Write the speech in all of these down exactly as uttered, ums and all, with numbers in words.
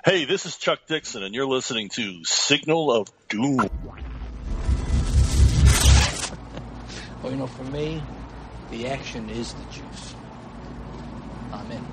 Hey, this is Chuck Dixon, and you're listening to Signal of Doom. Well, you know, for me, the action is the juice. I'm in.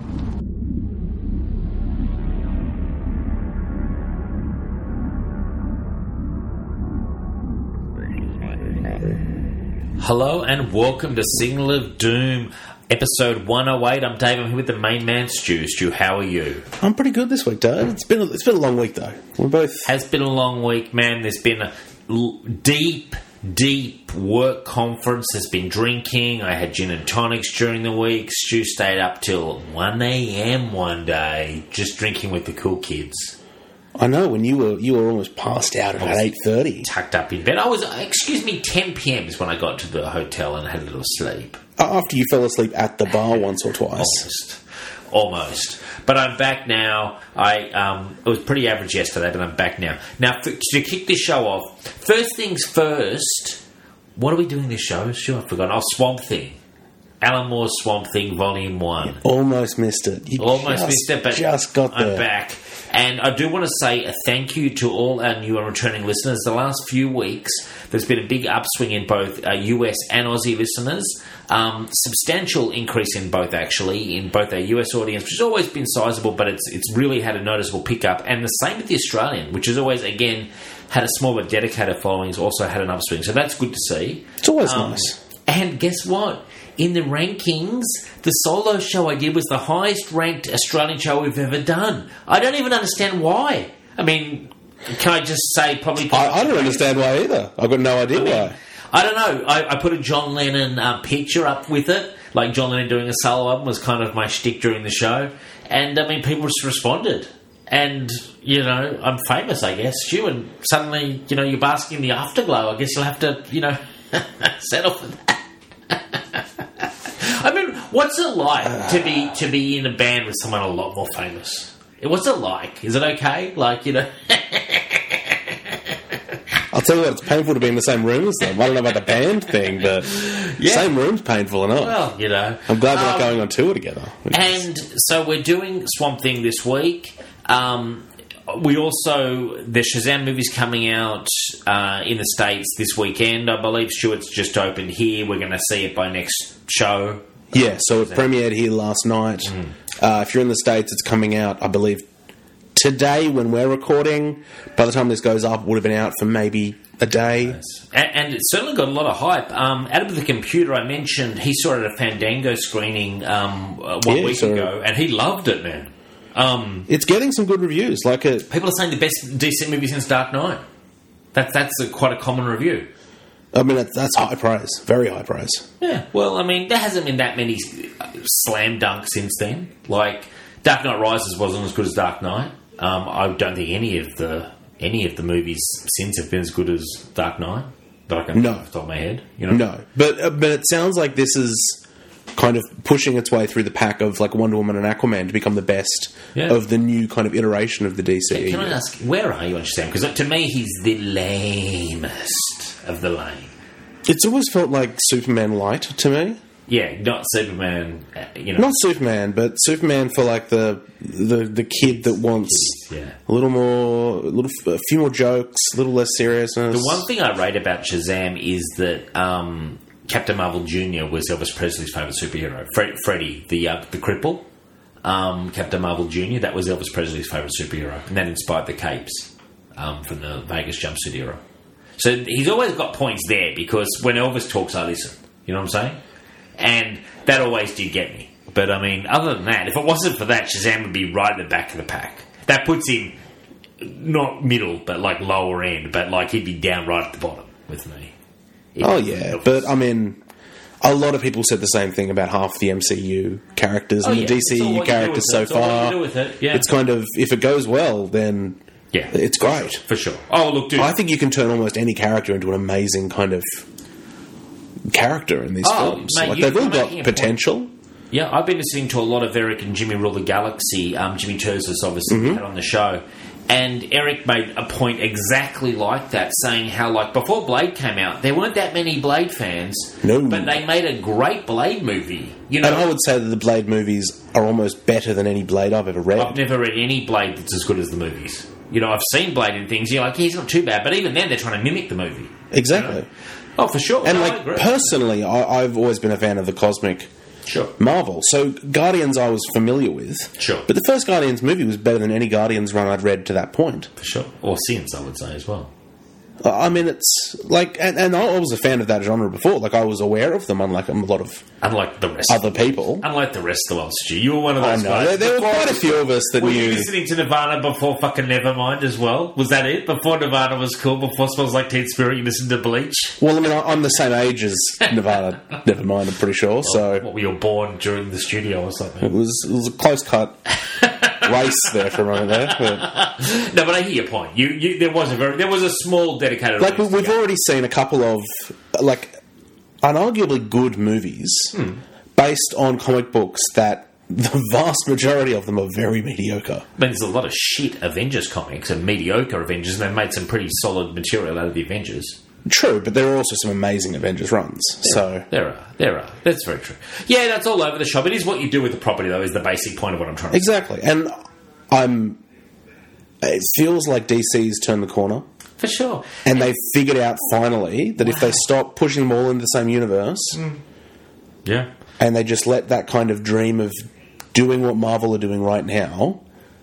Hello and welcome to Signal of Doom, episode one oh eight. I'm Dave. I'm here with the main man, Stu. Stu, how are you? I'm pretty good this week, Dave. It's been a, it's been a long week, though. We're both Has been a long week, man. There's been a l- deep, deep work conference. There's been drinking. I had gin and tonics during the week. Stu stayed up till one a.m. one day just drinking with the cool kids. I know, when you were you were almost passed out at about eight thirty. Tucked up in bed. I was, excuse me, ten p.m. is when I got to the hotel and had a little sleep. After you fell asleep at the bar once or twice. Almost. Almost. But I'm back now. I um, It was pretty average yesterday, but I'm back now. Now, for, to kick this show off, first things first, what are we doing this show? Sure, I've forgotten. Oh, Swamp Thing. Alan Moore's Swamp Thing, Volume one. Almost missed it. You Almost just, missed it, but just got there. I'm back. And I do want to say a thank you to all our new and returning listeners. The last few weeks, there's been a big upswing in both uh, U S and Aussie listeners. Um, substantial increase in both, actually, in both our U S audience, which has always been sizable, but it's it's really had a noticeable pickup. And the same with the Australian, which has always, again, had a small but dedicated following, has also had an upswing. So that's good to see. It's always um, nice. And guess what? In the rankings, the solo show I did was the highest ranked Australian show we've ever done. I don't even understand why. I mean, can I just say probably... I, I don't understand why either. I've got no idea I mean, why. I don't know. I, I put a John Lennon uh, picture up with it. Like John Lennon doing a solo album was kind of my shtick during the show. And, I mean, people just responded. And, you know, I'm famous, I guess, Stu. And suddenly, you know, you're basking in the afterglow. I guess you'll have to, you know, settle for that. I mean, what's it like to be to be in a band with someone a lot more famous? What's it like? Is it okay? Like, you know... I'll tell you what, it's painful to be in the same room as them. I don't know about the band thing, but Yeah. same room's painful enough. Well, you know... I'm glad we're not Um, going on tour together. And so we're doing Swamp Thing this week. Um, we also... The Shazam movie's coming out uh, in the States this weekend. I believe Stuart's just opened here. We're going to see it by next show. Yeah, so it premiered here last night. Mm. Uh, if you're in the States, it's coming out, I believe, today when we're recording. By the time this goes up, it would have been out for maybe a day. And, and it's certainly got a lot of hype. Um, out of the computer, I mentioned he saw it at a Fandango screening um, uh, one Yeah, week so- ago, and he loved it, man. Um, It's getting some good reviews. Like it, people are saying the best D C movie since Dark Knight. That, that's a, quite a common review. I mean, that's, that's high praise. Very high praise. Yeah, well, I mean, there hasn't been that many slam dunks since then. Like, Dark Knight Rises wasn't as good as Dark Knight. Um, I don't think any of the any of the movies since have been as good as Dark Knight. That I can No. off the top of my head. You know? No, but uh, but it sounds like this is kind of pushing its way through the pack of like Wonder Woman and Aquaman to become the best Yeah. of the new kind of iteration of the D C E U. Can I ask, where are you on Shazam? Because to me, he's the lamest of the lame. It's always felt like Superman light to me. Yeah, not Superman. uh, You know, Not Superman, but Superman for like the the, the kid that wants yeah. a little more, a little, a few more jokes, a little less seriousness. The one thing I rate about Shazam is that um, Captain Marvel Junior was Elvis Presley's favourite superhero. Fred, Freddie, the uh, the cripple, um, Captain Marvel Junior, that was Elvis Presley's favourite superhero. And that inspired the capes um, from the Vegas jumpsuit era. So he's always got points there because when Elvis talks, I listen. You know what I'm saying? And that always did get me. But, I mean, other than that, if it wasn't for that, Shazam would be right at the back of the pack. That puts him not middle, but, like, lower end. But, like, he'd be down right at the bottom with me. Oh, yeah. But, I mean, a lot of people said the same thing about half the M C U characters Oh, and yeah. the D C E U characters so It's all what far. you do with it. Yeah. It's kind of, if it goes well, then yeah, it's great. For sure. Oh, look, dude. I think you can turn almost any character into an amazing kind of character in these Oh, films. mate, like you- they've all you're got making a potential. Yeah, I've been listening to a lot of Eric and Jimmy Rule the Galaxy. Um, Jimmy Terzis, obviously, Mm-hmm. had on the show. And Eric made a point exactly like that, saying how, like, before Blade came out, there weren't that many Blade fans, No. but they made a great Blade movie. You know, And I would say that the Blade movies are almost better than any Blade I've ever read. I've never read any Blade that's as good as the movies. You know, I've seen Blade in things, you're like, yeah, he's not too bad, but even then they're trying to mimic the movie. Exactly. You know? Oh, for sure. And, No, I like, agree. personally, I, I've always been a fan of the cosmic Sure. Marvel. So Guardians I was familiar with. Sure. But the first Guardians movie was better than any Guardians run I'd read to that point. For sure. Or since, I would say, as well. I mean, it's like... And, and I was a fan of that genre before. Like, I was aware of them, unlike a lot of Unlike the rest other people. Unlike the rest of the world, Stu. You were one of I those know. guys. There, there were Before- quite a few of us that Were knew... you listening to Nirvana before fucking Nevermind as well? Was that it? Before Nirvana was cool, before Smells Like Teen Spirit, you listened to Bleach? Well, I mean, I- I'm the same age as Nirvana, never mind, I'm pretty sure. So What, were you born during the studio or something? it was it was a close cut race there for a moment there. But, No, but I hear your point. You, you, there was a very, there was a small dedicated. like, we, audience we've to go. already seen a couple of, like, unarguably good movies based on comic books that the vast majority of them are very mediocre. I mean, there's a lot of shit Avengers comics and mediocre Avengers, and they've made some pretty solid material out of the Avengers. True, but there are also some amazing Avengers runs. So There are, there are. That's very true. Yeah, that's all over the shop. It is what you do with the property, though, is the basic point of what I'm trying to say. exactly, and I'm. It feels like D C's turned the corner. For sure. And they've figured out finally that if they Wow. stop pushing them all into the same universe Yeah. and they just let that kind of dream of doing what Marvel are doing right now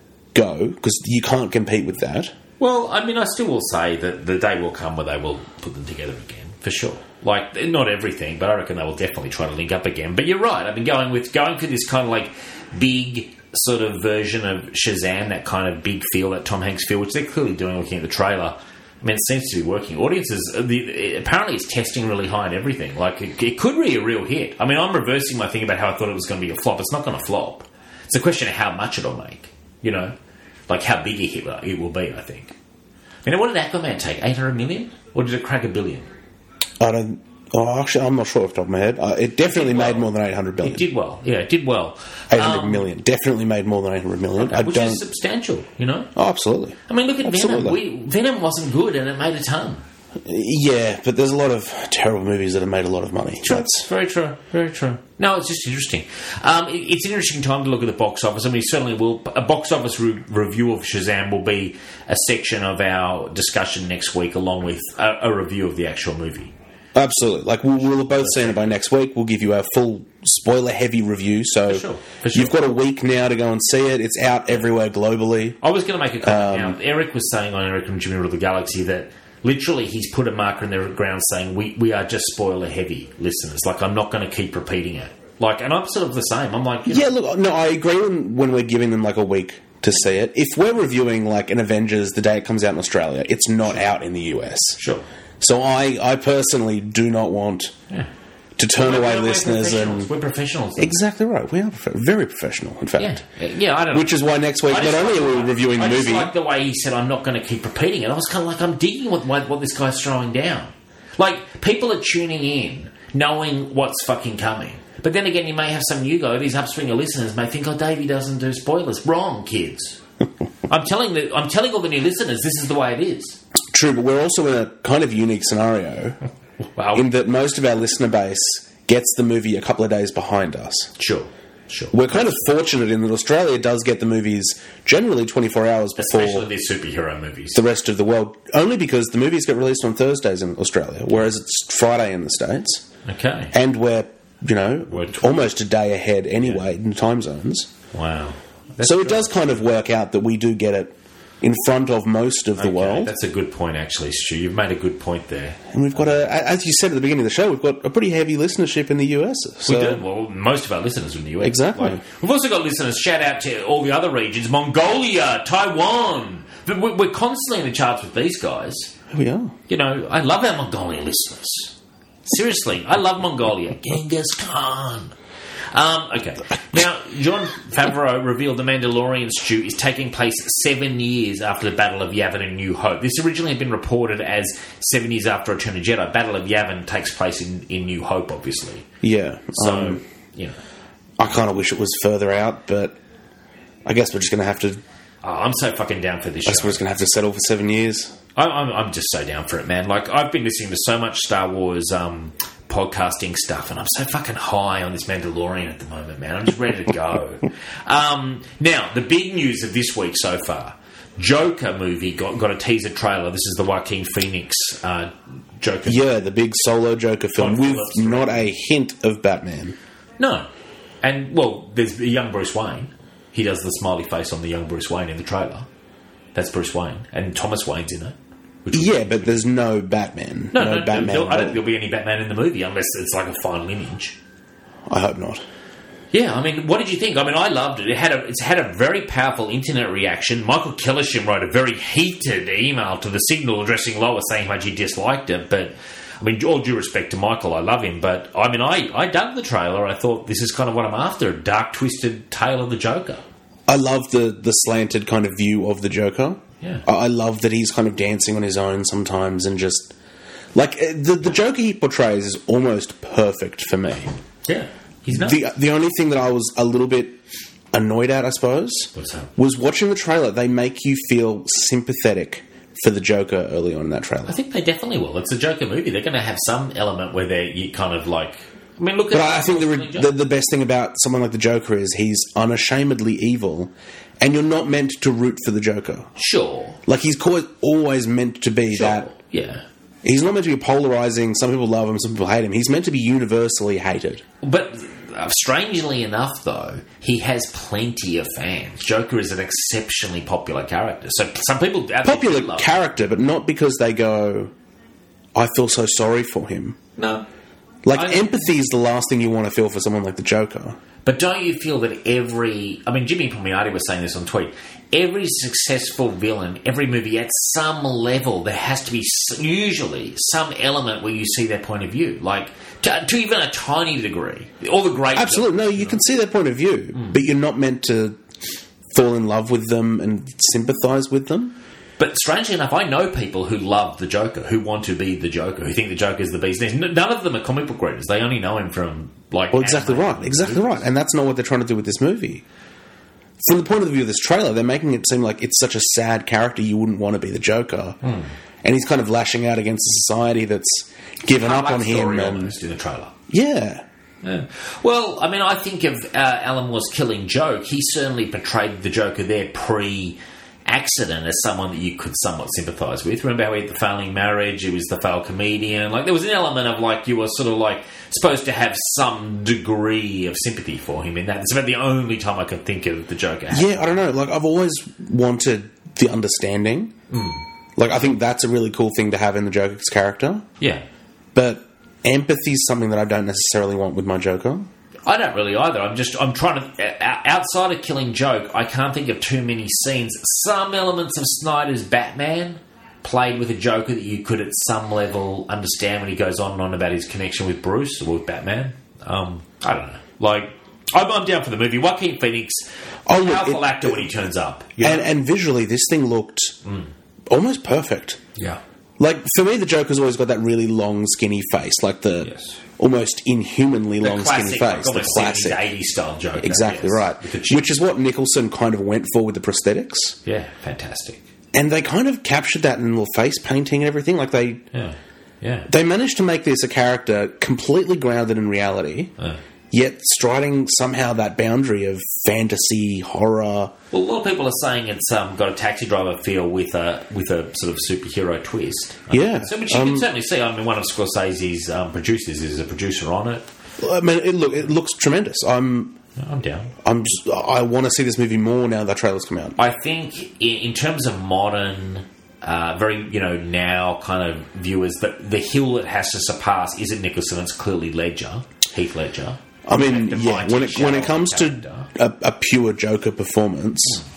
go, because you can't compete with that. Well, I mean, I still will say that the day will come where they will put them together again, for sure. Like, not everything, but I reckon they will definitely try to link up again. But you're right. I mean, going with going for this kind of like big sort of version of Shazam, that kind of big feel, that Tom Hanks feel, which they're clearly doing looking at the trailer. I mean, it seems to be working. Audiences, the, it, apparently it's testing really high and everything. Like, it, it could be a real hit. I mean, I'm reversing my thing about how I thought it was going to be a flop. It's not going to flop. It's a question of how much it'll make, you know? Like, how big a hit it will be, I think. I mean, what did Aquaman take? eight hundred million? Or did it crack a billion? I don't. Oh, actually, I'm not sure off the top of my head. Uh, it definitely It did made well. more than eight hundred billion. It did well. Yeah, it did well. eight hundred Um, million. Definitely made more than eight hundred million. okay, I which don't. is substantial, you know? Oh, absolutely. I mean, look at Absolutely. Venom. We, Venom wasn't good and it made a ton. Yeah, but there's a lot of terrible movies that have made a lot of money. True. That's Very true. Very true. No, it's just interesting. Um, it, it's an interesting time to look at the box office. I mean, certainly will. A box office re- review of Shazam will be a section of our discussion next week, along with a, a review of the actual movie. absolutely. Like, we'll, we'll have both seen it by next week. We'll give you a full spoiler-heavy review. So For sure. For sure. you've got a week now to go and see it. It's out everywhere globally. I was going to make a comment Um, now. Eric was saying on Eric and Jimmy Rule of the Galaxy that literally he's put a marker in the ground saying we, we are just spoiler heavy listeners. Like, I'm not going to keep repeating it. Like, and I'm sort of the same. I'm like, you know, Yeah, look, no, I agree when, when we're giving them like a week to see it. If we're reviewing like an Avengers the day it comes out in Australia, it's not out in the U S. sure. So I, I personally do not want Yeah. to turn We're- away we're- we're listeners professionals. and We're professionals. exactly right. We are prof- very professional, in Yeah, fact. yeah, I don't know. Which is why next week I not just only like are we the- reviewing the I movie, just like the way he said, I'm not going to keep repeating it. I was kind of like, I'm digging what, what, what this guy's throwing down. Like, people are tuning in, knowing what's fucking coming. But then again, you may have some new guy, these upswinger listeners may think, oh, Davey doesn't do spoilers. Wrong, kids. I'm telling the, I'm telling all the new listeners, this is the way it is. true, but we're also in a kind of unique scenario Wow. in that most of our listener base gets the movie a couple of days behind us. Sure, sure. We're kind of fortunate in that Australia does get the movies generally twenty-four hours before Especially these superhero movies. the rest of the world, only because the movies get released on Thursdays in Australia, whereas it's Friday in the States. Okay. And we're, you know, We're tw- almost a day ahead anyway in time zones. Wow. That's So it good. does kind of work out that we do get it in front of most of the Okay, world. That's a good point, actually, Stu. You've made a good point there. And we've got a, as you said at the beginning of the show, we've got a pretty heavy listenership in the U S. So We do. Well, most of our listeners are in the U S. Exactly. Like, we've also got listeners, shout out to all the other regions, Mongolia, Taiwan. But we- We're constantly in the charts with these guys. here we are. You know, I love our Mongolian listeners. Seriously, I love Mongolia. Genghis Khan. Um, okay. Now, Jon Favreau revealed The Mandalorian, Stu, is taking place seven years after the Battle of Yavin and New Hope. This originally had been reported as seven years after Return of Jedi. Battle of Yavin takes place in, in New Hope, obviously. Yeah. So, Um, you know. I kind of wish it was further out, but I guess we're just going to have to Oh, I'm so fucking down for this I guess show. we're just going to have to settle for seven years. I, I'm, I'm just so down for it, man. Like, I've been listening to so much Star Wars um, podcasting stuff, and I'm so fucking high on this Mandalorian at the moment, man. I'm just ready to go. um, now, the big news of this week so far, Joker movie got, got a teaser trailer. This is the Joaquin Phoenix uh, Joker. Yeah, the big solo Joker film Todd with Phillips, not a hint of Batman. No. And, well, there's a young Bruce Wayne. He does the smiley face on the young Bruce Wayne in the trailer. That's Bruce Wayne. And Thomas Wayne's in it. Which Yeah, but there's no Batman. No, no, Batman. there- I don't at think all. there'll be any Batman in the movie unless it's like a final image. I hope not. Yeah, I mean, what did you think? I mean, I loved it. It had a, it's had a very powerful internet reaction. Michael Kellersham wrote a very heated email to the Signal addressing Lois saying how much he disliked it. But, I mean, all due respect to Michael, I love him. But, I mean, I, I dug the trailer. I thought this is kind of what I'm after, a dark, twisted tale of the Joker. I love the, the slanted kind of view of the Joker. Yeah. I, I love that he's kind of dancing on his own sometimes and just... Like, uh, the, the Joker he portrays is almost perfect for me. Yeah, he's not. The, the only thing that I was a little bit annoyed at, I suppose, What's that? was watching the trailer. They make you feel sympathetic for the Joker early on in that trailer. I think they definitely will. It's a Joker movie. They're going to have some element where they're you kind of like... I mean, look at... But I, I think the, re- the the best thing about someone like the Joker is he's unashamedly evil, and you're not meant to root for the Joker. Sure. Like, he's co- always meant to be Sure. that... Yeah. He's not meant to be polarizing. Some people love him, some people hate him. He's meant to be universally hated. But uh, strangely enough, though, he has plenty of fans. Joker is an exceptionally popular character. So some people... absolutely Popular love him. character, but not because they go, I feel so sorry for him. No. Like, I- empathy is the last thing you want to feel for someone like the Joker. But don't you feel that every... I mean, Jimmy Palmiotti was saying this on tweet. Every successful villain, every movie, at some level, there has to be s- usually some element where you see their point of view. Like, to, to even a tiny degree. All the great... Absolutely. No, you can see their point of view, Hmm. but you're not meant to fall in love with them and sympathise with them. But strangely enough, I know people who love the Joker, who want to be the Joker, who think the Joker is the bee's knees. N- None of them are comic book readers. They only know him from, like... Well, exactly anime. right. Exactly right. And that's not what they're trying to do with this movie. From the point of view of this trailer, they're making it seem like it's such a sad character you wouldn't want to be the Joker. Hmm. And he's kind of lashing out against a society that's given up Like on him. story And almost in the trailer. yeah. Yeah. Well, I mean, I think of uh, Alan Moore's Killing Joke. He certainly portrayed the Joker there pre-accident as someone that you could somewhat sympathise with. Remember how he had the failing marriage, he was the failed comedian. Like, there was an element of, like, you were sort of, like, supposed to have some degree of sympathy for him in that. It's about the only time I could think of the Joker. Yeah, I don't know. Like, I've always wanted the understanding. Hmm. Like, I think that's a really cool thing to have in the Joker's character. Yeah. But empathy is something that I don't necessarily want with my Joker. I don't really either. I'm just, I'm trying to, o- outside of Killing Joke, I can't think of too many scenes. Some elements of Snyder's Batman played with a Joker that you could at some level understand when he goes on and on about his connection with Bruce or with Batman. Um, I don't know. Like, I'm, I'm down for the movie. Joaquin Phoenix, Oh, look, powerful it- actor when he turns up. You know? And, and visually, this thing looked almost perfect. yeah. Like, for me, the Joker's always got that really long, skinny face. Like the Yes. almost inhumanly The long, classic, skinny like, face. The almost classic. seventies, eighties style Joker. Exactly yes. right. With the chin. Which is what Nicholson kind of went for with the prosthetics. Yeah, fantastic. And they kind of captured that in little face painting and everything. Like, they... Yeah. Yeah. They managed to make this a character completely grounded in reality, Uh. yet striding somehow that boundary of fantasy, horror. Well, a lot of people are saying it's um, got a Taxi Driver feel with a with a sort of superhero twist. Um, Yeah, so which you um, can certainly see. I mean, one of Scorsese's um, producers is a producer on it. I mean, it, look, it looks tremendous. I'm, I'm down. I'm, just, I want to see this movie more now that trailers come out. I think in, in terms of modern, uh, very you know now kind of viewers, that the hill it has to surpass isn't Nicholson. It's clearly Ledger, Heath Ledger. I mean, The yeah, mighty when it when it shadow comes to character. a, a pure Joker performance,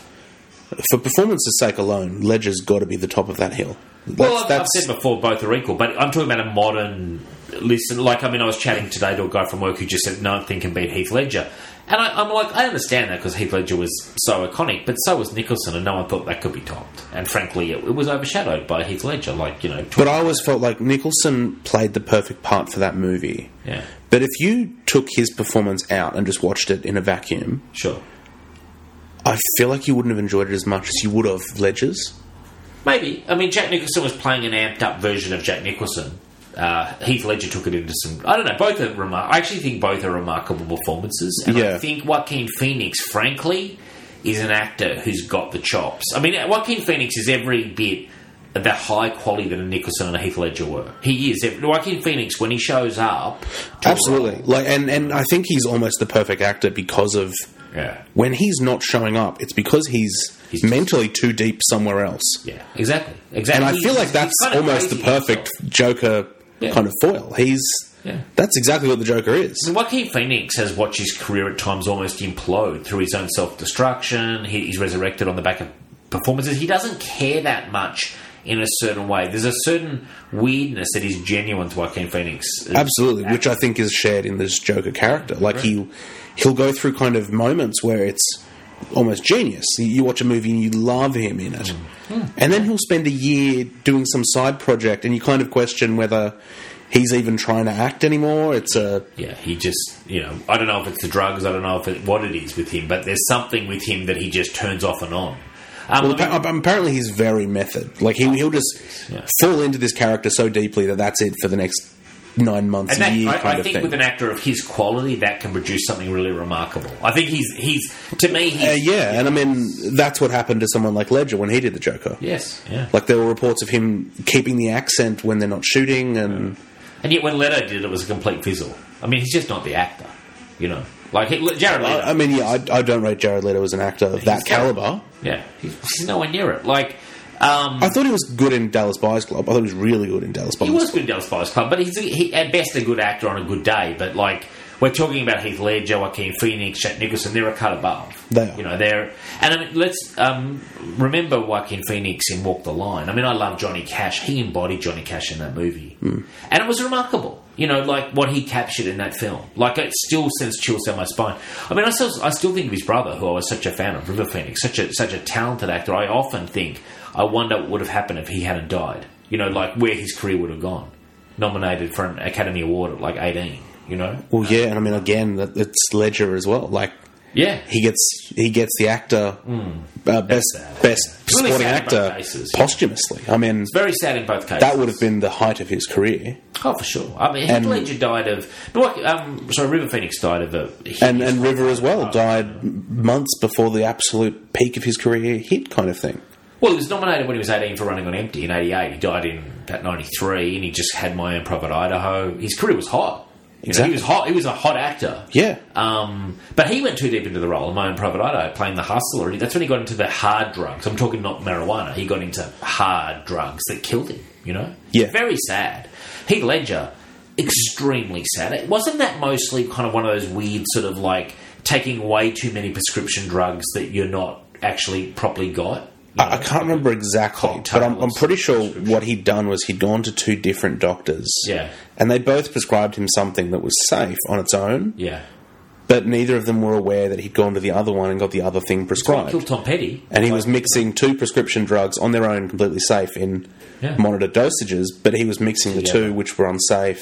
for performance's sake alone, Ledger's got to be the top of that hill. That's, Well, I've, I've that's said before, both are equal, but I'm talking about a modern listen. Like, I mean, I was chatting today to a guy from work who just said, no one can beat Heath Ledger. And I, I'm like, I understand that because Heath Ledger was so iconic, but so was Nicholson, and no one thought that could be topped. And frankly, it, it was overshadowed by Heath Ledger, like, you know. But I always felt like Nicholson played the perfect part for that movie. Yeah, But if you took his performance out and just watched it in a vacuum, sure. I feel like you wouldn't have enjoyed it as much as you would have Ledger's. Maybe. I mean, Jack Nicholson was playing an amped-up version of Jack Nicholson. Uh, Heath Ledger took it into some... I don't know, both are remar- I actually think both are remarkable performances. And Yeah. I think Joaquin Phoenix, frankly, is an actor who's got the chops. I mean, Joaquin Phoenix is every bit of the high quality that a Nicholson and a Heath Ledger were. He is. Joaquin Phoenix, when he shows up... to a Absolutely. role- Like, and, and I think he's almost the perfect actor because of... Yeah. When he's not showing up, it's because he's, He's just- mentally too deep somewhere else. Yeah, exactly. exactly. And I feel He's- like that's he's kind of almost the crazy perfect himself. Joker Yeah. kind of foil. He's... Yeah. That's exactly what the Joker is. And Joaquin Phoenix has watched his career at times almost implode through his own self-destruction. He, he's resurrected on the back of performances. He doesn't care that much in a certain way. There's a certain weirdness that is genuine to Joaquin Phoenix. Absolutely, which I think is shared in this Joker character. Like, he, he'll go through kind of moments where it's almost genius. You- You watch a movie and you love him in it. Mm. And then he'll spend a year doing some side project and you kind of question whether he's even trying to act anymore. It's a... Yeah, he just, you know, I don't know if it's the drugs, I don't know if it, what it is with him, but there's something with him that he just turns off and on. Um, Well, I mean- appa- apparently he's very method. Like, he, he'll just Yeah. fall into this character so deeply that that's it for the next nine months, And a that, year I, kind I of think thing. with an actor of his quality, that can produce something really remarkable. I think he's, he's to me, he's... Uh, yeah, and I mean, that's what happened to someone like Ledger when he did the Joker. Yes, yeah. Like, there were reports of him keeping the accent when they're not shooting, and... And yet when Leto did it, it was a complete fizzle. I mean, he's just not the actor, you know. Like, he, Jared Leto... I, I mean, yeah, I, I don't rate Jared Leto as an actor of that He's terrible. caliber. Yeah, he's, he's nowhere near it. Like, um, I thought he was good in Dallas Buyers Club. I thought he was really good in Dallas Buyers he was Club. good in Dallas Buyers Club, but he's he, at best a good actor on a good day. But, like, we're talking about Heath Ledger, Joaquin Phoenix, Jack Nicholson. They're a cut above. They are. You know, they're... And, I mean, let's um, remember Joaquin Phoenix in Walk the Line. I mean, I love Johnny Cash. He embodied Johnny Cash in that movie. Mm. And it was remarkable. You know, like, what he captured in that film. Like, it still sends chills down my spine. I mean, I still, I still think of his brother, who I was such a fan of, River Phoenix, such a such a talented actor. I often think, I wonder what would have happened if he hadn't died. You know, like, where his career would have gone. Nominated for an Academy Award at, like, eighteen, you know? Well, yeah, and I mean, again, that- it's Ledger as well. Like, Yeah. he gets he gets the actor uh, best sad. best It's really supporting sad in both actor cases, yeah. posthumously. I mean, It's very sad in both cases. that would have been the height of his career. Oh, for sure. I mean, Heath And- Ledger died of... No, what- um, sorry, River Phoenix died of a... And and River as well Oh. died months before the absolute peak of his career hit, kind of thing. Well, he was nominated when he was eighteen for Running on Empty in eighty-eight. He died in about ninety-three, and he just had My Own Private Idaho. His career was hot. You know, Exactly. he was hot. He was a hot actor. Yeah. Um, but he went too deep into the role in My Own Private Idaho, playing the hustler. That's when he got into the hard drugs. I'm talking not marijuana. He got into hard drugs that killed him, you know? Yeah. Very sad. Heath Ledger, extremely sad. It wasn't that mostly kind of one of those weird sort of like taking way too many prescription drugs that you're not actually properly got? You know? I, I can't remember exactly, Cocktail but I'm, I'm pretty sure prescription. what he'd done was he'd gone to two different doctors. Yeah. And they both prescribed him something that was safe on its own, Yeah. but neither of them were aware that he'd gone to the other one and got the other thing Well, prescribed. killed Tom Petty. And he was mixing two prescription drugs on their own, completely safe, in Yeah. monitored dosages, but he was mixing the Together. two, which were unsafe.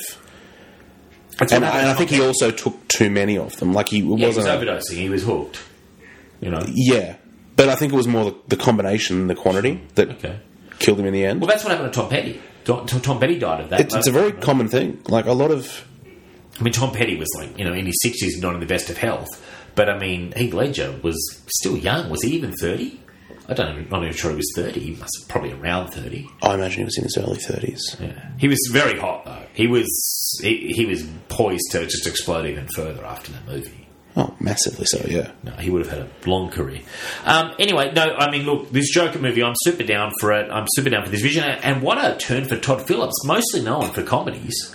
That's And, what happened and I to think Tom he Petty. also took too many of them. Like, he Yeah, he was wasn't... a- overdosing. He was hooked. You know? yeah. But I think it was more the, the combination than the quantity that Okay. killed him in the end. Well, that's what happened to Tom Petty. Tom, Tom Petty died of that. It's, it's a very common thing. Like, a lot of... I mean, Tom Petty was like, you know, in his sixties and not in the best of health. But, I mean, Heath Ledger was still young. Was he even thirty? I don't know. I'm not even sure he was thirty. He must have probably around thirty. I imagine he was in his early thirties. Yeah. He was very hot, though. He was he, he was poised to just explode even further after that movie. Oh, massively so, yeah. No, he would have had a long career. Um, anyway, no, I mean, look, this Joker movie, I'm super down for it. I'm super down for this vision. And what a turn for Todd Phillips, mostly known for comedies.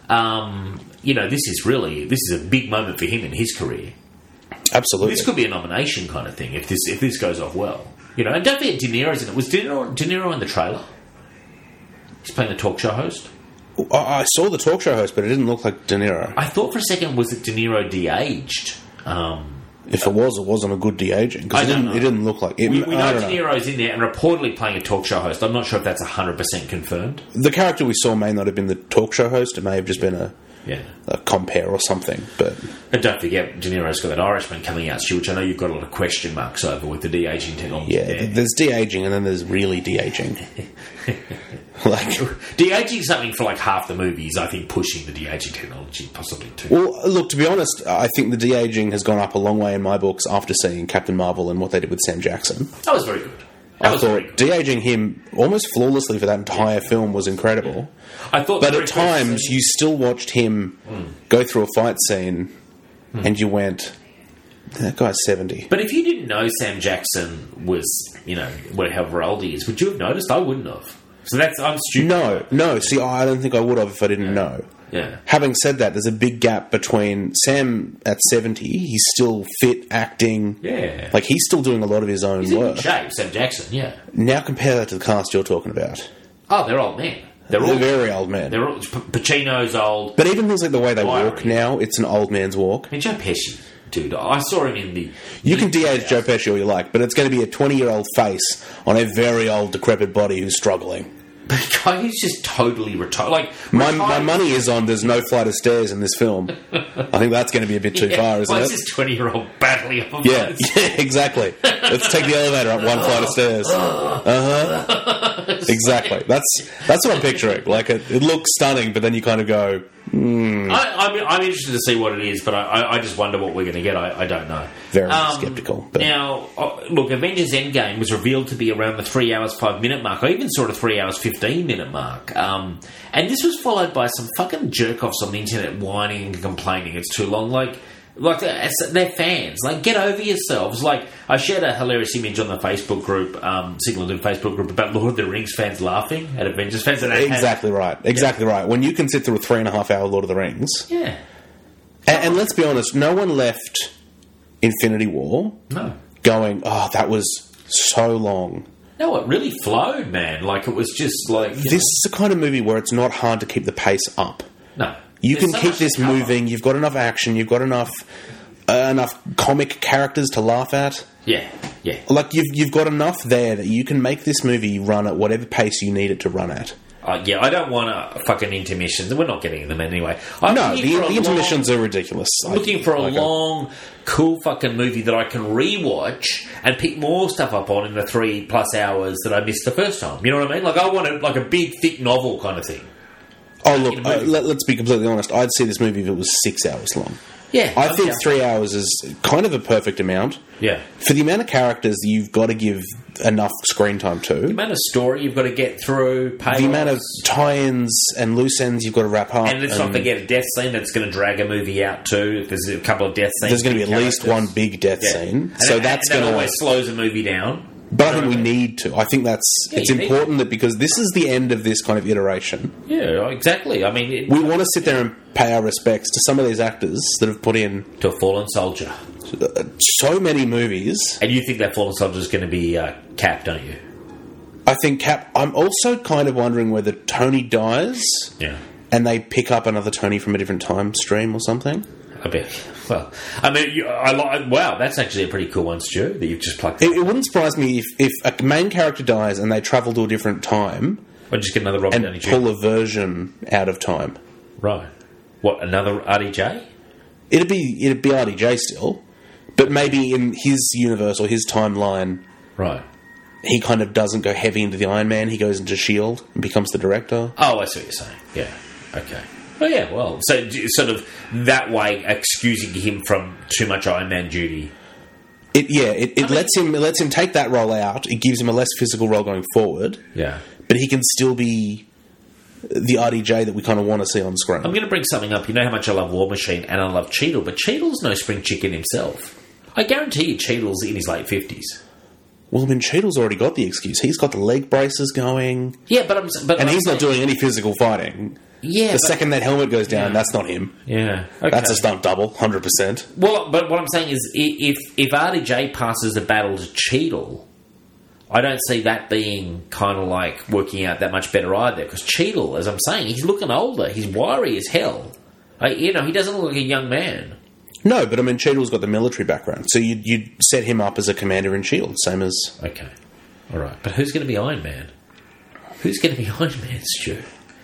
Um, you know, this is really, this is a big moment for him in his career. Absolutely. This could be a nomination kind of thing if this if this goes off well. You know, and don't forget De Niro's in it. Was De Niro, De Niro in the trailer? He's playing the talk show host. I, I saw the talk show host, but it didn't look like De Niro. I thought for a second, was it De Niro de-aged? Um, If it was, it wasn't a good de-aging. I Because it don't didn't, know. it didn't look like... It, we, we I know don't De know. Niro's in there and reportedly playing a talk show host. I'm not sure if that's one hundred percent confirmed. The character we saw may not have been the talk show host. It may have just been a Yeah. uh, compare or something. But And don't forget, De Niro's got that Irishman coming out, Stu, which I know you've got a lot of question marks over with the de-aging technology yeah, there. there's de-aging and then there's really de-aging. Like, De-aging something for like half the movies, I think pushing the de-aging technology possibly too. well, look, to be honest, I think the de-aging has gone up a long way in my books after seeing Captain Marvel and what they did with Sam Jackson. That was very good. That I was very thought good. de-aging him almost flawlessly for that entire film was incredible. I thought But the at very first times, scene- you still watched him go through a fight scene and you went, that guy's seventy. But if you didn't know Sam Jackson was, you know, whatever old he is, would you have noticed? I wouldn't have. So that's, I'm stupid. No, no, see, I don't think I would have if I didn't know. Yeah. Having said that, there's a big gap between Sam at seventy, he's still fit, acting. Yeah. Like, he's still doing a lot of his own He's in work. good shape, Sam Jackson, yeah. Now compare that to the cast you're talking about. Oh, they're old men. They're They're all very old men. They're all, P- Pacino's old. But even things like the way they Wiry. walk now, it's an old man's walk. I mean, Joe Pesci, dude. I saw him in the. You can de-age Joe Pesci all you like, but it's going to be a twenty-year-old face on a very old, decrepit body who's struggling. But the guy who's just totally retired. Like My, retired- my money is on there's no flight of stairs in this film. I think that's going to be a bit too Yeah. far, isn't well, it? it's this twenty-year-old battling up a Yeah, flight. yeah, exactly. Let's take the elevator up one flight of stairs. Uh huh. Exactly. That's that's what I'm picturing. Like it, it looks stunning, but then you kind of go, hmm, I, I'm, I'm interested to see what it is, but I, I, I just wonder what we're going to get. I, I don't know. very Um, skeptical. But Now, uh, look, Avengers Endgame was revealed to be around the three hours, five minute mark. I even saw a three hours, fifteen minute mark. Um, and this was followed by some fucking jerk offs on the internet whining and complaining it's too long. Like, like they're, they're fans. Like, get over yourselves. Like, I shared a hilarious image on the Facebook group, um, Signal Dude Facebook group, about Lord of the Rings fans laughing at Avengers fans. And they had- exactly right. Exactly right. When you can sit through a three and a half hour Lord of the Rings, yeah. and, and let's be honest, no one left Infinity War No. going, oh, that was so long. No, it really flowed, man. Like, it was just like... you This is the kind of movie where it's not hard to keep the pace up. know, no. You There's can so keep much this to cover. moving. You've got enough action. You've got enough uh, enough comic characters to laugh at. Yeah, yeah. Like you've you've got enough there that you can make this movie run at whatever pace you need it to run at. Uh, yeah, I don't want a fucking intermissions. We're not getting them anyway. I'm no, looking the, for a the intermissions long, are ridiculous. I'm looking for a Like long, cool fucking movie that I can rewatch and pick more stuff up on in the three plus hours that I missed the first time. You know what I mean? Like, I want a, like a big, thick novel kind of thing. Oh look, in a uh, movie. let, let's be completely honest. I'd see this movie if it was six hours long. Yeah, I I'm think down. three hours is kind of a perfect amount Yeah. for the amount of characters that you've got to give enough screen time to. The amount of story you've got to get through, The amount of tie-ins and loose ends you've got to wrap up. and let's not forget a death scene that's going to drag a movie out too. If there's a couple of death scenes, there's going to be big at least characters. one big death Yeah. scene, And so that- that's and that going always to. slows a movie down. But I think we need to. I think that's Yeah, it's you need important that because this is the end of this kind of iteration, Yeah, exactly. I mean, it, we want to sit there and pay our respects to some of these actors that have put in to a fallen soldier. uh, so many movies. And you think that fallen soldier is going to be uh, Cap, don't you? I think Cap. I'm also kind of wondering whether Tony dies Yeah. and they pick up another Tony from a different time stream or something. A bit. Well, I mean, you, I like. Wow, that's actually a pretty cool one, Stu, that you've just plugged. It, it wouldn't surprise me if, if a main character dies and they travel to a different time Or just get another Robert and Downey Junior pull a version out of time. Right. What, another R D J? It'd be it'd be R D J still, but maybe in his universe or his timeline, Right. he kind of doesn't go heavy into the Iron Man. He goes into SHIELD and becomes the director. Oh, I see what you're saying. Yeah. Okay. Well, yeah, well, so d- sort of that way excusing him from too much Iron Man duty. It yeah, it, it I mean- lets him it lets him take that role out. It gives him a less physical role going forward, Yeah. but he can still be the R D J that we kind of want to see on screen. I'm going to bring something up. You know how much I love War Machine and I love Cheadle, but Cheadle's no spring chicken himself. I guarantee you Cheadle's in his late fifties. Well, I mean, Cheadle's already got the excuse. He's got the leg braces going, Yeah, but I'm... But and I'm he's not saying- doing any physical fighting. Yeah, The but- second that helmet goes down, Yeah. that's not him. Yeah. Okay. That's a stunt double, one hundred percent. Well, but what I'm saying is, i- if if R D J passes the battle to Cheadle, I don't see that being kind of like working out that much better either. Because Cheadle, as I'm saying, he's looking older. He's wiry as hell. Like, you know, he doesn't look like a young man. No, but I mean, Cheadle's got the military background, so you'd, you'd set him up as a commander in SHIELD, same as... Okay, all right. But who's going to be Iron Man? Who's going to be Iron Man, Stu?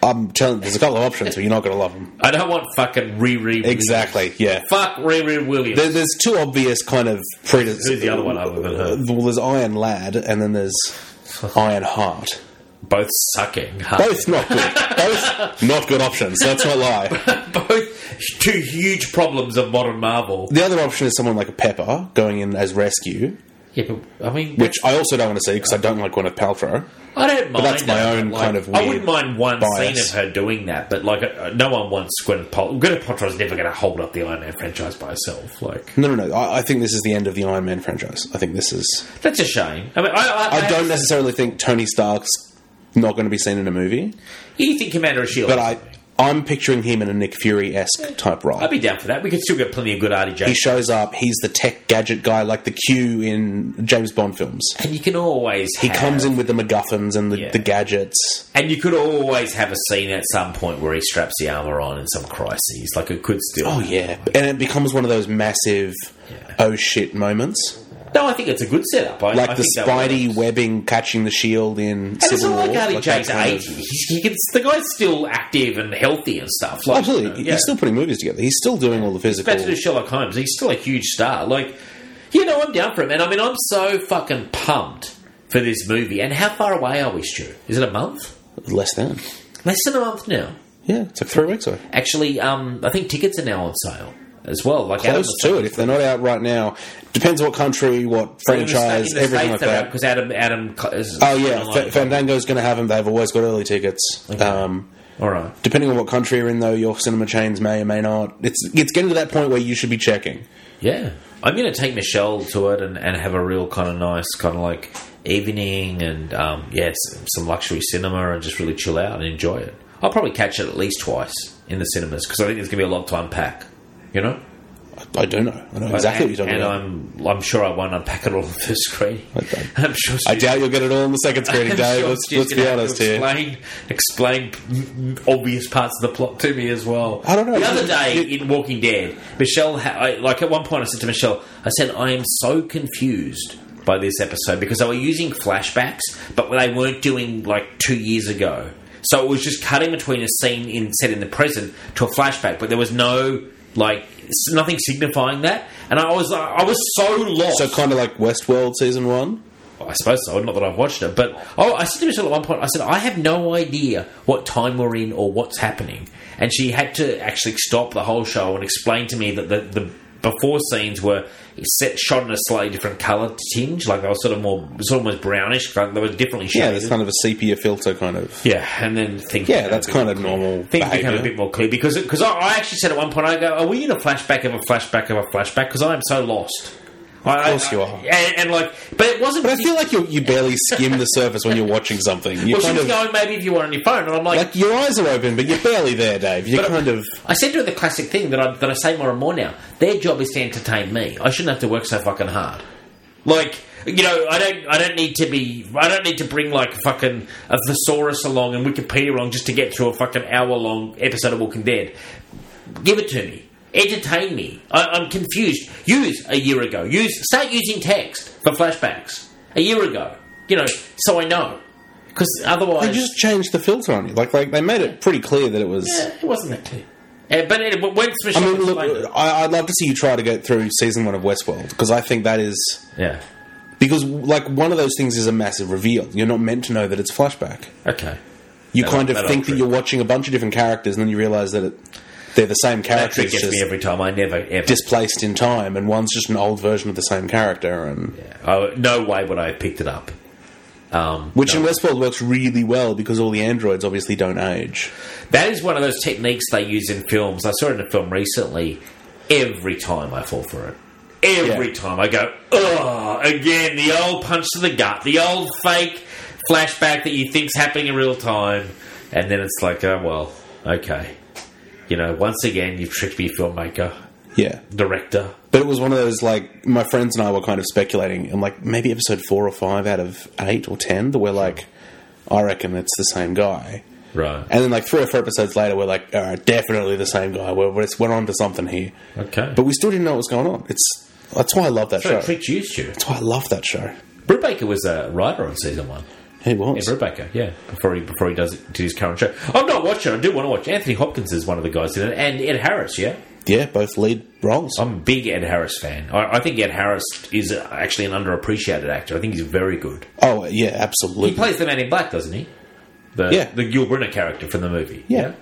I'm telling you, there's a couple of options, but you're not going to love them. I don't want fucking Riri Williams. Exactly, yeah. Fuck Riri Williams. There, there's two obvious kind of... Predators. Who's the other one other than her? Well, there's Iron Lad, and then there's Iron Heart. Both sucking. Both not good. Both not good options. Let's not lie. Both two huge problems of modern Marvel. The other option is someone like a Pepper going in as rescue, Yeah, but I mean, which I also don't want to see because I don't like Gwyneth Paltrow. I don't mind. But that's my that, own like, kind of I weird wouldn't mind one bias. scene of her doing that, but like, uh, no one wants Gwyneth Paltrow. Gwyneth Paltrow's never going to hold up the Iron Man franchise by herself. Like, No, no, no. I, I think this is the end of the Iron Man franchise. I think this is... that's a shame. I mean, I, I, I don't necessarily think Tony Stark's not going to be seen in a movie, You think Commander of Shield? but I, I'm picturing him in a Nick Fury-esque type role. I'd be down for that. We could still get plenty of good R D J. He shows up, he's the tech gadget guy like the Q in James Bond films. And you can always He have, comes in with the MacGuffins and the, Yeah. the gadgets. and you could always have a scene at some point where he straps the armor on in some crises. Like, it could still. Oh, yeah. And it becomes one of those massive Yeah. oh shit moments. No, I think it's a good setup. I, Like I the think that Spidey works. webbing catching the shield in And it's Civil not War. like R D Like that J's kind of- eighty. He's, he can, the guy's still active and healthy and stuff. Like, Absolutely. you know, yeah. He's still putting movies together. He's still doing all the He's physical... about to do Sherlock Holmes. He's still a huge star. Like, you know, I'm down for it, man. I mean, I'm so fucking pumped for this movie. And how far away are we, Stu? Is it a month? Less than. Less than a month now. Yeah, it's like three weeks away. Actually, um, I think tickets are now on sale as well. Like Close to it. If they're not out right now, depends what country, what franchise, everything like that. Because Adam, Adam. Is Oh yeah, F- Fandango's going to have them. They've always got early tickets. Okay. Um, All right. depending on what country you're in, though, your cinema chains may or may not. It's it's getting to that point where you should be checking. Yeah. I'm going to take Michelle to it and, and have a real kind of nice, kind of like evening and, um, yes, some luxury cinema and just really chill out and enjoy it. I'll probably catch it at least twice in the cinemas because I think there's going to be a lot to unpack. You know? I, I do know. I know exactly and, what you're talking and about. I'm I'm sure I won't unpack it all in the first screening. Okay. I'm sure. I doubt you'll get it all in the second screening, I'm Dave. sure let's Stu's let's gonna be have honest to here. explain, explain mm, obvious parts of the plot to me as well. I don't know. The other day in Walking Dead, Michelle, ha- I, like at one point, I said to Michelle, I said, I am so confused by this episode because they were using flashbacks, but they weren't doing like two years ago. So it was just cutting between a scene in set in the present to a flashback, but there was no like nothing signifying that, and I was I was so lost. So kind of like Westworld season one. I suppose so. Not that I've watched it, but oh, I said to Michelle at one point, I said, I have no idea what time we're in or what's happening, and she had to actually stop the whole show and explain to me that the, the before scenes were set shot in a slightly different colour tinge, like they were sort of more, sort of almost brownish, like they were differently shaded. Yeah, there's kind of a sepia filter kind of. Yeah, and then things. Yeah, became that's a bit kind more of clear. normal Things became a behaviour. bit more clear because because I, I actually said at one point, I go, "Are we in a flashback of a flashback of a flashback?" Because I am so lost. Of course I, you I, are. and, and like, but it wasn't. But I feel like you you barely skim the surface when you're watching something. You well, she kind was of going, maybe if you were on your phone, and I'm like, like your eyes are open, but you're barely there, Dave. You're But- kind of. I said to her the classic thing that I that I say more and more now. Their job is to entertain me. I shouldn't have to work so fucking hard. Like, you know, I don't I don't need to be I don't need to bring like fucking a thesaurus along and Wikipedia along just to get through a fucking hour long episode of Walking Dead. Give it to me. Entertain me. I, I'm confused. Use a year ago. Use start using text for flashbacks. A year ago. You know, so I know. Because otherwise They just changed the filter on you. Like, like they made it pretty clear that it was. yeah, it wasn't that clear. Uh, but anyway, when I Michelle mean, look, explained it- I, I'd love to see you try to get through season one of Westworld because I think that is yeah. because like one of those things is a massive reveal. You're not meant to know that it's flashback. Okay. You That- kind of that think I'll that trip. you're watching a bunch of different characters, and then you realise that it, they're the same That characters, trick gets just me every time. I never ever. displaced in time, and one's just an old version of the same character. And Oh, no way would I have picked it up. Um, which no. in Westworld works really well because all the androids obviously don't age. That is one of those techniques they use in films. I saw it in a film recently. Every time I fall for it. Every Yeah. time I go, ugh, again, the old punch to the gut, the old fake flashback that you think's happening in real time, and then it's like, oh, well, okay. You know, once again, you've tricked me, filmmaker, Yeah. director. But it was one of those, like, my friends and I were kind of speculating, and like maybe episode four or five out of eight or ten, that we're like, I reckon it's the same guy. Right. And then, like, three or four episodes later, we're like, all right, definitely the same guy. We're, we're, we're on to something here. Okay. But we still didn't know what was going on. It's That's why I love that so show. it tricked you, Stu. That's why I love that show. Brubaker was a writer on season one. He was. Ed Brubaker, yeah, before he before he does it, did his current show. I'm not watching. I do want to watch. Anthony Hopkins is one of the guys in it, and Ed Harris, yeah. Yeah, both lead roles. I'm a big Ed Harris fan. I, I think Ed Harris is actually an underappreciated actor. I think he's very good. Oh, yeah, absolutely. He plays the Man in Black, doesn't he? The, Yeah. The Yul Brynner character from the movie. Yeah.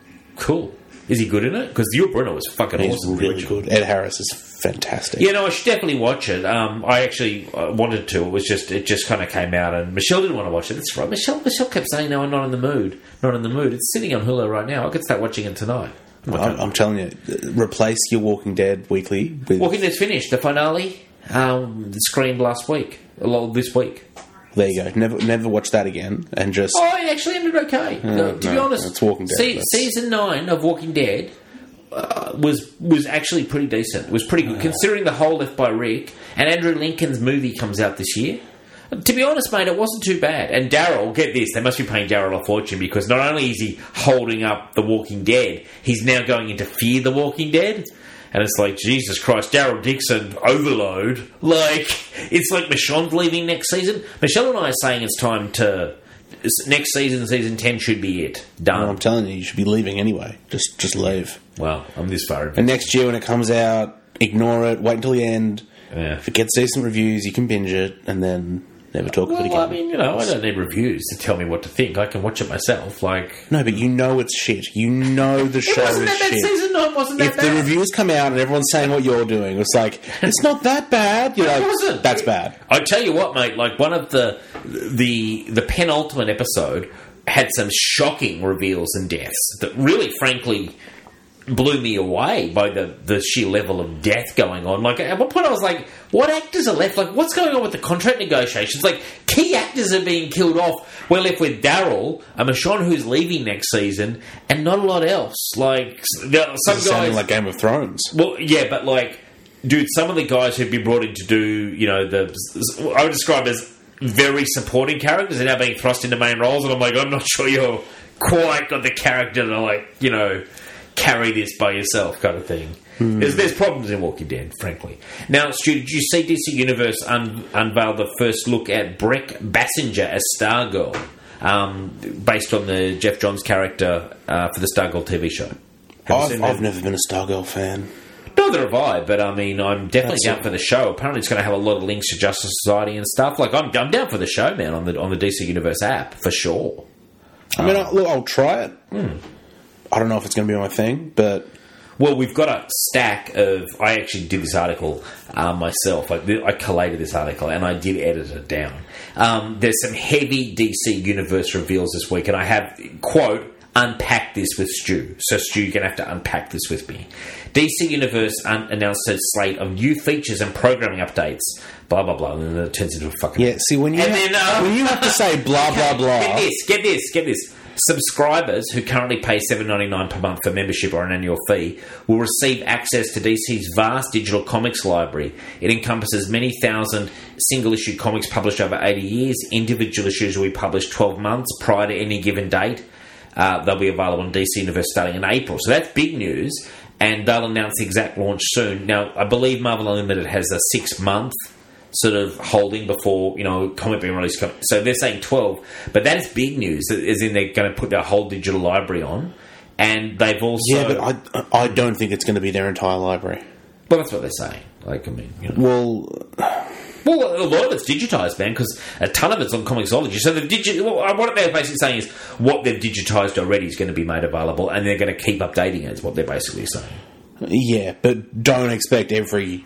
Cool. Is he good in it? Because Yul Brynner was fucking He's awesome. really good. Ed Harris is fantastic. Yeah, no, I should definitely watch it. Um, I actually uh, wanted to. It was just, it just kind of came out, and Michelle didn't want to watch it. That's right. Michelle, Michelle kept saying, "No, I'm not in the mood. Not in the mood." It's sitting on Hulu right now. I could start watching it tonight. I'm, I'm telling you, replace your Walking Dead weekly with... Walking Dead's finished. The finale um, screened last week. Well, this week. There you go. Never never watch that again, and just... Oh, it actually ended okay. No, to be no, honest, it's Walking Dead. Se- That's- season nine of Walking Dead uh, was was actually pretty decent. It was pretty good, considering the hole left by Rick. And Andrew Lincoln's movie comes out this year. To be honest, mate, it wasn't too bad. And Daryl, get this, they must be paying Daryl a fortune, because not only is he holding up The Walking Dead, he's now going into Fear the Walking Dead. And it's like, Jesus Christ, Daryl Dixon, overload. Like, it's like Michonne's leaving next season. Michelle and I are saying it's time to... Next season, season ten should be it. Done. I'm telling you, you should be leaving anyway. Just just leave. Well, I'm this far. And next year when it comes out, ignore it, wait until the end. Yeah. If it gets decent reviews, you can binge it, and then never talk Well, of it again. I mean, you know, I don't need reviews to tell me what to think. I can watch it myself. Like, No, but you know it's shit. You know the show it wasn't is that bad. shit. Season nine wasn't that If bad. the reviews come out and everyone's saying what you're doing, it's like, it's not that bad. You're It like, wasn't. that's bad. I tell you what, mate. Like, one of the the the penultimate episode had some shocking reveals and deaths that really, frankly, blew me away by the, the sheer level of death going on. Like, at one point I was like, what actors are left? Like, what's going on with the contract negotiations? Like, key actors are being killed off. We're left with Daryl, a Michonne who's leaving next season, and not a lot else. Like, there, some It's sounding guys... like Game of Thrones. Well, yeah, but like, dude, some of the guys who've been brought in to do, you know, the... I would describe as very supporting characters are now being thrust into main roles, and I'm like, I'm not sure you're quite got the character to, like, you know... carry this by yourself kind of thing. Mm. There's, there's problems in Walking Dead, frankly. Now, Stu, did you see D C Universe un- unveil the first look at Breck Bassinger as Stargirl, um, based on the Jeff Johns character uh, for the Stargirl T V show? Have you I've, seen I've that? never been a Stargirl fan. Neither have I, but I mean, I'm definitely That's down it. for the show. Apparently, it's going to have a lot of links to Justice Society and stuff. Like, I'm, I'm down for the show, man, on the on the D C Universe app, for sure. I mean, I, look, I'll try it. Hmm. I don't know if it's going to be my thing, but... Well, we've got a stack of... I actually did this article uh, myself. I, I collated this article, and I did edit it down. Um, there's some heavy D C Universe reveals this week, and I have, quote, unpacked this with Stu. So, Stu, you're going to have to unpack this with me. D C Universe un- announced a slate of new features and programming updates, blah, blah, blah, and then it turns into a fucking... Yeah, see, when you, And have, then, uh, when you have to say blah, blah, blah... Get this, get this, get this. Subscribers who currently pay seven dollars ninety-nine per month for membership or an annual fee will receive access to D C's vast digital comics library. It encompasses many thousand single-issue comics published over eighty years. Individual issues will be published twelve months prior to any given date. Uh, they'll be available on D C Universe starting in April. So that's big news, and they'll announce the exact launch soon. Now, I believe Marvel Unlimited has a six-month sort of holding before, you know, comic being released. So they're saying twelve, but that is big news, as in they're going to put their whole digital library on, and they've also... Yeah, but I, I don't think it's going to be their entire library. Well, that's what they're saying. Like, I mean, you know. Well... Well, a lot of it's digitised, man, because a ton of it's on Comixology. So the digi- well, what they're basically saying is what they've digitised already is going to be made available, and they're going to keep updating it, is what they're basically saying. Yeah, but don't expect every...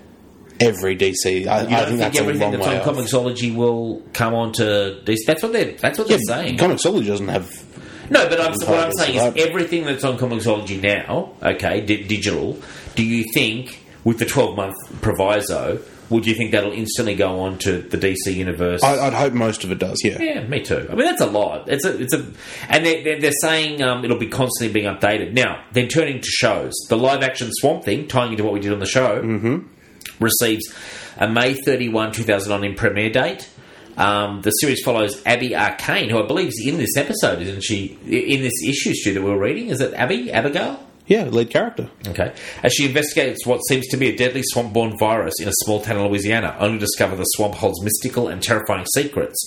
Every D C. I, You I don't think think that's a everything long that's way on off. Comixology will come on to D C? That's what they're, that's what Yeah, they're saying. Comixology doesn't have... No, but I'm, what I'm saying is Right. everything that's on Comixology now, okay, di- digital, do you think, with the twelve-month proviso, would you think that'll instantly go on to the D C Universe? I, I'd hope most of it does, yeah. Yeah, me too. I mean, that's a lot. It's a, it's a, and they're, they're, they're saying um, it'll be constantly being updated. Now, then turning to shows, the live-action Swamp Thing, tying into what we did on the show, mm-hmm. receives a May thirty-first, two thousand nine premiere date. Um, the series follows Abby Arcane, who I believe is in this episode, isn't she? In this issue, Stu, that we were reading. Is it Abby? Abigail? Yeah, lead character. Okay. As she investigates what seems to be a deadly swamp-borne virus in a small town in Louisiana, only to discover the swamp holds mystical and terrifying secrets.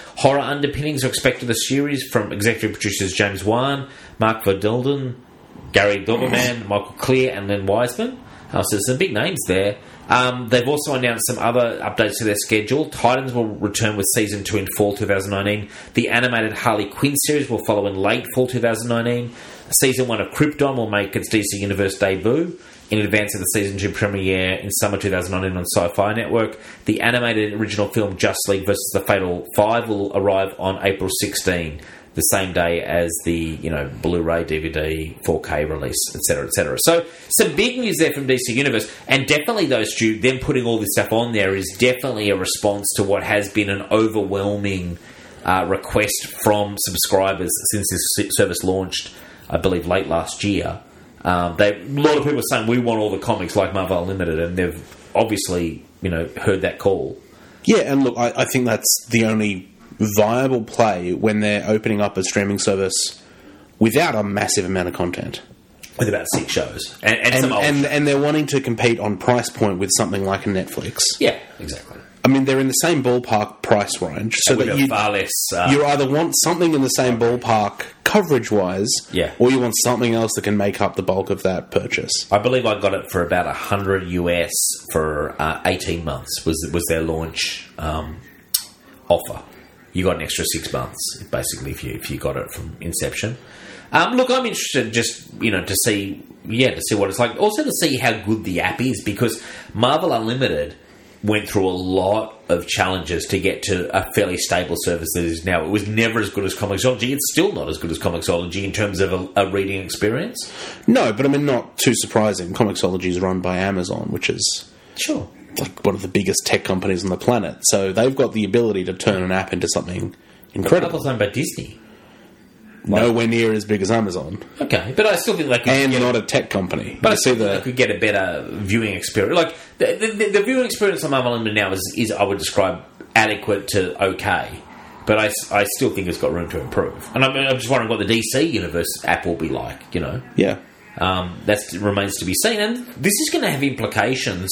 Horror underpinnings are expected the series from executive producers James Wan, Mark Verdilden, Gary Doberman, Michael Clear, and Len Wiseman. Uh, so there's some big names there. Um, they've also announced some other updates to their schedule. Titans will return with Season two in fall twenty nineteen. The animated Harley Quinn series will follow in late fall twenty nineteen. Season one of Krypton will make its D C Universe debut in advance of the Season two premiere in summer twenty nineteen on Sci-Fi Network. The animated original film Just League versus the Fatal Five will arrive on April sixteenth, the same day as the, you know, Blu-ray, D V D, four K release, et cetera, et cetera. So, some big news there from D C Universe, and definitely those, Stu, them putting all this stuff on there is definitely a response to what has been an overwhelming uh, request from subscribers since this service launched, I believe, late last year. Um, they, a lot of people are saying, we want all the comics like Marvel Unlimited, and they've obviously, you know, heard that call. Yeah, and look, I, I think that's the only viable play when they're opening up a streaming service without a massive amount of content. With about six shows. And, and, And, some old and, shows. and they're wanting to compete on price point with something like a Netflix. Yeah, exactly. I mean, they're in the same ballpark price range, so With that a you, far less... Uh, you either want something in the same ballpark coverage-wise, Yeah. or you want something else that can make up the bulk of that purchase. I believe I got it for about one hundred U S for uh, eighteen months was was their launch um, offer. You got an extra six months, basically, if you if you got it from inception. Um, look, I'm interested just, you know, to see, yeah, to see what it's like. Also to see how good the app is, because Marvel Unlimited went through a lot of challenges to get to a fairly stable service that is now. It was never as good as Comixology. It's still not as good as Comixology in terms of a, a reading experience. No, but I mean, not too surprising. Comixology is run by Amazon, which is Sure. like one of the biggest tech companies on the planet. So they've got the ability to turn an app into something incredible. Marvel's owned by Disney. Nowhere near as big as Amazon. Okay, but I still think they could And get not a tech company. But I You see still think they the... could get a better viewing experience. Like the, the, the viewing experience on Marvel Unlimited now is, is, I would describe, adequate to okay. But I, I still think it's got room to improve. And I'm, I'm just wondering what the D C Universe app will be like. You know, Yeah. um, that remains to be seen. And this is going to have implications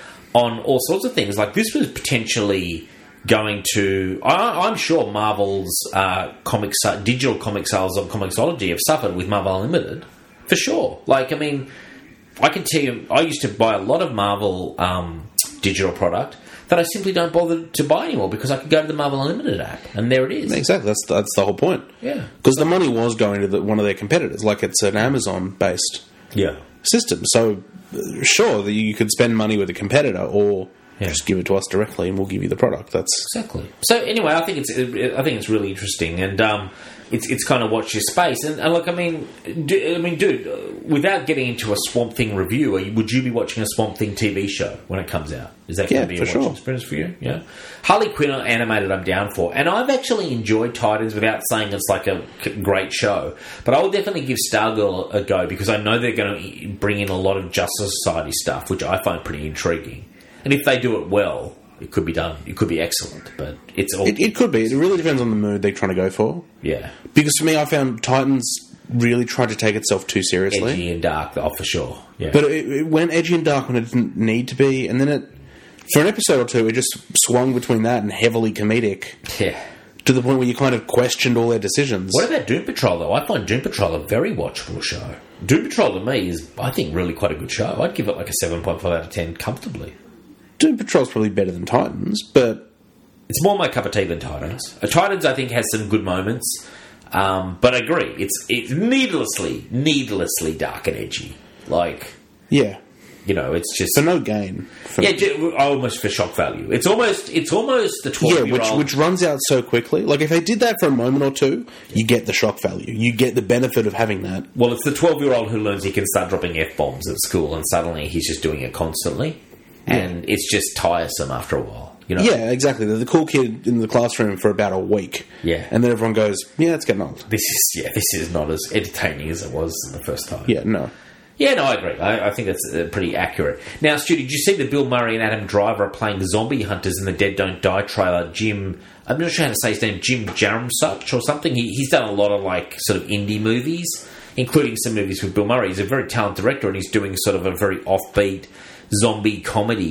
on all sorts of things. Like this was potentially going to... I, I'm sure Marvel's uh, comic sa- digital comic sales on Comixology have suffered with Marvel Unlimited. For sure. Like, I mean, I can tell you, I used to buy a lot of Marvel um, digital product that I simply don't bother to buy anymore because I could go to the Marvel Unlimited app and there it is. Exactly. That's that's the whole point. Yeah. Because the money was going to the, one of their competitors. Like, it's an Amazon-based Yeah. system. So, uh, sure, that you could spend money with a competitor or... Yeah. Just give it to us directly, and we'll give you the product. That's Exactly. So anyway, I think it's I think it's really interesting, and um, it's it's kind of watch your space. And, and look, I mean, do, I mean, dude, uh, without getting into a Swamp Thing review, are you, would you be watching a Swamp Thing T V show when it comes out? Is that going Yeah, to be a for watching sure. experience for you? Yeah. Harley Quinn animated, I'm down for, and I've actually enjoyed Titans without saying it's like a great show. But I will definitely give Stargirl a go because I know they're going to bring in a lot of Justice Society stuff, which I find pretty intriguing. And if they do it well, it could be done. It could be excellent, but it's all... it, it could be. It really depends on the mood they're trying to go for. yeah. Because for me, I found Titans really tried to take itself too seriously. Edgy and dark, oh, for sure. Yeah. But it, it went edgy and dark when it didn't need to be, and then it, for an episode or two, it just swung between that and heavily comedic yeah. to the point where you kind of questioned all their decisions. What about Doom Patrol, though? I find Doom Patrol a very watchable show. Doom Patrol, to me, is, I think, really quite a good show. I'd give it like a seven point five out of ten comfortably. Doom Patrol's probably better than Titans, but It's more my cup of tea than Titans. Uh, Titans, I think, has some good moments, um, but I agree. It's it's needlessly, needlessly dark and edgy. Like, yeah, you know, it's just... for no gain. For yeah, ju- almost for shock value. It's almost it's almost the yeah, twelve-year-old... which which runs out so quickly. Like, if they did that for a moment or two, you get the shock value. You get the benefit of having that. Well, it's the twelve-year-old who learns he can start dropping F-bombs at school, and suddenly he's just doing it constantly. And it's just tiresome after a while, you know? Yeah, exactly. They're the cool kid in the classroom for about a week. Yeah. And then everyone goes, yeah, it's getting old. This is, yeah, this is not as entertaining as it was the first time. Yeah, no. Yeah, no, I agree. I, I think that's uh, pretty accurate. Now, Stu, did you see that Bill Murray and Adam Driver are playing zombie hunters in the Dead Don't Die trailer? Jim, I'm not sure how to say his name, Jim Jarmusch or something. He, he's done a lot of, like, sort of indie movies, including some movies with Bill Murray. He's a very talented director, and he's doing sort of a very offbeat zombie comedy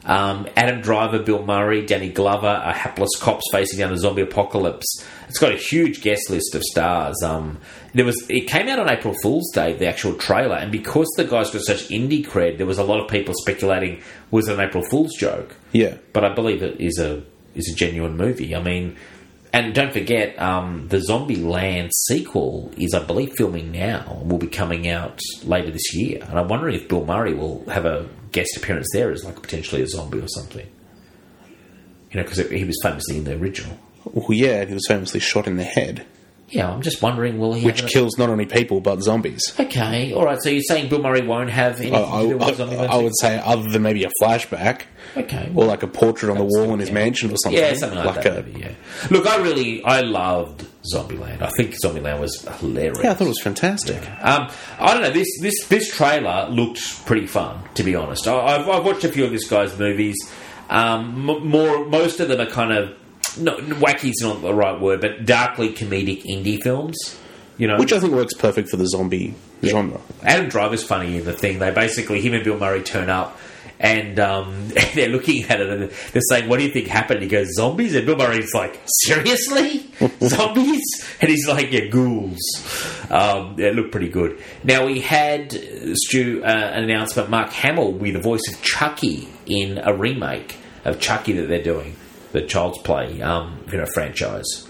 Um, Adam Driver, Bill Murray, Danny Glover are hapless cops facing down a zombie apocalypse. It's got a huge guest list of stars. Um, there was it came out on April Fool's Day, the actual trailer, and because the guy's got such indie cred, there was a lot of people speculating was it an April Fool's joke. Yeah, but I believe it is a is a genuine movie. I mean, and don't forget, um, the Zombieland sequel is, I believe, filming now and will be coming out later this year. And I'm wondering if Bill Murray will have a guest appearance there as like potentially a zombie or something. You know, because he was famously in the original. Well, yeah, he was famously shot in the head. Yeah, I'm just wondering, will he Which have kills not only people, but zombies. Okay, all right, so you're saying Bill Murray won't have anything I, to do with I, zombie I, I would say other than maybe a flashback. Okay. Or like a portrait on the wall in his yeah. mansion or something. Yeah, something like, like that, a, maybe, yeah. Look, I really, I loved Zombieland. I think Zombieland was hilarious. Yeah, I thought it was fantastic. Um, I don't know, this, this, this trailer looked pretty fun, to be honest. I, I've, I've watched a few of this guy's movies. Um, m- more, most of them are kind of, no, wacky's not the right word, but darkly comedic indie films. You know, which I think works perfect for the zombie yeah. genre. Adam Driver's funny in the thing. They basically, him and Bill Murray turn up and um, they're looking at it and they're saying, what do you think happened? He goes, zombies? And Bill Murray's like, seriously? Zombies? And he's like, yeah, ghouls. Um, it looked pretty good. Now, we had, Stu, uh, an announcement, Mark Hamill will be the voice of Chucky in a remake of Chucky that they're doing, the Child's Play um, you know, franchise.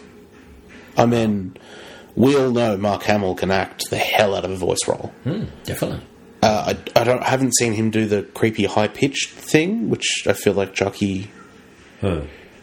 I mean, we all know Mark Hamill can act the hell out of a voice role. Mm, definitely. Uh, I, I don't I haven't seen him do the creepy high pitched thing, which I feel like Chucky huh.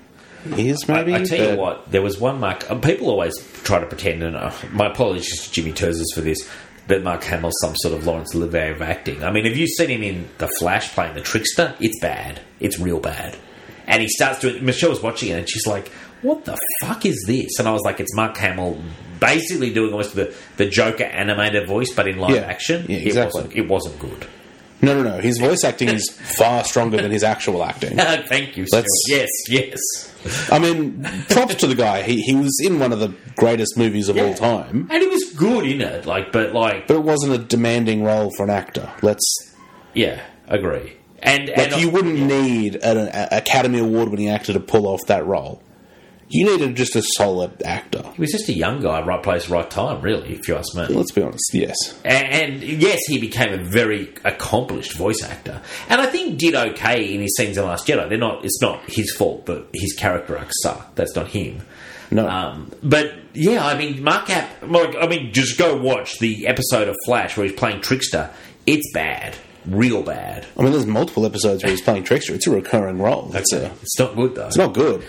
is maybe. I, I tell you what, there was one Mark. Uh, people always try to pretend, and uh, my apologies to Jimmy Terzis for this, that Mark Hamill's some sort of Laurence Olivier of acting. I mean, have you seen him in The Flash playing the trickster? It's bad. It's real bad. And he starts doing. Michelle was watching it, and she's like, "What the fuck is this?" And I was like, "It's Mark Hamill." Basically doing almost the, the Joker animated voice, but in live yeah, action. Yeah, exactly. It wasn't, it wasn't good. No, no, no. His voice acting is far stronger than his actual acting. Thank you, Stuart. Yes, yes. I mean, props to the guy. He he was in one of the greatest movies of yeah. all time, and he was good in it. Like, but like, but it wasn't a demanding role for an actor. Let's. Yeah, agree. And like and you wouldn't yeah. need an, an Academy Award-winning actor to pull off that role. You needed just a solid actor. He was just a young guy, right place, right time, really, if you ask me. Let's be honest, yes. And, and yes, he became a very accomplished voice actor. And I think did okay in his scenes in Last Jedi. They're not. It's not his fault that his character arcs suck. That's not him. No. Um, but, yeah, I mean, Mark Hamill... I mean, just go watch the episode of Flash where he's playing Trickster. It's bad. Real bad. I mean, there's multiple episodes where he's playing Trickster. It's a recurring role. That's a, it's not good, though. It's not good.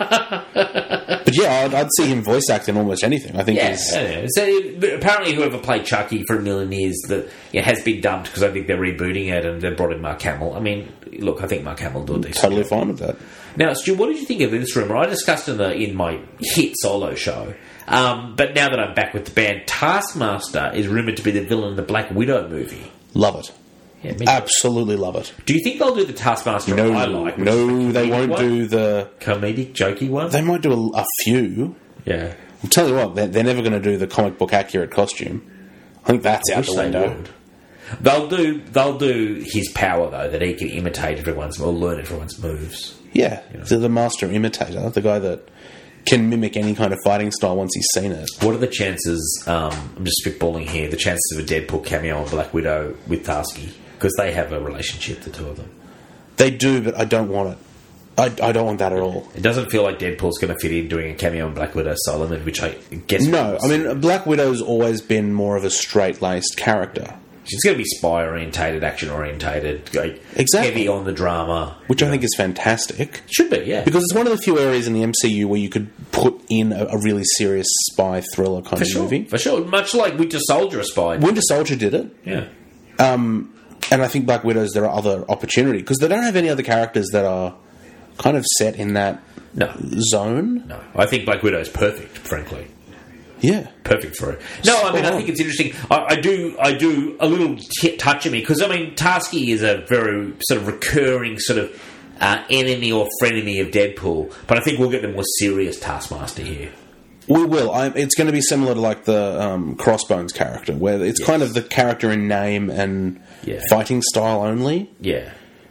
But yeah, I'd, I'd see him voice acting almost anything. I think yeah, he's... yeah. So apparently whoever played Chucky for a million years that yeah, has been dumped because I think they're rebooting it and they brought in Mark Hamill. I mean, look, I think Mark Hamill will do a decent Totally job. fine with that. Now, Stu, what did you think of this rumour? I discussed in, the, in my hit solo show, um, but now that I'm back with the band, Taskmaster is rumoured to be the villain in the Black Widow movie. Love it. Yeah, absolutely love it. Do you think they'll do the Taskmaster no, I like? No, they won't one? do the... Comedic, jokey one? They might do a, a few. Yeah. I'll tell you what, they're, they're never going to do the comic book accurate costume. I think that's I out the window. Would. They'll do They'll do his power, though, that he can imitate everyone's... or learn everyone's moves. Yeah. You know? So the master imitator, the guy that can mimic any kind of fighting style once he's seen it. What are the chances... Um, I'm just spitballing here. The chances of a Deadpool cameo on Black Widow with Tarsky... Because they have a relationship, the two of them. They do, but I don't want it. I, I don't want that at all. It doesn't feel like Deadpool's going to fit in doing a cameo on Black Widow Solomon, which I guess... No, I mean, Black Widow's always been more of a straight-laced character. She's going to be spy-orientated, action-orientated, like exactly. heavy on the drama. Which I know. think is fantastic. Should be, yeah. Because it's one of the few areas in the M C U where you could put in a, a really serious spy thriller kind for of sure, movie. For sure. Much like Winter Soldier, a spy. Winter Soldier did it. Yeah. Um... And I think Black Widows, there are other opportunities because they don't have any other characters that are kind of set in that no. zone. No, I think Black Widow is perfect, frankly. Yeah, perfect for it. No, I mean, oh, I think it's interesting. I, I do, I do a little t- touch of me because I mean, Tarsky is a very sort of recurring sort of uh, enemy or frenemy of Deadpool, but I think we'll get the more serious Taskmaster here. We will. I, it's going to be similar to like the um, Crossbones character, where it's yes. kind of the character in name and yeah. fighting style only. Yeah.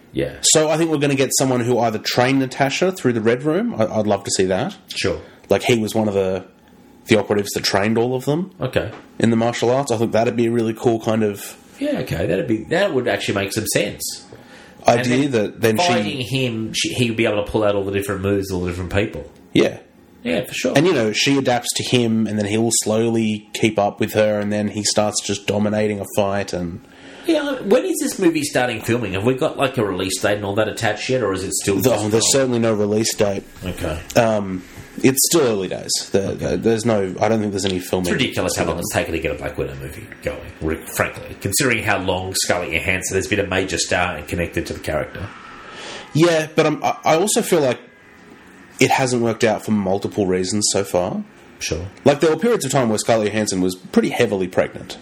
Yeah. So I think we're going to get someone who either trained Natasha through the Red Room. I, I'd love to see that. Sure. Like he was one of the the operatives that trained all of them. Okay. In the martial arts. I think that'd be a really cool kind of... Yeah, okay. That'd be that would actually make some sense. idea that then fighting she... him, she, he would be able to pull out all the different moves, all the different people. Yeah. Yeah, for sure. And, you know, she adapts to him, and then he'll slowly keep up with her, and then he starts just dominating a fight, and... Yeah, when is this movie starting filming? Have we got, like, a release date and all that attached yet, or is it still... The, oh, there's certainly no release date. Okay. Um, it's still early days. The, okay. the, there's no... I don't think there's any filming. It's ridiculous how long it's taken to get a Black Widow movie going, frankly. Considering how long Scarlett Johansson has been a major star and connected to the character. Yeah, but I'm, I also feel like it hasn't worked out for multiple reasons so far. Sure. Like, there were periods of time where Scarlett Johansson was pretty heavily pregnant.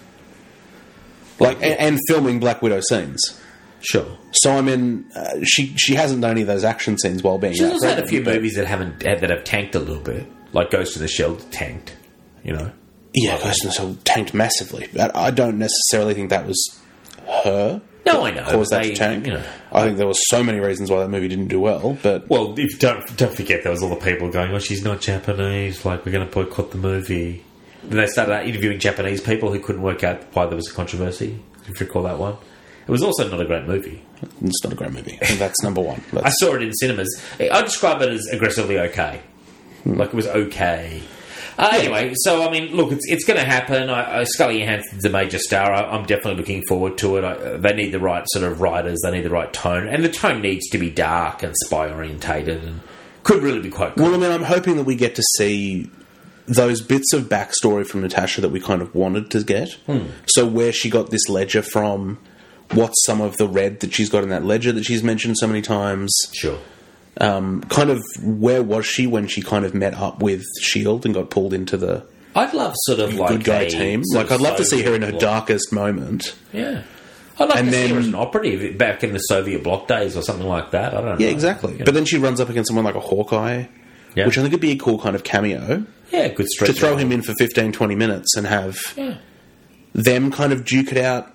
Like, and, and filming Black Widow scenes. Sure. So, I mean, uh, she she hasn't done any of those action scenes while being... She's also had a few but, movies that haven't that have tanked a little bit. Like Ghost in the Shell tanked, you know? Yeah, Ghost in the Shell tanked massively. But I don't necessarily think that was her. No, I know. Caused that they, to tank. You know, I think there were so many reasons why that movie didn't do well, but... Well, if, don't, don't forget there was all the people going, oh, she's not Japanese, like, we're going to boycott the movie. Then they started out interviewing Japanese people who couldn't work out why there was a controversy, if you recall that one. It was also not a great movie. It's not a great movie. I think that's number one. That's... I saw it in cinemas. I describe it as aggressively okay. Hmm. Like, it was okay. Uh, yeah. Anyway, so, I mean, look, it's it's going to happen. I, I, Scarlett Johansson's a major star. I, I'm definitely looking forward to it. I, they need the right sort of writers. They need the right tone. And the tone needs to be dark and spy-orientated and could really be quite cool. Well, I mean, I'm hoping that we get to see those bits of backstory from Natasha that we kind of wanted to get. Hmm. So where she got this ledger from, what's some of the red that she's got in that ledger that she's mentioned so many times. Sure. Um, kind of, where was she when she kind of met up with S H I E L D and got pulled into the I'd love sort of like good guy a team? Like, I'd love to see her in her block. darkest moment. Yeah. I'd like and to then, see her as an operative back in the Soviet bloc days or something like that. I don't know. Yeah, exactly. You know. But then she runs up against someone like a Hawkeye, yeah. which I think would be a cool kind of cameo. Yeah, good stretch. To throw him in for fifteen, twenty minutes and have yeah. them kind of duke it out.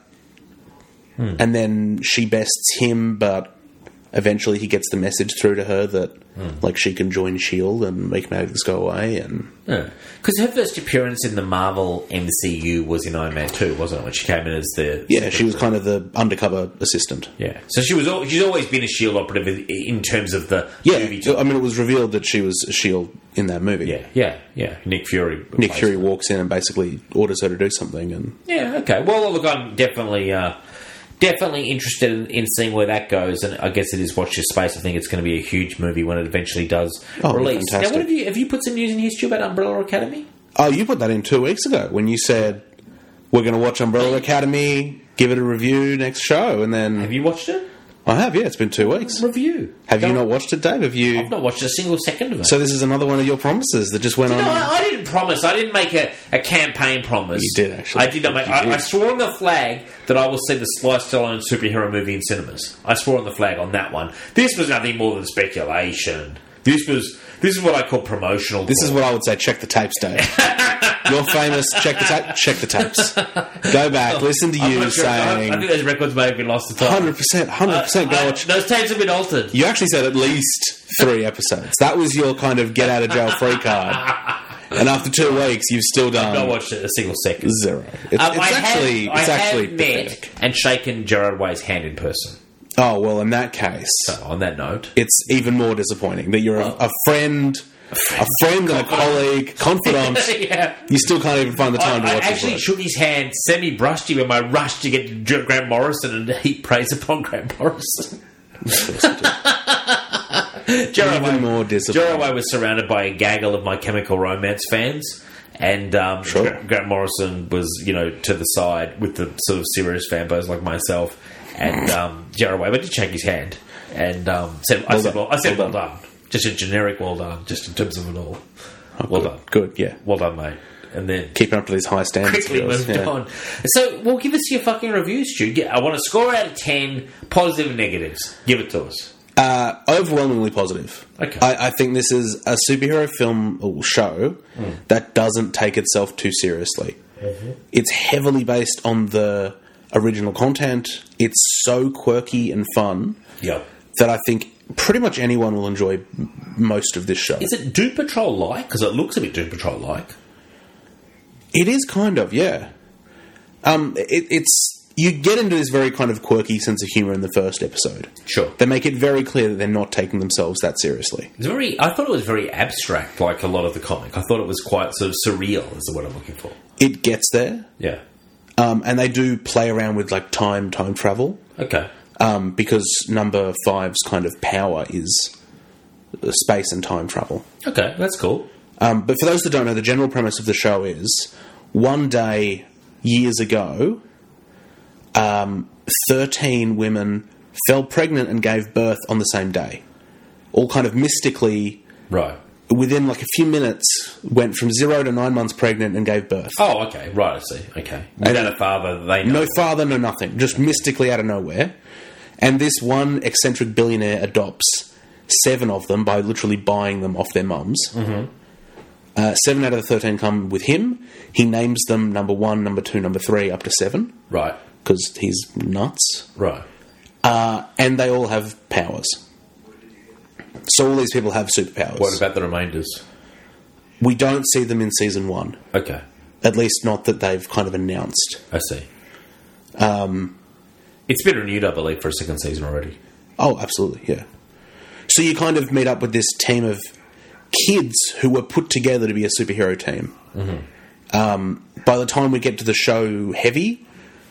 Hmm. And then she bests him, but eventually he gets the message through to her that hmm. like she can join S H I E L D and make Maddox go away. And yeah, because her first appearance in the Marvel M C U was in Iron Man two, wasn't it? When she came in as the yeah, she was kind of the undercover assistant. Yeah, so she was al- she's always been a S H I E L D operative in terms of the yeah. movie. I mean, it was revealed that she was a S H I E L D in that movie. Yeah, yeah, yeah. Nick Fury. Nick Fury walks in and basically orders her to do something. And yeah, okay. Well, look, I'm definitely. Uh, Definitely interested in, in seeing where that goes, and I guess it is watch your space. I think it's going to be a huge movie when it eventually does oh, release. Fantastic. Now, what have you have you put some news in history about Umbrella Academy? Oh, you put that in two weeks ago when you said we're going to watch Umbrella Academy, give it a review next show, and then have you watched it? I have, yeah. It's been two weeks. Review. Have Go you on. not watched it, Dave? Have you? I've not watched a single second of it. So this is another one of your promises that just went on. No, I, I didn't promise. I didn't make a, a campaign promise. You did, actually. I did not make. I, I swore on the flag that I will see the Sly Stallone superhero movie in cinemas. I swore on the flag on that one. This was nothing more than speculation. This was this is what I call promotional. This is what I would say. Check the tapes, Dave. You're famous. Check the tape. Check the tapes. Go back. Listen to you sure. saying. I think those records may have been lost to time. Hundred percent. Hundred percent. Go uh, watch. Those tapes have been altered. You actually said at least three episodes. That was your kind of get out of jail free card. And after two weeks, you've still done. I've not watched it a single second. Zero. It's, um, it's I actually. Have, it's I actually have pathetic. met and shaken Gerard Way's hand in person. Oh well, in that case, so on that note, it's even more disappointing that you're well, a, a friend. A friend and a colleague, confidant. yeah. You still can't even find the time I, to watch I actually it. shook his hand, semi-brushed him in my rush to get to Grant Morrison and heap praise upon Grant Morrison. Even more disappointing. Gerard Way was surrounded by a gaggle of My Chemical Romance fans, and um, sure. Grant, Grant Morrison was, you know, to the side with the sort of serious fanboys like myself, and um, Gerard Way, but did shake his hand and um, said, "I well said, done. well, I said, well, well done." done." Just a generic well done, just in terms of it all. Oh, well good. done. Good, yeah. Well done, mate. And then keeping up to these high standards. quickly moved yeah. on. So, well, give us your fucking review, Stu. I want a score out of ten, positive and negatives. Give it to us. Uh, overwhelmingly positive. Okay. I, I think this is a superhero film or show mm. that doesn't take itself too seriously. Mm-hmm. It's heavily based on the original content. It's so quirky and fun Yeah. that I think pretty much anyone will enjoy m- most of this show. Is it Doom Patrol-like? Because it looks a bit Doom Patrol-like. It is kind of, yeah. Um, it, it's you get into this very kind of quirky sense of humour in the first episode. Sure. They make it very clear that they're not taking themselves that seriously. It's very. I thought it was very abstract, like a lot of the comic. I thought it was quite sort of surreal, is the word I'm looking for. It gets there, Yeah. um, and they do play around with like time, time travel, Okay. um, because number five's kind of power is uh, space and time travel. Okay, that's cool. Um, but for those that don't know, the general premise of the show is one day, years ago, um, thirteen women fell pregnant and gave birth on the same day. All kind of mystically, Right. within like a few minutes, went from zero to nine months pregnant and gave birth. Oh, okay. Right, I see. Okay. Without a father, they know. No father, no nothing. Just mystically out of nowhere. And this one eccentric billionaire adopts seven of them by literally buying them off their mums. Mm-hmm. Uh, seven out of the thirteen come with him. He names them number one, number two, number three, up to seven. Right. Because he's nuts. Right. Uh, and they all have powers. So all these people have superpowers. What about the remainders? We don't see them in season one. Okay. At least not that they've kind of announced. I see. Um, it's been renewed, I believe, for a second season already. Oh, absolutely, yeah. So you kind of meet up with this team of kids who were put together to be a superhero team. Mm-hmm. Um, by the time we get to the show heavy,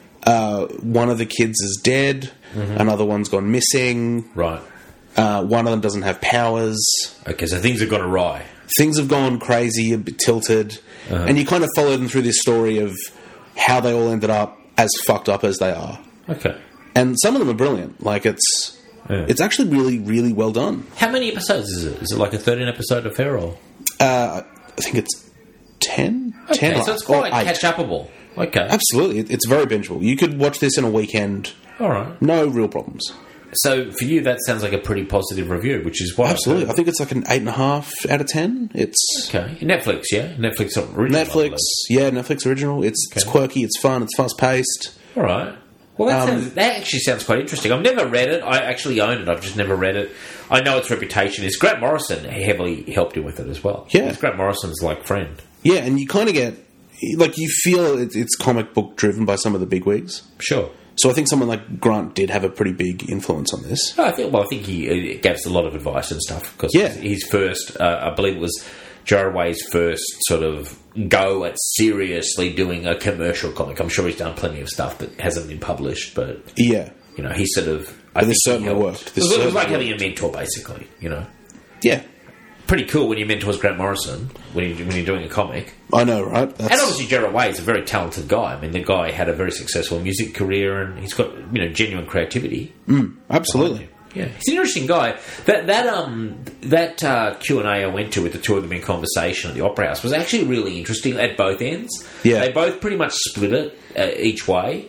uh, one of the kids is dead, mm-hmm. another one's gone missing, Right. uh, one of them doesn't have powers. Okay, so things have gone awry. Things have gone crazy, a bit tilted, Uh-huh. and you kind of follow them through this story of how they all ended up as fucked up as they are. Okay. And some of them are brilliant. Like, it's Yeah. it's actually really, really well done. How many episodes is it? Is it like a thirteen episode affair or? Uh, I think it's ten? Okay, ten so it's or quite eight. catch-upable. Okay. Absolutely. It- It's very bingeable. You could watch this in a weekend, All right. no real problems. So for you, that sounds like a pretty positive review, which is what Absolutely. I've I heard. think it's like an eight and a half out of ten. It's Okay. Netflix, yeah? Netflix original. I Netflix. believe. Yeah, Netflix original. It's, it's Okay. quirky, it's fun, it's fast paced. All right. Well, that, Um, sounds, that actually sounds quite interesting. I've never read it. I actually own it. I've just never read it. I know its reputation is. Grant Morrison heavily helped him with it as well. Yeah. Grant Morrison's like friend. Yeah, and you kind of get, like, you feel it, it's comic book driven by some of the bigwigs. Sure. So I think someone like Grant did have a pretty big influence on this. I think. Well, I think he uh, gave us a lot of advice and stuff because Yeah. his first, uh, I believe, it was Gerard Way's first sort of go at seriously doing a commercial comic. I'm sure he's done plenty of stuff that hasn't been published, but Yeah. you know, he sort of. But I think this he certainly helped. worked. This It was, it was certainly like having a worked. mentor, basically. You know, Yeah. pretty cool when your mentor's Grant Morrison when you when you're doing a comic. I know, right? That's, And obviously, Gerard Way is a very talented guy. I mean, the guy had a very successful music career, and he's got you know genuine creativity. absolutely. Yeah, he's an interesting guy. That that um that uh, Q and A I went to with the two of them in conversation at the Opera House was actually really interesting at both ends. Yeah. They both pretty much split it uh, each way,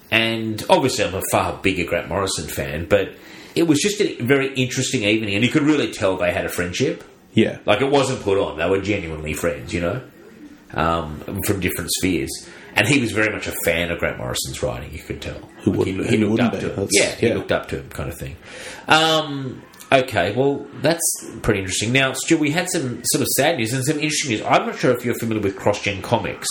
and obviously I'm a far bigger Grant Morrison fan, but it was just a very interesting evening, and you could really tell they had a friendship. Yeah. Like, it wasn't put on. They were genuinely friends, you know, um, from different spheres. And he was very much a fan of Grant Morrison's writing, you could tell. Who Like, wouldn't- he, he who looked up wouldn't to be? him. That's- Yeah, he yeah. looked up to him, kind of thing. Um, okay, well, that's pretty interesting. Now, Stu, we had some sort of sad news and some interesting news. I'm not sure if you're familiar with CrossGen Comics.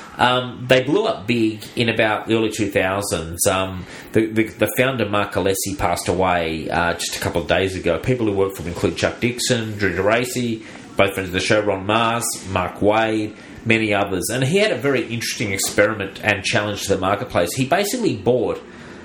Um, they blew up big in about the early two thousands. Um, the, the, the founder, Mark Alessi, passed away uh, just a couple of days ago. People who worked for him include Chuck Dixon, Drew DeRacy, both friends of the show, Ron Mars, Mark Waid, many others. And he had a very interesting experiment and challenge to the marketplace. He basically bought...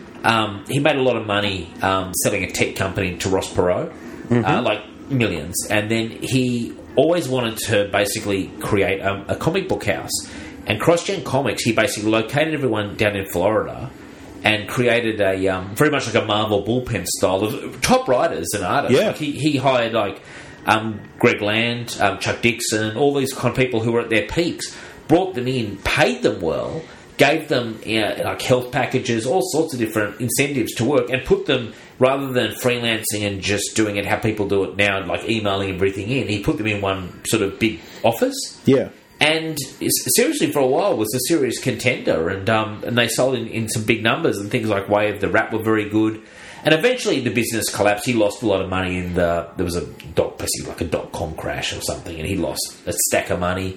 Um, he made a lot of money um, selling a tech company to Ross Perot, mm-hmm. uh, like millions. And then he always wanted to basically create a, a comic book house. And CrossGen Comics, he basically located everyone down in Florida and created a um, very much like a Marvel bullpen style of top writers and artists. Yeah. Like he, he hired like um, Greg Land, um, Chuck Dixon, all these kind of people who were at their peaks, brought them in, paid them well, gave them you know, like health packages, all sorts of different incentives to work, and put them, rather than freelancing and just doing it how people do it now, like emailing everything in, he put them in one sort of big office. Yeah. and seriously, for a while, was a serious contender, and um, and they sold in, in some big numbers, and things like Way of the Rat were very good. And eventually, the business collapsed. He lost a lot of money in the there was a dot basically like a dot com crash or something, and he lost a stack of money.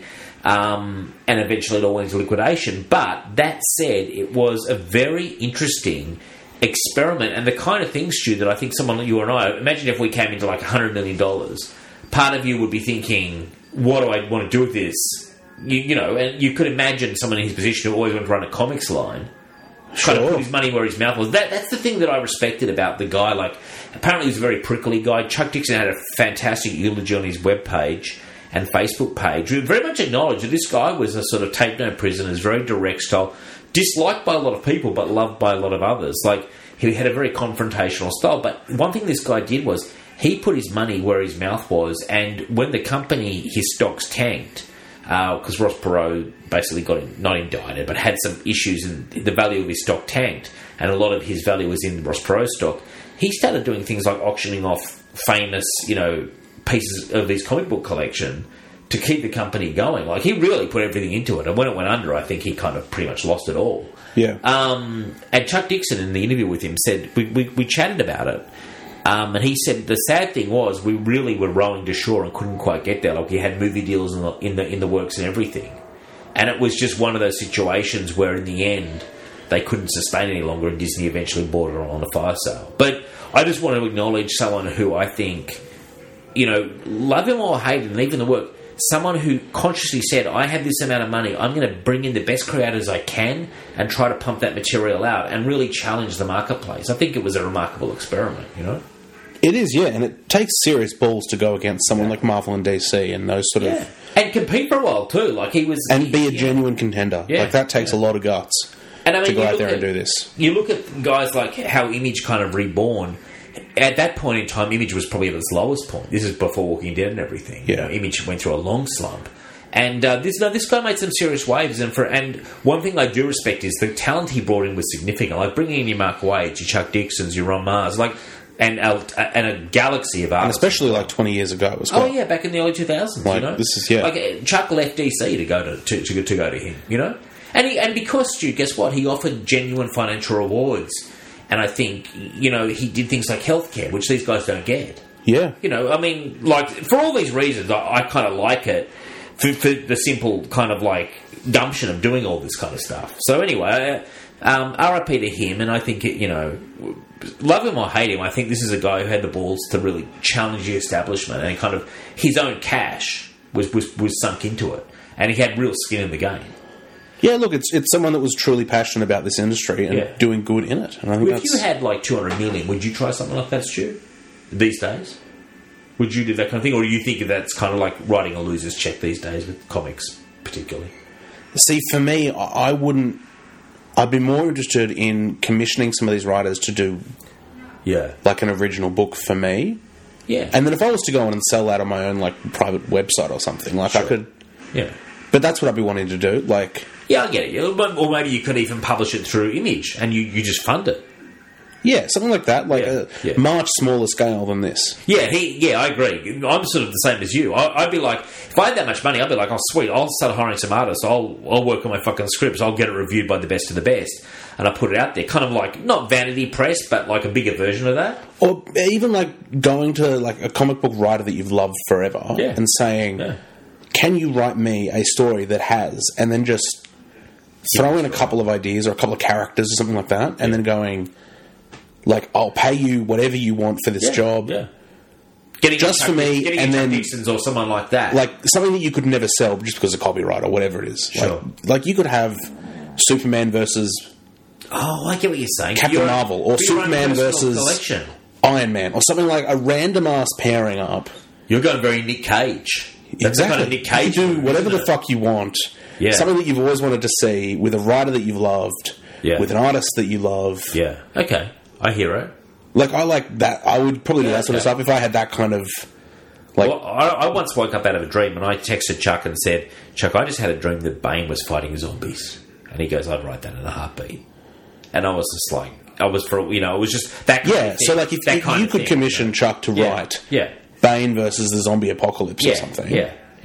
Um, and eventually, it all went into liquidation. But that said, it was a very interesting experiment, and the kind of thing, Stu, that I think someone like you and I imagine if we came into like a hundred million dollars, part of you would be thinking, "What do I want to do with this?" You, you know, and you could imagine someone in his position who always wanted to run a comics line. Kind Sure. of put his money where his mouth was. That, that's the thing that I respected about the guy. Like, apparently he was a very prickly guy. Chuck Dixon had a fantastic eulogy on his webpage and Facebook page. We very much acknowledged that this guy was a sort of take-no-prisoners, very direct style, disliked by a lot of people but loved by a lot of others. Like, he had a very confrontational style. But one thing this guy did was he put his money where his mouth was, and when the company, his stocks tanked, because uh, Ross Perot basically got in, not indicted, but had some issues and the value of his stock tanked, and a lot of his value was in Ross Perot stock. He started doing things like auctioning off famous, you know, pieces of his comic book collection to keep the company going. Like, he really put everything into it, and when it went under, I think he kind of pretty much lost it all. Yeah. Um, and Chuck Dixon, in the interview with him, said we we, we chatted about it. Um, and he said the sad thing was we really were rowing to shore and couldn't quite get there. Like, we had movie deals in the, in the in the works and everything, and it was just one of those situations where in the end they couldn't sustain any longer, and Disney eventually bought it on a fire sale. But I just want to acknowledge someone who I think, you know, love him or hate him, and even the work, someone who consciously said, I have this amount of money, I'm going to bring in the best creators I can and try to pump that material out and really challenge the marketplace. I think it was a remarkable experiment, you know? It is, yeah, and it takes serious balls to go against someone like Marvel and D C and those sort Yeah. of... And compete for a while, too. Like, he was... And be a yeah. genuine contender. Yeah. Like, that takes Yeah. a lot of guts And I mean, to go you out look there at- and do this. You look at guys like how Image kind of reborn. At that point in time, Image was probably at its lowest point. This is before Walking Dead and everything. You Yeah. know, Image went through a long slump. And uh, this no, this guy made some serious waves. And for and one thing I do respect is the talent he brought in was significant. Like bringing in your Mark Waid, your Chuck Dixons, your Ron Mars, like and a, and a galaxy of And artists. especially like twenty years ago as well. Oh yeah, back in the early two thousands. Like, you know, this is- yeah. Like uh, Chuck left D C to go to to, to, to go to him. You know, and he, and because Stu, guess what? He offered genuine financial rewards, and I think you know he did things like healthcare, which these guys don't get. Yeah. You know, I mean, like for all these reasons, I, I kind of like it for, for the simple kind of like gumption of doing all this kind of stuff. So anyway, um, R I P to him, and I think it, you know, love him or hate him, I think this is a guy who had the balls to really challenge the establishment, and kind of his own cash was was, was sunk into it, and he had real skin in the game. Yeah, look, it's it's someone that was truly passionate about this industry and Yeah. doing good in it. And I think If that's... you had like two hundred million, would you try something like that, Stu? These days? Would you do that kind of thing? Or do you think that's kind of like writing a loser's check these days with comics, particularly? See, for me, I I wouldn't... I'd be more interested in commissioning some of these writers to do Yeah. like an original book for me. Yeah. And then if I was to go on and sell that on my own like private website or something, like I Sure. could... yeah. But that's what I'd be wanting to do. Like, Yeah, I get it. Yeah, but- Or maybe you could even publish it through Image and you, you just fund it. yeah, something like that. Like Yeah, a yeah. much smaller scale than this. Yeah, he. Yeah, I agree. I'm sort of the same as you. I, I'd be like, if I had that much money, I'd be like, oh, sweet, I'll start hiring some artists. I'll I'll work on my fucking scripts. I'll get it reviewed by the best of the best, and I put it out there. Kind of like not vanity press, but like a bigger version of that. Or even like going to like a comic book writer that you've loved forever Yeah. and saying, Yeah. can you write me a story that has, and then just throw in a couple of ideas or a couple of characters or something like that, and then going, like, I'll pay you whatever you want for this Yeah, job. Yeah. Getting Just Chuck- for me, getting and Chuck then- Dixon's or someone like that. Like something that you could never sell just because of copyright or whatever it is. Sure. Like, like you could have Superman versus oh, I get what you're saying. Captain Your- Marvel or your own Superman personal versus collection. Iron Man or something like a random ass pairing up. You're going very Nick Cage. That's the exactly. kind of Nick Cage. you can do move, whatever isn't the it? fuck you want. Yeah. Something that you've always wanted to see with a writer that you've loved. Yeah. With an artist that you love. Yeah. Okay. I hear it. Like I like that. I would probably do Yeah, that sort of okay. stuff if I had that kind of like. Well, I, I once woke up out of a dream and I texted Chuck and said, Chuck, I just had a dream that Bane was fighting zombies. And he goes, I'd write that in a heartbeat. And I was just like, I was for, you know, it was just that kind yeah. of thing. So like if, that if kind you of could thing, commission you know? Chuck to Yeah. write Yeah. Bane versus the zombie apocalypse Yeah. or something. Yeah. Yeah.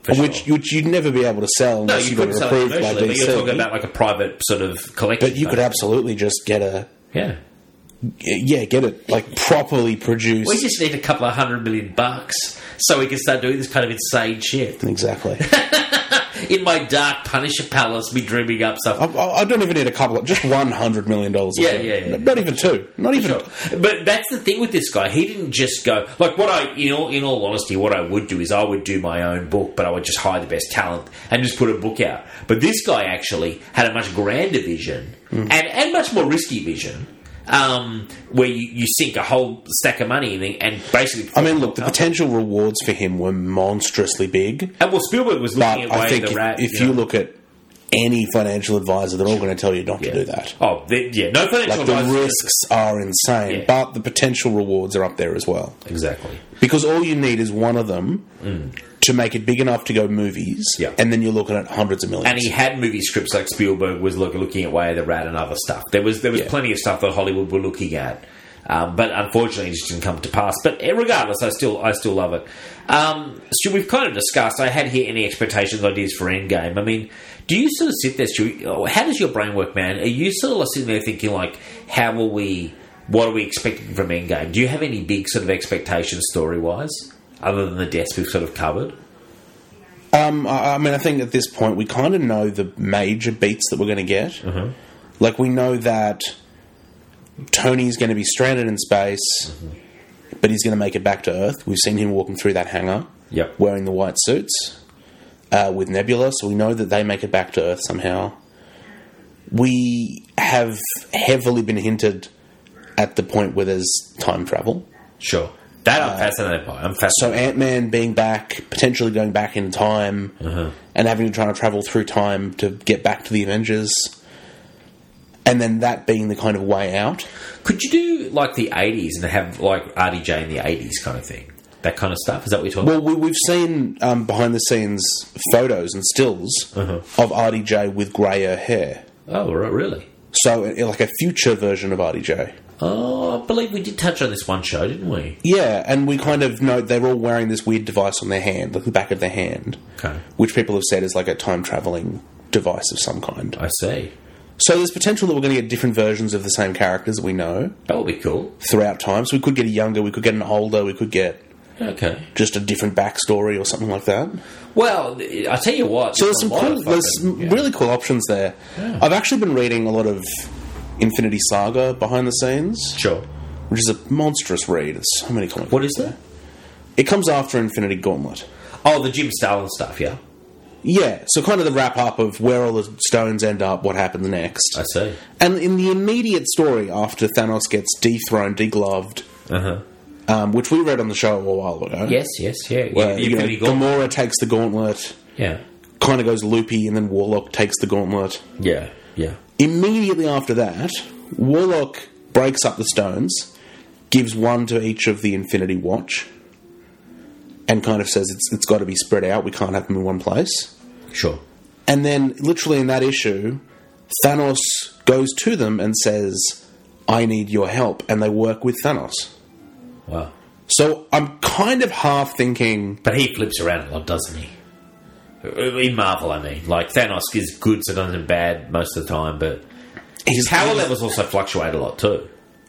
For which sure. which you'd never be able to sell No, unless you you got couldn't it sell it approved by commercially, but D C. you're talking about like a private sort of collection. But you could thing. absolutely just get a Yeah. yeah, get it like properly produced. We just need a couple of hundred million bucks so we can start doing this kind of insane shit. Exactly. In my dark Punisher palace, be dreaming up stuff. I, I don't even need a couple of just one hundred million dollars. Yeah, yeah, yeah. Not even two. Not even. Sure. But that's the thing with this guy. He didn't just go like what I, in all, in all honesty, what I would do is I would do my own book, but I would just hire the best talent and just put a book out. But this guy actually had a much grander vision Mm. and, and much more risky vision, um, where you, you sink a whole stack of money in and basically. I mean, look, the potential rewards for him were monstrously big. And well, Spielberg was But looking at I way think the if, rat. if you, you know. look at any financial advisor, they're all going to tell you not yeah. to do that. Oh, they, yeah, no financial Like the advisor- risks are insane, Yeah. but the potential rewards are up there as well. Exactly. Because all you need is one of them to make it big enough to go movies, Yeah. and then you're looking at hundreds of millions. And he had movie scripts like Spielberg was look, looking at Way of the Rat and other stuff. There was there was Yeah. plenty of stuff that Hollywood were looking at, um, but unfortunately, it just didn't come to pass. But regardless, I still I still love it. Um, Stu, we've kind of discussed. I had here any expectations, ideas for Endgame. I mean, do you sort of sit there, Stu? How does your brain work, man? Are you sort of like sitting there thinking like, how will we? What are we expecting from Endgame? Do you have any big sort of expectations story wise, other than the deaths we've sort of covered? Um, I, I mean, I think at this point we kind of know the major beats that we're going to get. Mm-hmm. Like we know that Tony's going to be stranded in space, Mm-hmm. but he's going to make it back to Earth. We've seen him walking through that hangar, Yep. wearing the white suits uh, with Nebula, so we know that they make it back to Earth somehow. We have heavily been hinted at the point where there's time travel. Sure. That I'm fascinated by. I'm fascinated. So Ant-Man being back, potentially going back in time, Uh-huh. and having to try to travel through time to get back to the Avengers, and then that being the kind of way out. Could you do like the eighties and have like R D J in the eighties kind of thing? That kind of stuff? Is that what you're talking Well, we, we've seen um, behind-the-scenes photos and stills Uh-huh. of R D J with greyer hair. about? Oh, right, really? So, uh, like a future version of R D J. Oh, I believe we did touch on this one show, didn't we? Yeah, and we kind of know they're all wearing this weird device on their hand, like the back of their hand, Okay. which people have said is like a time-traveling device of some kind. I see. So there's potential that we're going to get different versions of the same characters that we know That would be cool. throughout time. So we could get a younger, we could get an older, we could get Okay. just a different backstory or something like that. Well, I tell you what. So there's some a lot cool, of there's fucking- some yeah. really cool options there. Yeah. I've actually been reading a lot of Infinity Saga behind the scenes, Sure. which is a monstrous read. There's so many comic What books is there. that? It comes after Infinity Gauntlet. Oh, the Jim Starlin stuff, yeah? Yeah, so kind of the wrap up of where all the stones end up, what happens next. I see. And in the immediate story, after Thanos gets dethroned, degloved, Uh-huh. um, which we read on the show a while ago. Yes, yes, yeah. Where, yeah the you know, Infinity Gauntlet. Gamora takes the gauntlet, Yeah. kind of goes loopy, and then Warlock takes the gauntlet. Yeah, yeah. Immediately after that, Warlock breaks up the stones, gives one to each of the Infinity Watch, and kind of says it's it's got to be spread out. We can't have them in one place. Sure. And then, literally in that issue, Thanos goes to them and says, "I need your help," and they work with Thanos. Wow. So I'm kind of half thinking, But he flips around a lot, doesn't he? In Marvel, I mean. Like, Thanos is good, sometimes bad most of the time, but his he's power levels also fluctuate a lot, too.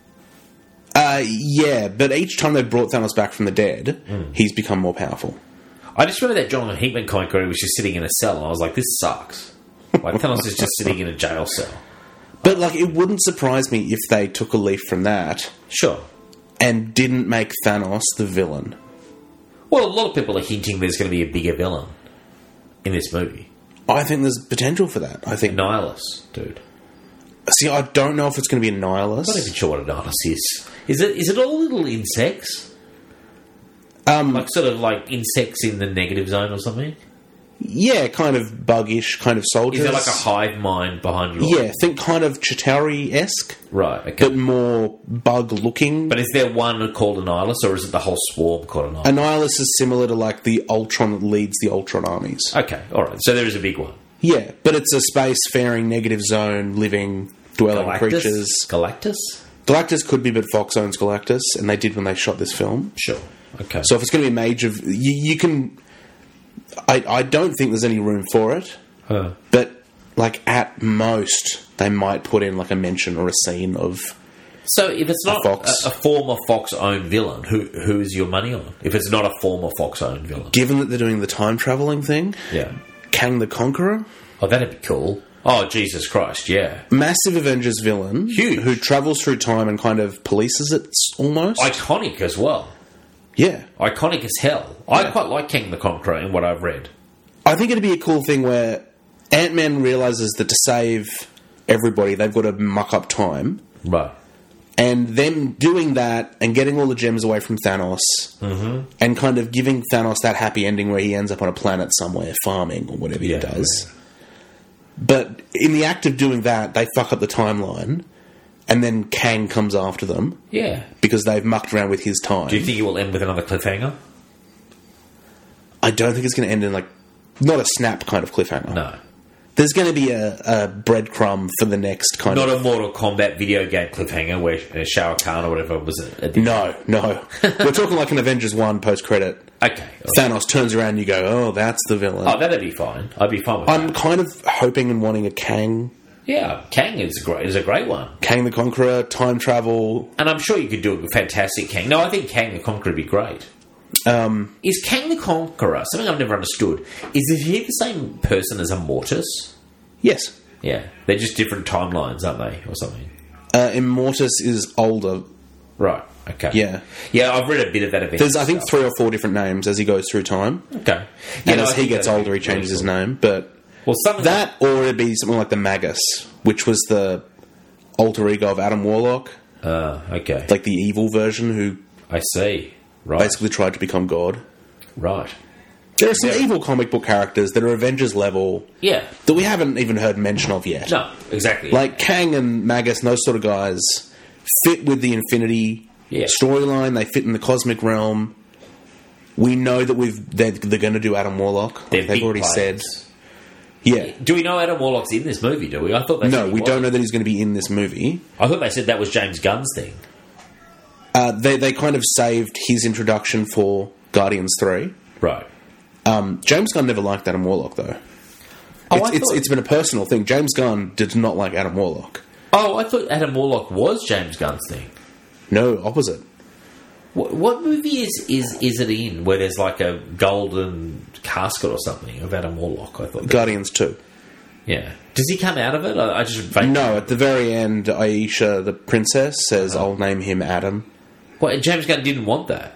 Uh, yeah, but each time they brought Thanos back from the dead, Hmm. he's become more powerful. I just remember that Jonathan Hickman comic where he was just sitting in a cell, and I was like, this sucks. Like, Thanos is just sitting in a jail cell. But like, it wouldn't surprise me if they took a leaf from that Sure. and didn't make Thanos the villain. Well, a lot of people are hinting there's going to be a bigger villain in this movie. I think there's potential for that. I think. Nihilus, dude. See, I don't know if it's going to be a Nihilus. I'm not even sure what a Nihilus is. Is it is it all little insects? Um, Like, sort of like insects in the negative zone or something? yeah, kind of buggish, kind of soldiers. Is there like a hive mind behind you? Yeah, think kind of Chitauri-esque, Right, okay. but more bug-looking. But is there one called a Nihilus, or is it the whole swarm called a Nihilus? A Nihilus is similar to like the Ultron that leads the Ultron armies. Okay, alright. So there is a big one. Yeah, but it's a space-faring, negative zone, living, dwelling Galactus? creatures. Galactus? Galactus could be, but Fox owns Galactus, and they did when they shot this film. Sure. Okay. So if it's going to be a major, you, you can. I, I don't think there's any room for it. Huh. But, like, at most, they might put in, like, a mention or a scene of... So if it's not A Fox. a, a former Fox-owned villain, who who is your money on? If it's not a former Fox-owned villain? Given that they're doing the time-travelling thing, Yeah. Kang the Conqueror, Oh, that'd be cool. Oh, Jesus Christ, yeah. massive Avengers villain... Huge. Who travels through time and kind of polices it, almost. Iconic as well. yeah. Iconic as hell. I Yeah. quite like King the Conqueror in what I've read. I think it'd be a cool thing where Ant-Man realises that to save everybody, they've got to muck up time. Right. And them doing that and getting all the gems away from Thanos Mm-hmm. and kind of giving Thanos that happy ending where he ends up on a planet somewhere farming or whatever Yeah, he does. But in the act of doing that, they fuck up the timeline and then Kang comes after them Yeah. because they've mucked around with his time. Do you think it will end with another cliffhanger? I don't think it's going to end in like... Not a snap kind of cliffhanger. No. There's going to be a, a breadcrumb for the next kind Not of... a Mortal Kombat video game cliffhanger where uh, Shao Kahn or whatever was it? No, no. We're talking like an Avengers one post-credit. Okay. Thanos turns around and you go, oh, that's the villain. Oh, that'd be fine. I'd be fine with I'm that. kind of hoping and wanting a Kang, Yeah, Kang is a great, is a great one. Kang the Conqueror, time travel. And I'm sure you could do a fantastic Kang. No, I think Kang the Conqueror would be great. Um, Is Kang the Conqueror, something I've never understood, is he the same person as Immortus? yes. Yeah. They're just different timelines, aren't they? Or something. Uh, Immortus is older. Right. Okay. Yeah. Yeah, I've read a bit of that event. There's, I think, three or four different names as he goes through time. Okay. And no, as I he think gets that'd older, be he changes really his cool. name. But Well, something that, or it'd be something like the Magus, which was the alter ego of Adam Warlock, Uh, okay. like the evil version who I see. Right. basically tried to become God. Right. There are some Yeah. evil comic book characters that are Avengers level Yeah. that we haven't even heard mention of yet. No, exactly. Like Kang and Magus and those sort of guys fit with the Infinity Yeah. storyline. They fit in the cosmic realm. We know that we've they're, they're going to do Adam Warlock. They're They've big already players. said. Yeah. Do we know Adam Warlock's in this movie, do we? I thought they said No, he we was. don't know that he's going to be in this movie. I thought they said that was James Gunn's thing. Uh, they they kind of saved his introduction for Guardians three. Right. Um, James Gunn never liked Adam Warlock though. Oh, it's, I it's thought- it's been a personal thing. James Gunn did not like Adam Warlock. Oh, I thought Adam Warlock was James Gunn's thing. No, opposite. What, what movie is, is is it in where there's like a golden casket or something of Adam Warlock? I thought. Guardians two. Yeah. Does he come out of it? I, I just vaguely- No, at the very end, Aisha, the princess, says, Uh-huh. I'll name him Adam. Well, James Gunn didn't want that.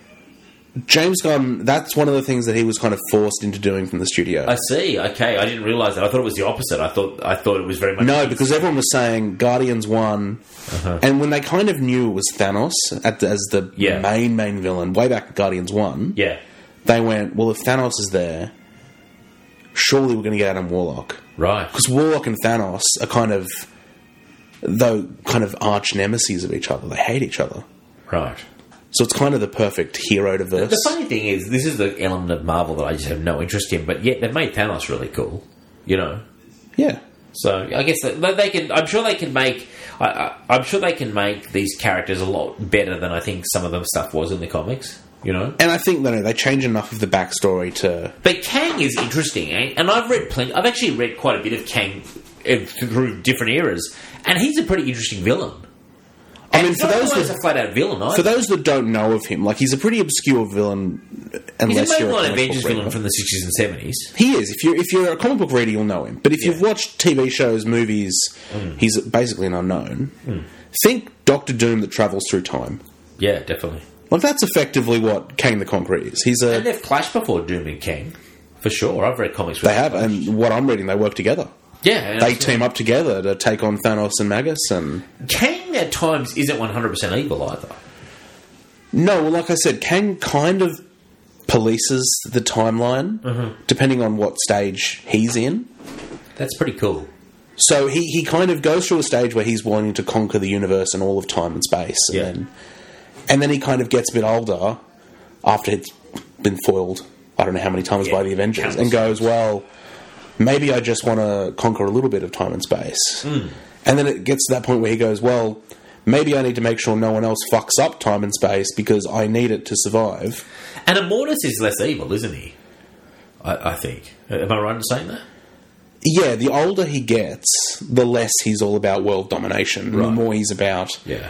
James Gunn, that's one of the things that he was kind of forced into doing from the studio. I see. Okay, I didn't realise that. I thought it was the opposite. I thought I thought it was very much. no, because everyone was saying Guardians one, Uh-huh. and when they kind of knew it was Thanos at the, as the Yeah. main, main villain, way back in Guardians one, Yeah. they went, well, if Thanos is there, surely we're going to get Adam Warlock. Right. Because Warlock and Thanos are kind of, though, kind of arch nemesis of each other. They hate each other. Right. So it's kind of the perfect hero to verse. The funny thing is, this is the element of Marvel that I just have no interest in, but yet they've made Thanos really cool. You know. Yeah. So I guess that they can. I'm sure they can make. I, I, I'm sure they can make these characters a lot better than I think some of them stuff was in the comics. You know. And I think that they change enough of the backstory to. But Kang is interesting, eh? And I've read plenty. I've actually read quite a bit of Kang uh, through different eras, and he's a pretty interesting villain. I And mean, he's for not those always that, a flat out villain. Either. for those that don't know of him, like he's a pretty obscure villain. Unless He's a you're a mainline comic Avengers book villain reader. from the sixties and seventies. He is. If you're if you're a comic book reader, you'll know him. But if you've Yeah. watched T V shows, movies, Mm. he's basically an unknown. Think Doctor Doom that travels through time. Yeah, definitely. Like that's effectively what Kang the Conqueror is. He's a. And they've clashed before, Doom and Kang, for sure. I've read comics. where They have, clashed. and what I'm reading, they work together. Yeah, and They absolutely. team up together to take on Thanos and Magus. And Kang at times isn't one hundred percent evil either. no, well, like I said, Kang kind of polices the timeline Mm-hmm. depending on what stage he's in. That's pretty cool. So he, he kind of goes through a stage where he's wanting to conquer the universe and all of time and space, and Yeah. then and then he kind of gets a bit older after it's been foiled. I don't know how many times Yeah, by the Avengers, countless and goes, well, maybe I just want to conquer a little bit of time and space. Hmm. And then it gets to that point where he goes, well, maybe I need to make sure no one else fucks up time and space because I need it to survive. And Immortus is less evil, isn't he? I, I think. Am I right in saying that? Yeah, the older he gets, the less he's all about world domination. And Right. the more he's about, Yeah.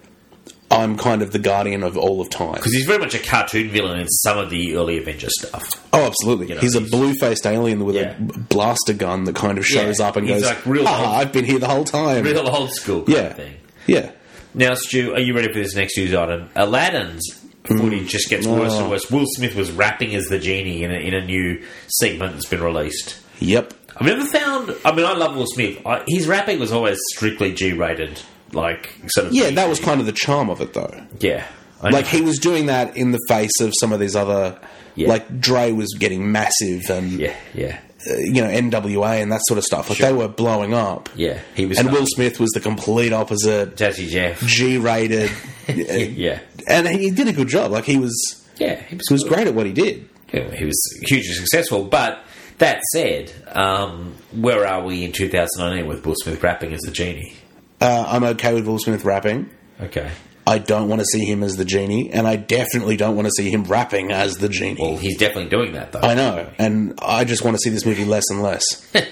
I'm kind of the guardian of all of time. Because he's very much a cartoon villain in some of the early Avengers stuff. Oh, absolutely. You know, he's a he's- blue-faced alien with Yeah. a blaster gun that kind of shows Yeah, up and he's goes, like real "Ah, old- I've been here the whole time." Real old school kind Yeah. of thing. Yeah. Now, Stu, are you ready for this next news item? Aladdin's footage just gets worse and Oh. worse. Will Smith was rapping as the genie in a, in a new segment that's been released. Yep. I've never found... I mean, I love Will Smith. I, his rapping was always strictly G-rated. Like, sort of... Yeah, that was kind of the charm of it, though. Yeah. I Like, know. he was doing that in the face of some of these other... Yeah. Like, Dre was getting massive and, Yeah, yeah, uh, you know, N W A and that sort of stuff. Like, Sure. they were blowing up. yeah. He was... And funny. Will Smith was the complete opposite, Jazzy Jeff. G-rated. Yeah. And he did a good job. Like, he was... Yeah, he was, He was good. great at what he did. Yeah, he was hugely successful. But that said, um, where are we in two thousand nineteen with Will Smith rapping as the genie? Uh, I'm okay with Will Smith rapping. Okay. I don't want to see him as the genie, and I definitely don't want to see him rapping as the genie. Well, he's definitely doing that, though. I know, and I just want to see this movie less and less.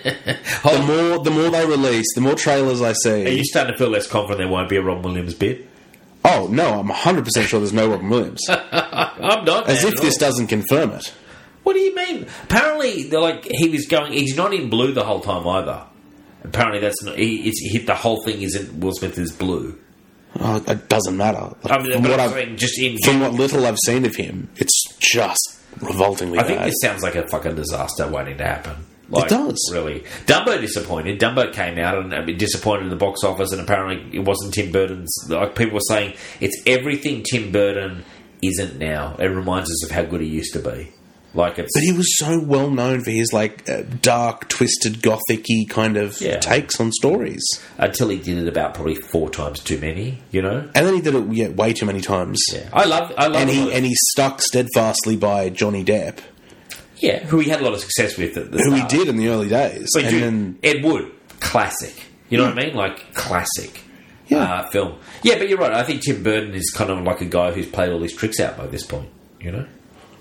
Hold The on. more, the more they release, the more trailers I see. Are you starting to feel less confident there won't be a Ron Williams bit? Oh no, I'm one hundred percent sure there's no Robin Williams. I'm not. As man, if at this all. doesn't confirm it. What do you mean? Apparently, they're like he was going. He's not in blue the whole time either. Apparently, that's not. He, it's hit. The whole thing isn't. Will Smith is blue. Oh, it doesn't matter. Like, I mean, from but what I'm I've, saying just in. from what little I've seen of him, it's just revoltingly I think bad. this sounds like a fucking disaster waiting to happen. Like, does. Really. Dumbo disappointed. Dumbo came out and uh, disappointed in the box office, and apparently it wasn't Tim Burton's. Like, people were saying, it's everything Tim Burton isn't now. It reminds us of how good he used to be. Like, it's... But he was so well known for his like uh, dark, twisted, gothic-y kind of Yeah. takes on stories. Until he did it about probably four times too many, you know? And then he did it yeah, way too many times. Yeah. I love... I love And a lot he of- and he stuck steadfastly by Johnny Depp, Yeah, who he had a lot of success with at the who he start. did in the early days. But and dude, then Ed Wood, classic. You know what I mean? Like, classic Yeah. uh, film. Yeah, but you're right. I think Tim Burton is kind of like a guy who's played all these tricks out by this point, you know?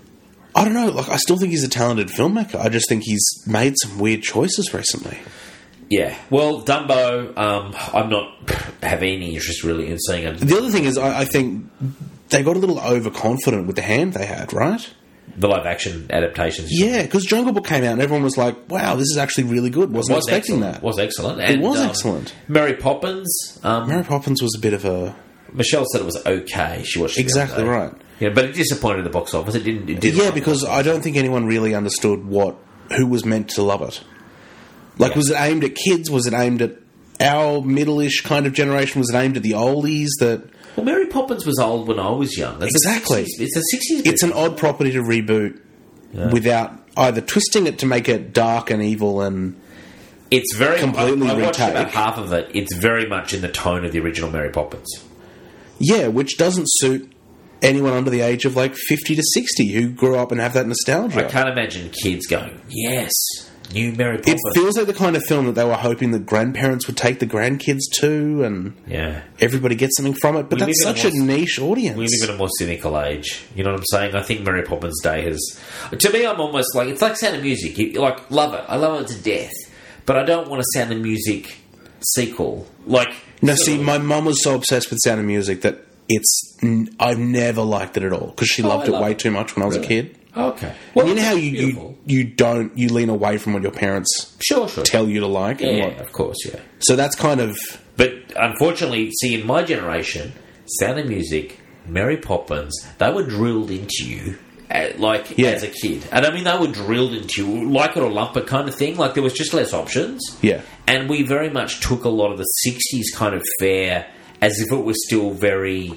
I don't know. Like, I still think he's a talented filmmaker. I just think he's made some weird choices recently. Yeah. Well, Dumbo, um, I'm not have any interest really in seeing it. The other thing is, I, I think they got a little overconfident with the hand they had, right? The live action adaptations. Yeah, because Jungle Book came out and everyone was like, "Wow, this is actually really good." Wasn't was expecting excellent. that. Was excellent. It And, was um, excellent. Mary Poppins. Um, Mary Poppins was a bit of a Michelle said it was okay. She watched it the exactly other day. right. Yeah, but it disappointed the box office. It didn't. It didn't Yeah, because I don't think anyone really understood what who was meant to love it. Like, Yeah. was it aimed at kids? Was it aimed at our middle-ish kind of generation? Was it aimed at the oldies? That Well, Mary Poppins was old when I was young. That's Exactly. A sixties, it's a sixties. it's an odd property to reboot without either twisting it to make it dark and evil and It's very completely I, I watched retake. about half of it. It's very much in the tone of the original Mary Poppins. yeah, which doesn't suit anyone under the age of like fifty to sixty who grew up and have that nostalgia. I can't imagine kids going, "Yes, new Mary It Poppins." feels like the kind of film that they were hoping that grandparents would take the grandkids to and yeah. everybody gets something from it. But We that's live in such a a more- niche audience. We live in a more cynical age. You know what I'm saying? I think Mary Poppins Day has... To me, I'm almost like... It's like Sound of Music. You, like, love it. I love it to death. But I don't want a Sound of Music sequel. Like... No, sort see, of- my mum was so obsessed with Sound of Music that it's... n- I've never liked it at all because she Oh, loved I it love way it. too much when I was a Really? kid. Okay. Well, you know how you, beautiful. you you don't... You lean away from what your parents Sure, sure. tell you to like. and Yeah, what, of course, yeah. so that's kind of... But unfortunately, see, in my generation, Sound of Music, Mary Poppins, they were drilled into you, uh, like, Yeah. as a kid. And I mean, they were drilled into you, like it or lump it kind of thing. Like, there was just less options. Yeah. And we very much took a lot of the sixties kind of fare as if it was still very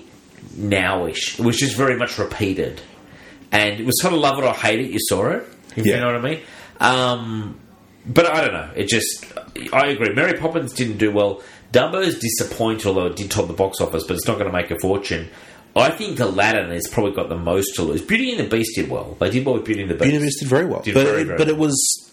nowish. It was just very much repeated. And it was sort of love it or hate it, you saw it, if Yeah. you know what I mean. Um, but I don't know. It just... I agree. Mary Poppins didn't do well. Dumbo's disappointed, although it did top the box office, but it's not going to make a fortune. I think Aladdin has probably got the most to lose. Beauty and the Beast did well. They did well with Beauty and the Beast. Beauty and the Beast did very well. Did but very, it, very but well. it was...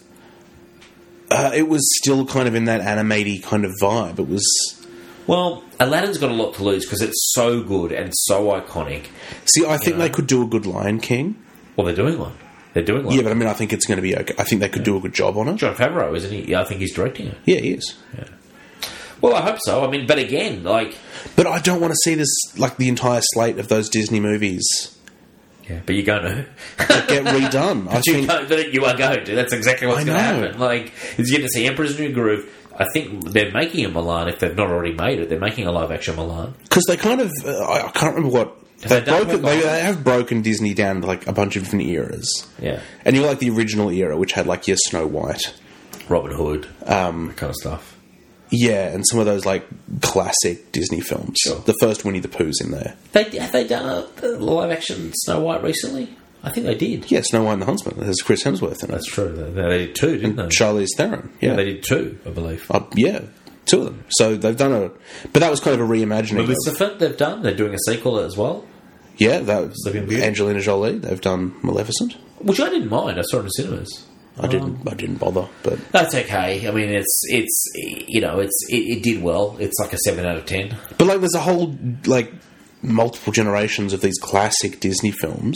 Uh, it was still kind of in that anime-y kind of vibe. It was... Well, Aladdin's got a lot to lose because it's so good and so iconic. See, I think know. they could do a good Lion King. Well, they're doing one. They're doing like Yeah, but I mean, I think it's going to be okay. I think they could do a good job on it. Jon Favreau, isn't he? Yeah, I think he's directing it. Yeah, he is. Yeah. Well, I hope so. I mean, but again, like... But I don't want to see this, like, the entire slate of those Disney movies Yeah, but you're going to... get redone. I But you, think... can't- but you are going to. That's exactly what's I going to know. happen. Like, you're going to see Emperor's New Groove. I think they're making a Milan, if they've not already made it. They're making a live-action Milan. Because they kind of... Uh, I I can't remember what... Have They've they done broken, work they, on they it? have broken Disney down into, like, a bunch of different eras. Yeah. And you got, like, the original era, which had, like, your Snow White. Robin Hood. Um, that kind of stuff. Yeah, and some of those, like, classic Disney films. Sure. The first Winnie the Pooh's in there. They, have they done a, a live-action Snow White recently? I think they did. Yeah, Snow White and the Huntsman. There's Chris Hemsworth in it. That's true. They, they did two, didn't they? Charlize Theron. Yeah. Yeah, they did two, I believe. Uh, yeah, two of them. So they've done a... But that was kind of a reimagining. of- Maleficent, they've done. They're doing a sequel as well, Yeah, that was Sleeping Beauty. Angelina Jolie. They've done Maleficent. which I didn't mind. I saw it in cinemas. I didn't. I didn't bother. But That's okay. I mean, it's it's you know, it's it, it did well. It's like a seven out of ten. but like, there's a whole like multiple generations of these classic Disney films,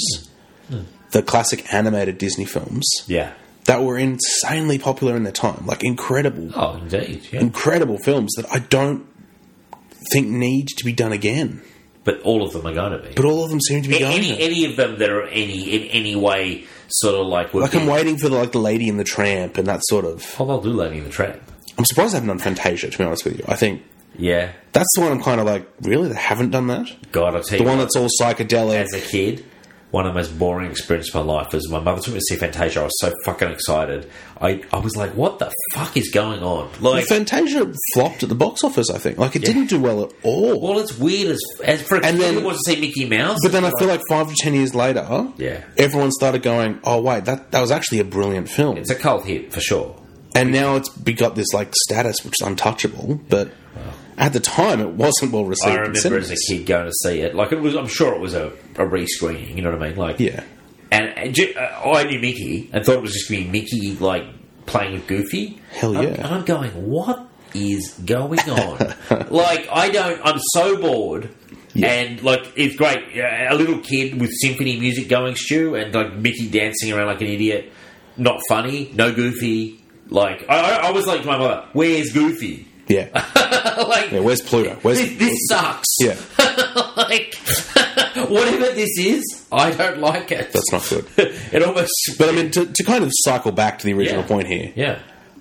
the classic animated Disney films Yeah. that were insanely popular in their time. Like incredible, Oh, indeed. Yeah. incredible films that I don't think need to be done again. But all of them are going to be. But all of them seem to be going. any to. any of them that are any in any way sort of like would Like be, I'm waiting for the, like the Lady and the Tramp and that sort of. Oh, they'll do Lady in the Tramp. I'm surprised they haven't done Fantasia. To be honest with you, I think Yeah. that's the one I'm kind of like, really, they haven't done that. God, I tell The you one what, that's all psychedelic. as a kid, one of the most boring experiences of my life was my mother took me to see Fantasia. I was so fucking excited. I, I was like, what the fuck is going on? Like, Fantasia flopped at the box office. I think, like, it didn't do well at all. well, it's weird as, as for a And kid then- who wants to see Mickey Mouse. But then I feel like five to ten years later, Yeah. everyone started going, "Oh wait, that that was actually a brilliant film." It's a cult hit, for sure. And now it's got this like status, which is untouchable. But at the time, it wasn't well received. I in remember cinemas. as a kid going to see it. Like, it was, I'm sure it was a, a re-screening, you know what I mean? Like, Yeah, And, and ju- uh, I knew Mickey and thought it was just going to be Mickey, like, playing with Goofy. Hell I'm- yeah. And I'm going, what is going on? Like, I don't... I'm so bored. Yeah. And, like, it's great. Uh, A little kid with symphony music going, Stu, and, like, Mickey dancing around like an idiot. Not funny. No Goofy. Like, I, I I was like to my mother, where's Goofy? yeah, Like, yeah. Where's Pluto? Where's this, this sucks. Yeah, Like, whatever this is, I don't like it. that's not good. It almost... But I mean, to, to kind of cycle back to the original Yeah. point here, Yeah.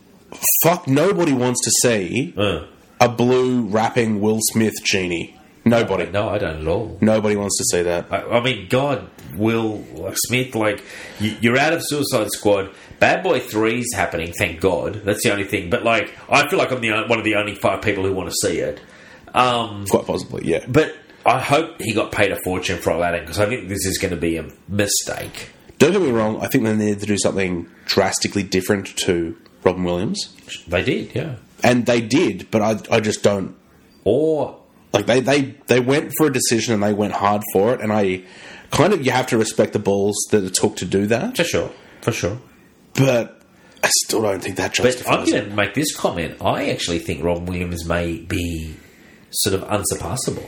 fuck, nobody wants to see Uh, a blue rapping Will Smith genie. Nobody. no, I don't at all. Nobody wants to see that. I, I mean, God, Will Smith, like, you, you're out of Suicide Squad. Bad Boy three's happening, thank God. That's the only thing. But, like, I feel like I'm the on- one of the only five people who want to see it. Um, Quite possibly, yeah. but I hope he got paid a fortune for Aladdin, because I think this is going to be a mistake. Don't get me wrong, I think they needed to do something drastically different to Robin Williams. They did, yeah. And they did, but I, I just don't... Or... Like, they, they, they went for a decision and they went hard for it, and I kind of... You have to respect the balls that it took to do that, For sure, for sure. but I still don't think that But I'm justifies going it. to make this comment. I actually think Robin Williams may be sort of unsurpassable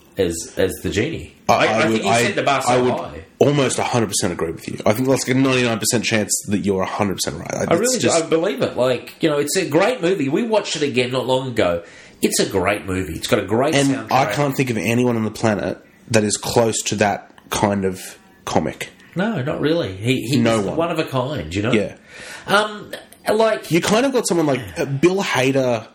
as as the genie. I, I, think he set the bar so I would high. almost one hundred percent agree with you. I think that's like a ninety-nine percent chance that you're one hundred percent right. I It's really just, do. I believe it. Like, you know, it's a great movie. We watched it again not long ago. It's a great movie. It's got a great and soundtrack. I can't think of anyone on the planet that is close to that kind of comic. No, not really. He, he No was one. one of a kind, you know? Yeah. Um, like... You kind of got someone like uh, Bill Hader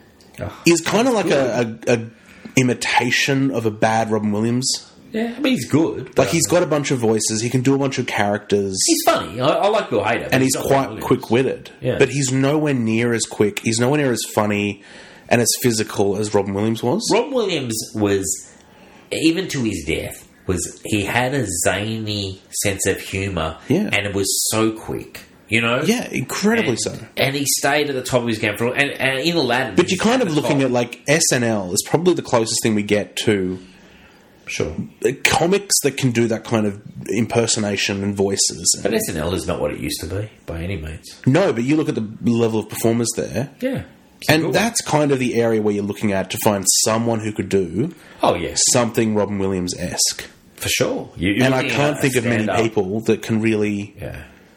Oh, is kind of like a, a, a imitation of a bad Robin Williams. yeah, I mean, he's good. Like but- he's got a bunch of voices, he can do a bunch of characters, He's funny. I, I like Bill Hader. but and he's not quite Robin Williams. quick-witted. Yeah. But he's nowhere near as quick. He's nowhere near as funny and as physical as Robin Williams was. Robin Williams was, even to his death, was he had a zany sense of humour, Yeah. and it was so quick, you know. Yeah, incredibly and, so. And he stayed at the top of his game for, and, and in Aladdin. But you're kind of the looking top. at like S N L is probably the closest thing we get to sure, uh, comics that can do that kind of impersonation and voices. but S N L is not what it used to be by any means. No, but you look at the level of performers there, Yeah, Some good and that's kind of the area where you're looking at to find someone who could do ones. oh yes, something Robin Williams esque. for sure. You, you're And I looking can't at a think of many stand-up. people that can really Yeah.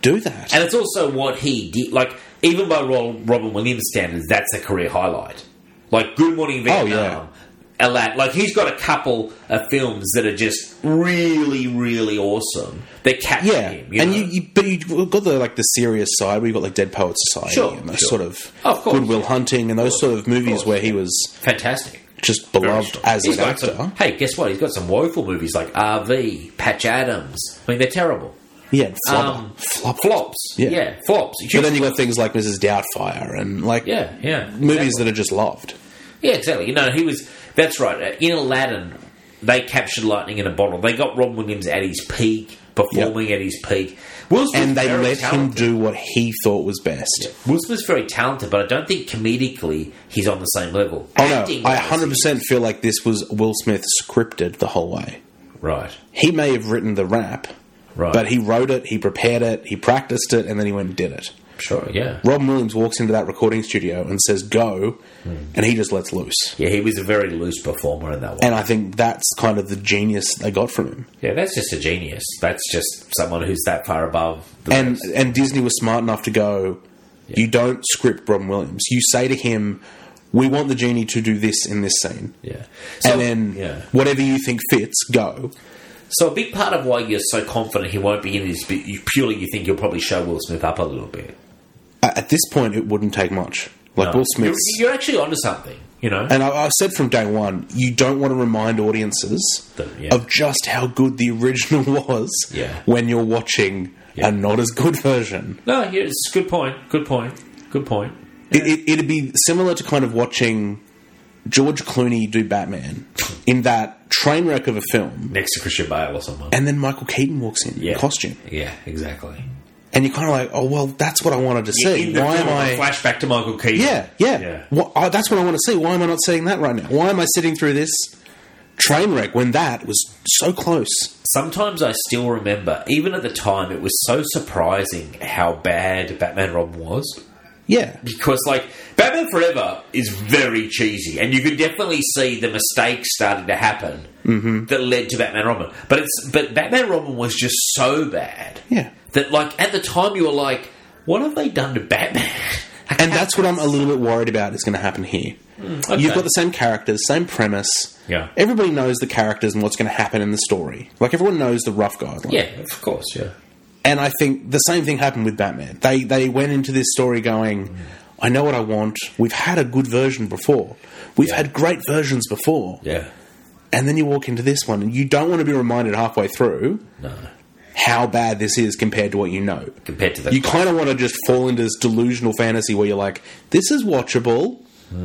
do that. And it's also what he did. Like, even by Robin Williams standards, that's a career highlight. Like, Good Morning Vietnam. Oh, yeah. Aladdin. Like, he's got a couple of films that are just really, really awesome. They capture Yeah, him. You and know? you, you, but you've got the like the serious side where you've got like Dead Poets Society Sure, and those sure. sort of, Oh, of course. Good Will Hunting and those sort of movies course, where he yeah. was Fantastic. just Very beloved strong. as He's an got actor. some- hey, guess what? He's got some woeful movies like R V, Patch Adams. I mean, they're terrible. Yeah, flopper. Um, Flop. Flops. Yeah. Yeah, flops. But then you've got things like Missus Doubtfire and like Yeah, yeah. movies exactly. that are just loved. Yeah, exactly. You know, he was... That's right. In Aladdin, they captured lightning in a bottle. They got Robin Williams at his peak, performing at his peak. Will Smith's And they very let talented. him do what he thought was best. Will Smith's very talented, but I don't think comedically he's on the same level. Oh no, Acting-wise, I one hundred percent feel like this was Will Smith scripted the whole way. Right, He may have written the rap, right. but he wrote it, he prepared it, he practiced it, and then he went and did it. Sure, yeah. Robin Williams walks into that recording studio and says, go, and he just lets loose. Yeah, he was a very loose performer in that one. And I think that's kind of the genius they got from him. Yeah, that's just a genius. That's just someone who's that far above the And rest. and Disney was smart enough to go, you don't script Robin Williams. You say to him, we want the genie to do this in this scene. Yeah. So, and then yeah. whatever you think fits, go. So a big part of why you're so confident he won't be in this, but you, purely you think you'll probably show Will Smith up a little bit. At this point, it wouldn't take much. Like No. Will Smith's... You're, you're actually onto something, you know? And I, I said from day one, you don't want to remind audiences That- yeah. of just how good the original was Yeah. when you're watching Yeah. a not as good version. No, yeah, it's a good point. Good point. Good point. It, it, it'd be similar to kind of watching George Clooney do Batman in that train wreck of a film, Next to Christian Bale or someone. and then Michael Keaton walks in Yeah. in costume. Yeah, exactly. And you're kind of like, oh, well, that's what I wanted to see. In the Why film, am I... a flashback to Michael Keaton. Yeah, yeah. Yeah. What, oh, that's what I want to see. Why am I not seeing that right now? Why am I sitting through this train wreck when that was so close? Sometimes I still remember, even at the time, it was so surprising how bad Batman Robin was. Yeah. Because, like, Batman Forever is very cheesy, and you could definitely see the mistakes starting to happen Mm-hmm. that led to Batman Robin. But it's but Batman Robin was just so bad Yeah. that, like, at the time you were like, what have they done to Batman? And that's what I'm a little bit worried about is going to happen here. okay. You've got the same characters, same premise. Yeah. Everybody knows the characters and what's going to happen in the story. Like, everyone knows the rough guideline. Yeah, of course, yeah. And I think the same thing happened with Batman. They they went into this story going, I know what I want. We've had a good version before. We've had great versions before. Yeah. And then you walk into this one, and you don't want to be reminded halfway through No. how bad this is compared to what you know. Compared to the... You kind of want to just fall into this delusional fantasy where you're like, this is watchable.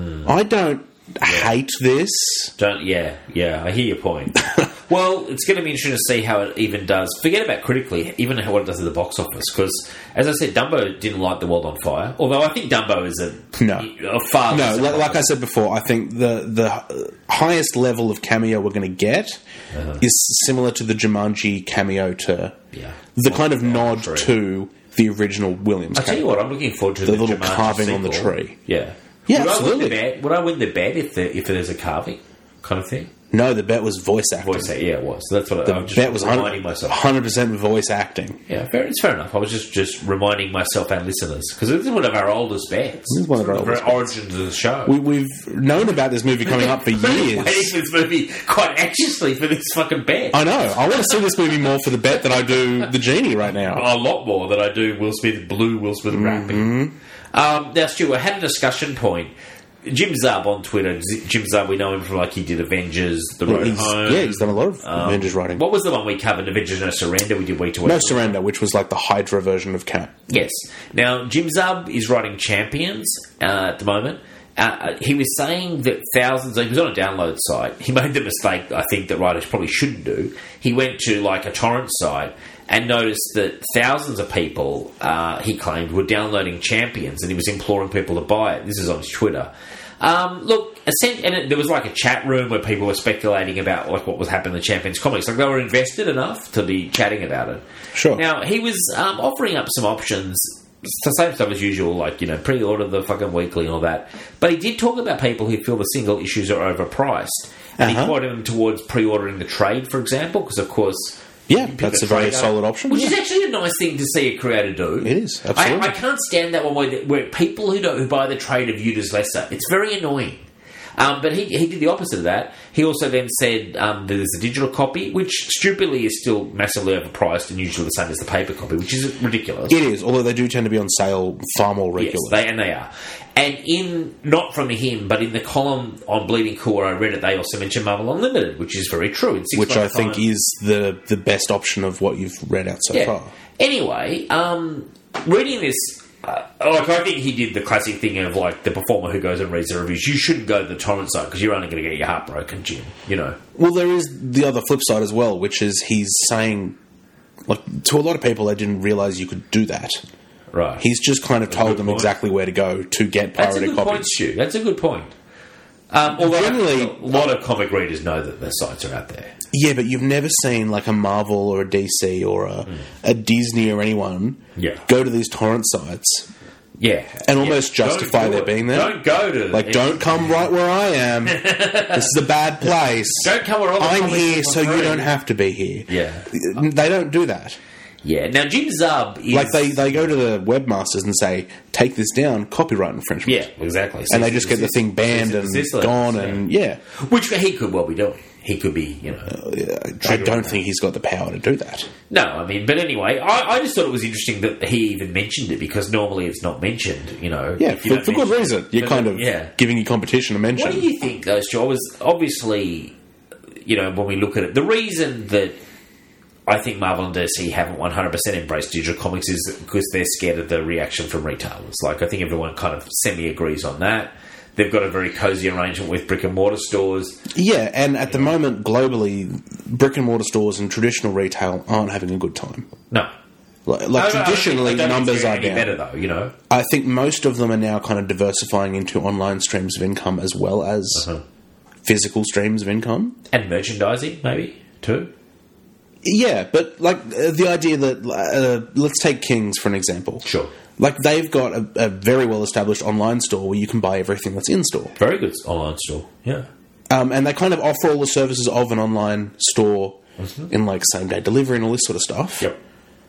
I don't hate this. Don't, yeah, yeah, I hear your point. Well, it's going to be interesting to see how it even does. Forget about critically, even how what it does at the box office. Because, as I said, Dumbo didn't light the world on fire. Although I think Dumbo is a, No. a far No, lesser like, like I problem. said before, I think the the highest level of cameo we're going to get Uh-huh. is similar to the Jumanji cameo to Yeah. the kind of On the nod tree. to the original Williams. I'll tell you cameo. what, I'm looking forward to The the, little Jumanji carving on the sequel. tree. Yeah. Yeah, would I win absolutely. the bet? Would I win the bet if, the, if there's a carving kind of thing? No, the bet was voice acting. Voice, yeah, it was. So that's what I, The I'm just bet was reminding one myself. hundred percent voice acting. Yeah, fair, it's fair enough. I was just, just reminding myself and listeners because this is one of our oldest bets. This is one of our the very oldest origins of the show. We, we've known about this movie coming up for We've been years. waiting for this movie quite anxiously for this fucking bet. I know. I want to see this movie more for the bet than I do the genie right now. A lot more than I do Will Smith, blue Will Smith Mm-hmm. rapping. Um, now, Stu, I had a discussion point. Jim Zub on Twitter. Z- Jim Zub, we know him from like he did Avengers, The Road He's- Home. yeah, he's done a lot of Um, Avengers writing. What was the one we covered? Avengers No Surrender. We did week to week. No Surrender, which was like the Hydra version of Cap. Yes. Now, Jim Zub is writing Champions uh, at the moment. Uh, he was saying that thousands, he was on a download site. He made the mistake, I think, that writers probably shouldn't do. He went to like a torrent site and noticed that thousands of people, uh, he claimed, were downloading Champions, and he was imploring people to buy it. This is on his Twitter. Um, look, essen- and it, there was like a chat room where people were speculating about like what was happening in the Champions comics. Like they were invested enough to be chatting about it. Sure. Now he was um, offering up some options. It's the same stuff as usual, like, you know, pre-order the fucking weekly and all that. But he did talk about people who feel the single issues are overpriced. And Uh-huh. he pointed them towards pre-ordering the trade, for example, because, of course, Yeah, You pick that's a very trader, solid option. which Yeah. is actually a nice thing to see a creator do. It is, absolutely. I, I can't stand that one where, where people who don't who buy the trade are viewed as lesser. It's very annoying. Um, but he, he did the opposite of that. He also then said um, there's a digital copy, which stupidly is still massively overpriced and usually the same as the paper copy, which is ridiculous. It is, although they do tend to be on sale far more regularly. Yes, they, and they are. And in, not from him, but in the column on Bleeding Cool where I read it, they also mentioned Marvel Unlimited, which is very true. In six which I months' think time- is the, the best option of what you've read out so Yeah. far. Anyway, um, reading this, uh, like I think he did the classic thing of like the performer who goes and reads the reviews. You shouldn't go to the torrent site because you're only going to get your heart broken, Jim. You know. Well, there is the other flip side as well, which is he's saying, like, to a lot of people, they didn't realise you could do that. Right. He's just kind of That's a told good them point. exactly where to go to get That's a pirated good copies. point, Stu. That's a good point. Um, although Generally- a lot of comic readers know that their sites are out there. Yeah, but you've never seen like a Marvel or a D C or a, a Disney or anyone Yeah. go to these torrent sites Yeah. and Yeah. almost Don't justify do their it. being there. Don't go to Like, don't come right where I am. This is a bad place. Don't come where all the I'm comics here are so you free. don't have to be here. Yeah. They don't do that. Yeah. Now Jim Zub is Like, they, they go to the webmasters and say, take this down, copyright infringement. Yeah, exactly. And they just get the thing banned and gone, and yeah. Which he could well be doing. He could be, you know. I don't think he's got the power to do that. No, I mean, but anyway, I, I just thought it was interesting that he even mentioned it because normally it's not mentioned, you know. Yeah, if you for, don't for good mention- reason. You're but, kind of yeah. giving your competition a mention. What do you think, though, Stu? I was obviously, you know, when we look at it, the reason that I think Marvel and D C haven't one hundred percent embraced digital comics is because they're scared of the reaction from retailers. Like, I think everyone kind of semi-agrees on that. They've got a very cozy arrangement with brick and mortar stores. Yeah, and at the moment, globally, brick and mortar stores and traditional retail aren't having a good time. No. Like, like I don't- I don't think- traditionally, I don't think numbers it's are getting any down. better, though, you know. I think most of them are now kind of diversifying into online streams of income as well as Uh-huh. physical streams of income. And merchandising, maybe, too. Yeah, but like uh, the idea that uh, let's take Kings for an example. Sure. Like they've got a, a very well established online store where you can buy everything that's in store, Very good online store, yeah. um, and they kind of offer all the services of an online store Mm-hmm. in like same day delivery and all this sort of stuff. Yep.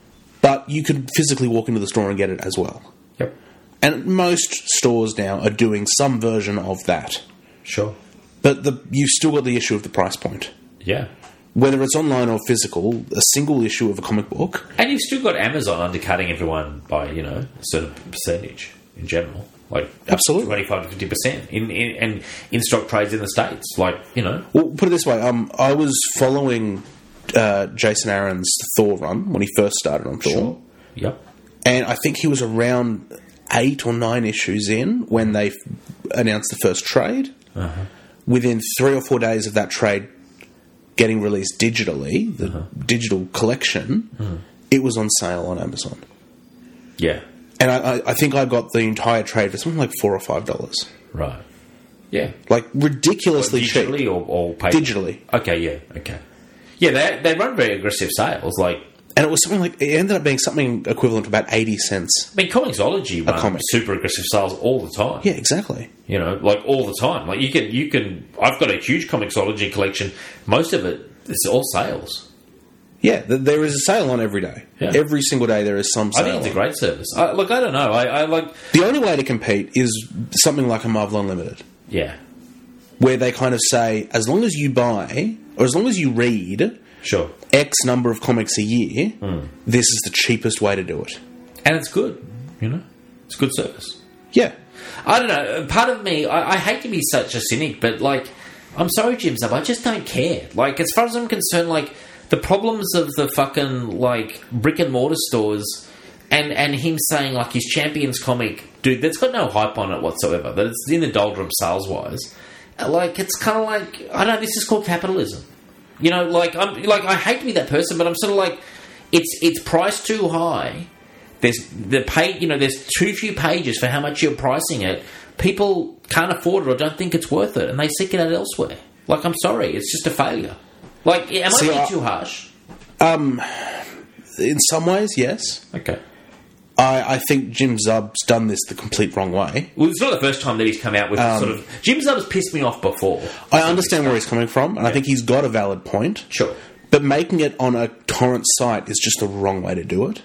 But you could physically walk into the store and get it as well. Yep. And most stores now are doing some version of that. Sure. But the, you've still got the issue of the price point. Yeah. Whether it's online or physical, a single issue of a comic book. And you've still got Amazon undercutting everyone by, you know, a certain percentage in general. Like, Absolutely. twenty-five to fifty percent. In, in, and in-stock trades in the States. Like, you know. Well, put it this way, um, I was following uh, Jason Aaron's Thor run when he first started on Thor. Sure. Yep. And I think he was around eight or nine issues in when they f- announced the first trade. Uh-huh. Within three or four days of that trade getting released digitally, the Uh-huh. digital collection, Uh-huh. it was on sale on Amazon. Yeah. And I, I, I think I got the entire trade for something like four or five dollars. Right. Yeah. Like ridiculously digitally cheap. or, or paper? Digitally. Okay, yeah, okay. Yeah, they, they run very aggressive sales. Like, And it was something like, it ended up being something equivalent to about eighty cents. I mean, Comixology run comic. super aggressive sales all the time. Yeah, exactly. You know, like all the time. Like you can, you can. I've got a huge Comixology collection. Most of it is all sales. Yeah, th- there is a sale on every day. Yeah. Every single day there is some I sale. think it's a on. great service. I, look, I don't know. I, I like. The only way to compete is something like a Marvel Unlimited, Yeah, where they kind of say, as long as you buy, or as long as you read sure. X number of comics a year, Hmm. this is the cheapest way to do it. And it's good. You know, it's a good service. Yeah. I don't know. Part of me, I, I hate to be such a cynic, but like, I'm sorry, Jim Zub, I just don't care. Like, as far as I'm concerned, like the problems of the fucking like brick and mortar stores, and and him saying like his Champions comic, dude, that's got no hype on it whatsoever. That it's in the doldrums sales wise. Like, it's kind of like, I don't know. This is called capitalism. You know, like I'm like I hate to be that person, but I'm sort of like, it's it's priced too high. There's the pay, you know, there's too few pages for how much you're pricing it. People can't afford it or don't think it's worth it, and they seek it out elsewhere. Like, I'm sorry, it's just a failure. Like, am See, I being I- too harsh? Um, in some ways, yes. Okay. I, I think Jim Zub's done this the complete wrong way. Well, it's not the first time that he's come out with Um, sort of... Jim Zub's pissed me off before. I understand where he's coming from, and I think he's got a valid point. Sure. But but making it on a torrent site is just the wrong way to do it.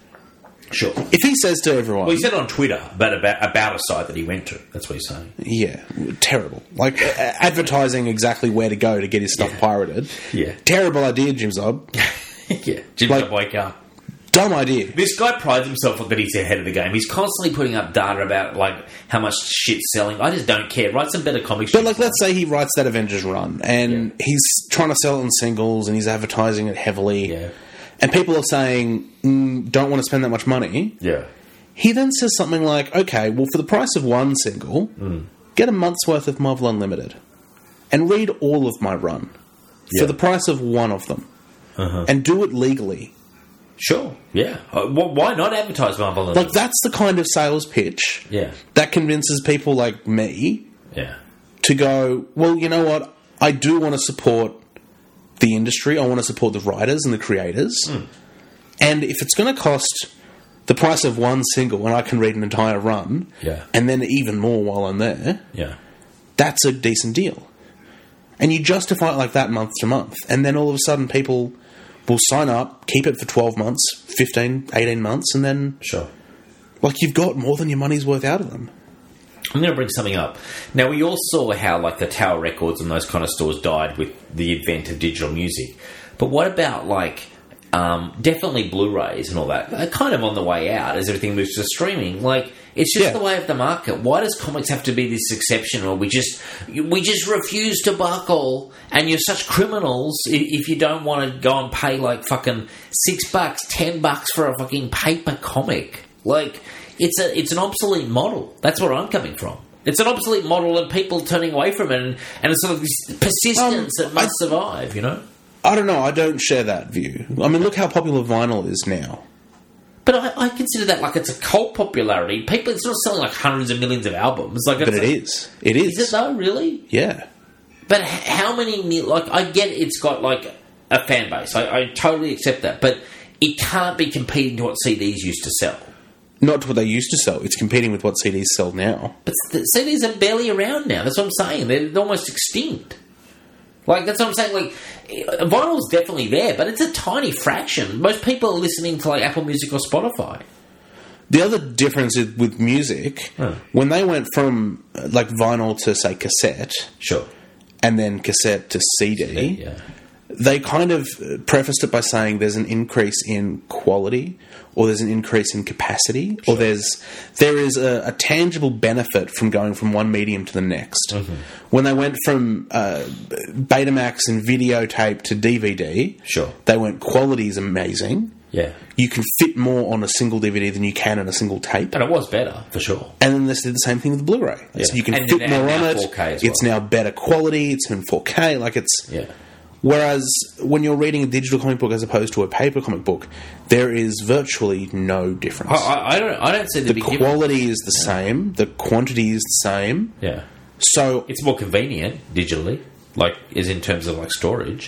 Sure. If he says to everyone... Well, he said on Twitter about, about, about a site that he went to. That's what he's saying. Yeah, terrible. Like, a- advertising exactly where to go to get his stuff Yeah. pirated. Yeah. Terrible idea, Jim Zob. yeah. Jim Like- Zob, wake up. Dumb idea. This guy prides himself on that he's ahead of the game. He's constantly putting up data about, like, how much shit's selling. I just don't care. Write some better comic But, strips. like, let's say he writes that Avengers run, and he's trying to sell it in singles, and he's advertising it heavily, Yeah. and people are saying, mm, don't want to spend that much money. Yeah. He then says something like, okay, well, for the price of one single, Mm. get a month's worth of Marvel Unlimited, and read all of my run Yeah. for the price of one of them, Uh-huh. and do it legally. Sure. Yeah. Uh, wh- why not advertise Marvel? Like, that's the kind of sales pitch Yeah. that convinces people like me Yeah. to go, well, you know what? I do want to support the industry. I want to support the writers and the creators. Mm. And if it's going to cost the price of one single and I can read an entire run, Yeah. and then even more while I'm there, Yeah. that's a decent deal. And you justify it like that month to month. And then all of a sudden people will sign up, keep it for twelve months, fifteen, eighteen months, and then, Sure. like, you've got more than your money's worth out of them. I'm going to bring something up. Now, we all saw how, like, the Tower Records and those kind of stores died with the advent of digital music. But what about, like, um, definitely Blu-rays and all that? They're kind of on the way out as everything moves to streaming. Like, it's just Yeah. the way of the market. Why does comics have to be this exception, or we just we just refuse to buckle, and you're such criminals i- if you don't want to go and pay, like, fucking six bucks, ten bucks for a fucking paper comic? Like, it's a it's an obsolete model. That's where I'm coming from. It's an obsolete model, and people turning away from it, and, and it's sort of this persistence Um, that must I- survive, you know? I don't know. I don't share that view. I mean, look how popular vinyl is now. But I, I consider that like it's a cult popularity. People, it's not selling like hundreds of millions of albums. Like, But it's it like, is. It is. Is it though, really? Yeah. But h- how many, mil- like, I get it's got like a fan base. I, I totally accept that. But it can't be competing to what C Ds used to sell. Not to what they used to sell. It's competing with what C Ds sell now. But the C Ds are barely around now. That's what I'm saying. They're, they're almost extinct. Like, that's what I'm saying. Like, vinyl's definitely there, but it's a tiny fraction. Most people are listening to, like, Apple Music or Spotify. The other difference is with music, Hmm. when they went from, uh, like, vinyl to, say, cassette, Sure. and then cassette to C D, Yeah. they kind of uh, prefaced it by saying there's an increase in quality, or there's an increase in capacity, or there's there is a, a tangible benefit from going from one medium to the next. Mm-hmm. When they went from uh, Betamax and videotape to D V D, Sure. they went quality is amazing. Yeah. You can fit more on a single D V D than you can on a single tape. And it was better, for sure. And then they did the same thing with the Blu-ray. Yeah. So you can And- fit and more now on it. four K as well. It's now better quality. It's in four K. Like it's. Yeah. Whereas when you're reading a digital comic book as opposed to a paper comic book, there is virtually no difference. I, I, I don't I don't see the, the big quality is the same. The quantity is the same. difference. Yeah. So, It's more convenient digitally, like, is in terms of, like, storage.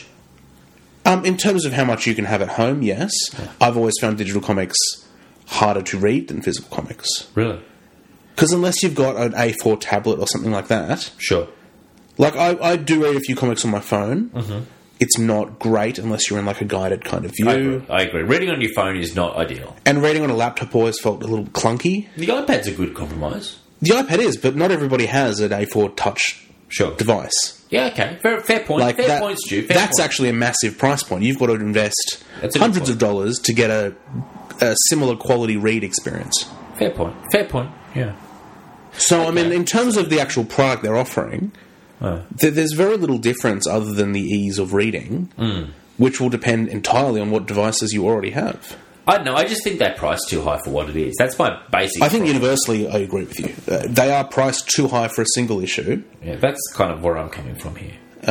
um, in terms of how much you can have at home, yes. I've always found digital comics harder to read than physical comics. Really? Because unless you've got an A four tablet or something like that, Sure. like I, I do read a few comics on my phone. Mm-hmm. It's not great unless you're in like a guided kind of view. I agree. I agree. Reading on your phone is not ideal. And reading on a laptop always felt a little clunky. The iPad's a good compromise. The iPad is, but not everybody has an A four touch Sure. device. Yeah, okay. Fair, fair point. Like fair that, point, Stu. Fair that's point. actually a massive price point. You've got to invest That's a good hundreds point. of dollars to get a, a similar quality read experience. Fair point. Fair point, yeah. So, I mean, Okay. in terms of the actual product they're offering, Oh. th- there's very little difference other than the ease of reading, Mm. which will depend entirely on what devices you already have. I don't know. I just think that price too high for what it is. That's my basic. I think problem. universally, I agree with you. Uh, they are priced too high for a single issue. Yeah, that's kind of where I'm coming from here.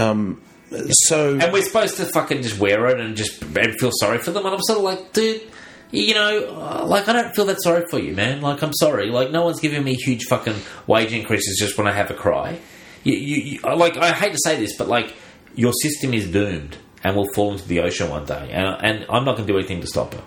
So, And we're supposed to fucking just wear it and just and feel sorry for them. And I'm sort of like, dude, you know, uh, like, I don't feel that sorry for you, man. Like, I'm sorry. Like, no one's giving me huge fucking wage increases just when I have a cry. You, you, you, like, I hate to say this, but, like, your system is doomed and will fall into the ocean one day. And, and I'm not going to do anything to stop it.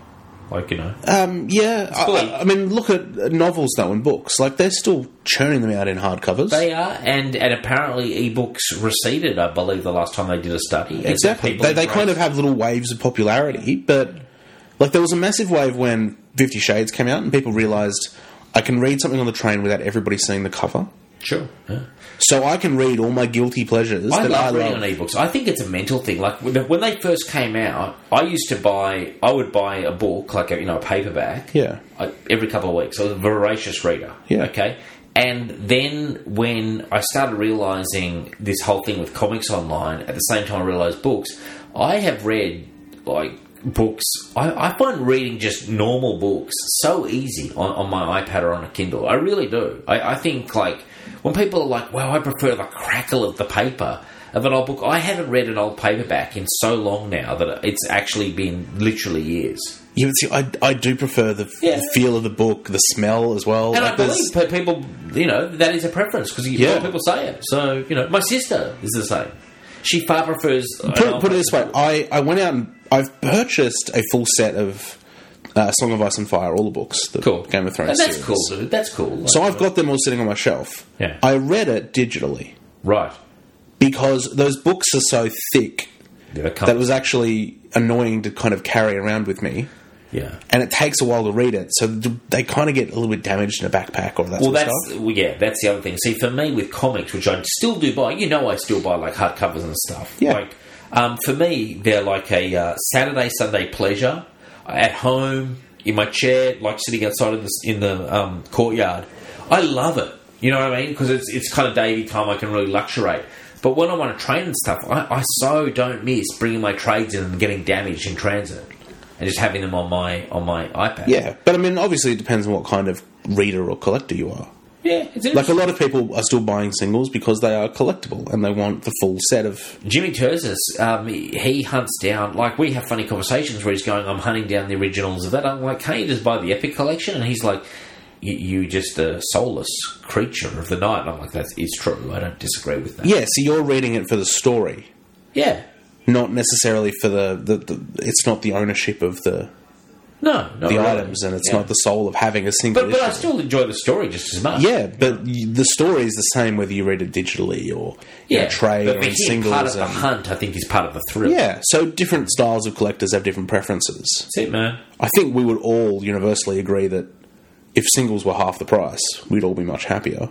Like, you know. Um, yeah, cool. I, I mean, look at novels though and books. Like they're still churning them out in hardcovers. They are, and, and apparently ebooks receded, I believe, the last time they did a study. Exactly. They, they kind of have little waves of popularity, but like there was a massive wave when Fifty Shades came out and people realised I can read something on the train without everybody seeing the cover. Sure, yeah. So I can read all my guilty pleasures. I that love I reading love. on ebooks. I think it's a mental thing. Like when when they first came out, I used to buy. I would buy a book, like a, you know, a paperback. Yeah. I, every couple of weeks. I was a voracious reader. Yeah. Okay. And then when I started realising this whole thing with comics online, at the same time I realised books. I have read like books. I, I find reading just normal books so easy on, on my iPad or on a Kindle. I really do. I, I think like. When people are like, wow, I prefer the crackle of the paper of an old book. I haven't read an old paperback in so long now that it's actually been literally years. Yeah, but see, I, I do prefer the, Yeah. the feel of the book, the smell as well. And Like, I there's- believe pe- people, you know, that is a preference because Yeah. a lot of people say it. So, you know, my sister is the same. She far prefers... an Put, old put it this way, paperback. I, I went out and I've purchased a full set of uh, Song of Ice and Fire, all the books, the Cool. Game of Thrones And that's series. cool, dude. That's cool. Like, So I've got them all sitting on my shelf. Yeah. I read it digitally Right. because those books are so thick Yeah, that that it was actually annoying to kind of carry around with me. Yeah. And it takes a while to read it, so they kind of get a little bit damaged in a backpack or that Well, sort of that's stuff. well, yeah, that's the other thing. See, for me with comics, which I still do buy, you know, I still buy like hardcovers and stuff. Yeah. Like, um, for me, they're like a uh, Saturday, Sunday pleasure at home in my chair, like sitting outside in the in the um, courtyard. I love it. You know what I mean? Because it's it's kind of daily time I can really luxuriate. But when I'm on a train and stuff, I, I so don't miss bringing my trades in and getting damaged in transit, and just having them on my on my iPad. Yeah, but I mean, obviously, it depends on what kind of reader or collector you are. yeah. It's Like a lot of people are still buying singles because they are collectible and they want the full set of. Jimmy Terzis, um, he hunts down, like, we have funny conversations where he's going, I'm hunting down the originals of that. I'm like, can't you just buy the Epic Collection? And he's like, you, you just a soulless creature of the night. And I'm like, that is true. I don't disagree with that. Yeah, so you're reading it for the story, Yeah. not necessarily for the. the, the it's not the ownership of the No, not the really. items, and it's Yeah. not the soul of having a single. But, but I issue. still enjoy the story just as much. Yeah, but y- the story is the same whether you read it digitally or in Yeah. a trade but or for in him, singles. part of the and- hunt, I think, is part of the thrill. yeah, so different styles of collectors have different preferences. That's it, man. I think we would all universally agree that if singles were half the price, we'd all be much happier.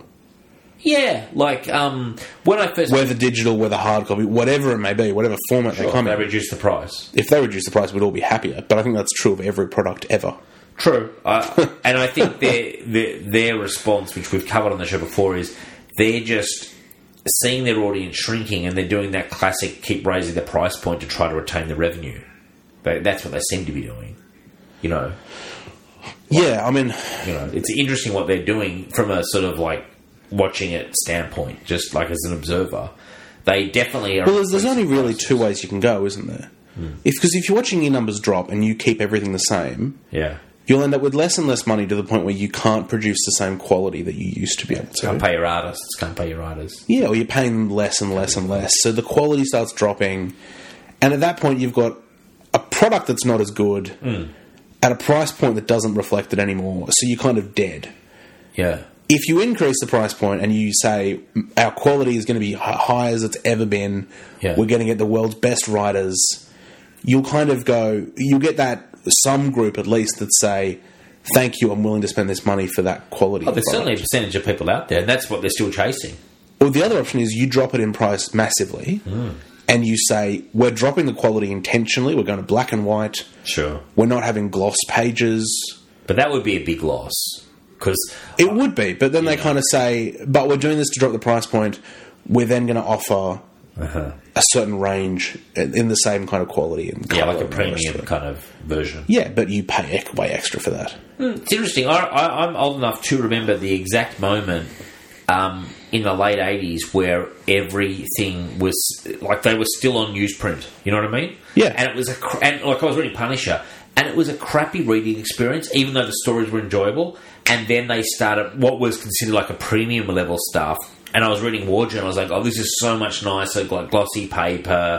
Yeah, like, um, when I first... Whether digital, whether hard copy, whatever it may be, whatever format they Sure, come they in. reduce the price. If they reduce the price, we'd all be happier. But I think that's true of every product ever. True, uh, and I think their, their their response, which we've covered on the show before, is they're just seeing their audience shrinking, and they're doing that classic keep raising the price point to try to retain the revenue. They, that's what they seem to be doing. You know, Yeah, I mean, you know, it's interesting what they're doing from a sort of like watching it standpoint, just like as an observer. They definitely are. well, there's, there's only increasing really prices. two ways you can go, isn't there? If Because if you're watching your numbers drop and you keep everything the same, Yeah, you'll end up with less and less money to the point where you can't produce the same quality that you used to be able can't to. pay your artists, can't pay your writers. Yeah, or you're paying them less and less and less. So the quality starts dropping. And at that point, you've got a product that's not as good at a price point that doesn't reflect it anymore. So you're kind of dead. Yeah, If you increase the price point and you say our quality is going to be h- high as it's ever been, Yeah. we're going to get the world's best writers, you'll kind of go, you'll get that some group at least that say, thank you, I'm willing to spend this money for that quality. oh, there's product. certainly a percentage of people out there, and that's what they're still chasing. Or the other option is you drop it in price massively and you say, we're dropping the quality intentionally, we're going to black and white, Sure. we're not having gloss pages. But that would be a big loss. Because It would be, but then they kind of say, but we're doing this to drop the price point, we're then going to offer uh a certain range in the same kind of quality. And yeah, colour like a and the rest of premium it. kind of version. Yeah, but you pay ec- way extra for that. It's interesting. I, I, I'm old enough to remember the exact moment um, in the late eighties where everything was like they were still on newsprint. You know what I mean? Yeah. And it was a cr- and like I was reading Punisher, and it was a crappy reading experience, even though the stories were enjoyable. And then they started what was considered like a premium level stuff. And I was reading War Journal. I was like, oh, this is so much nicer, like glossy paper.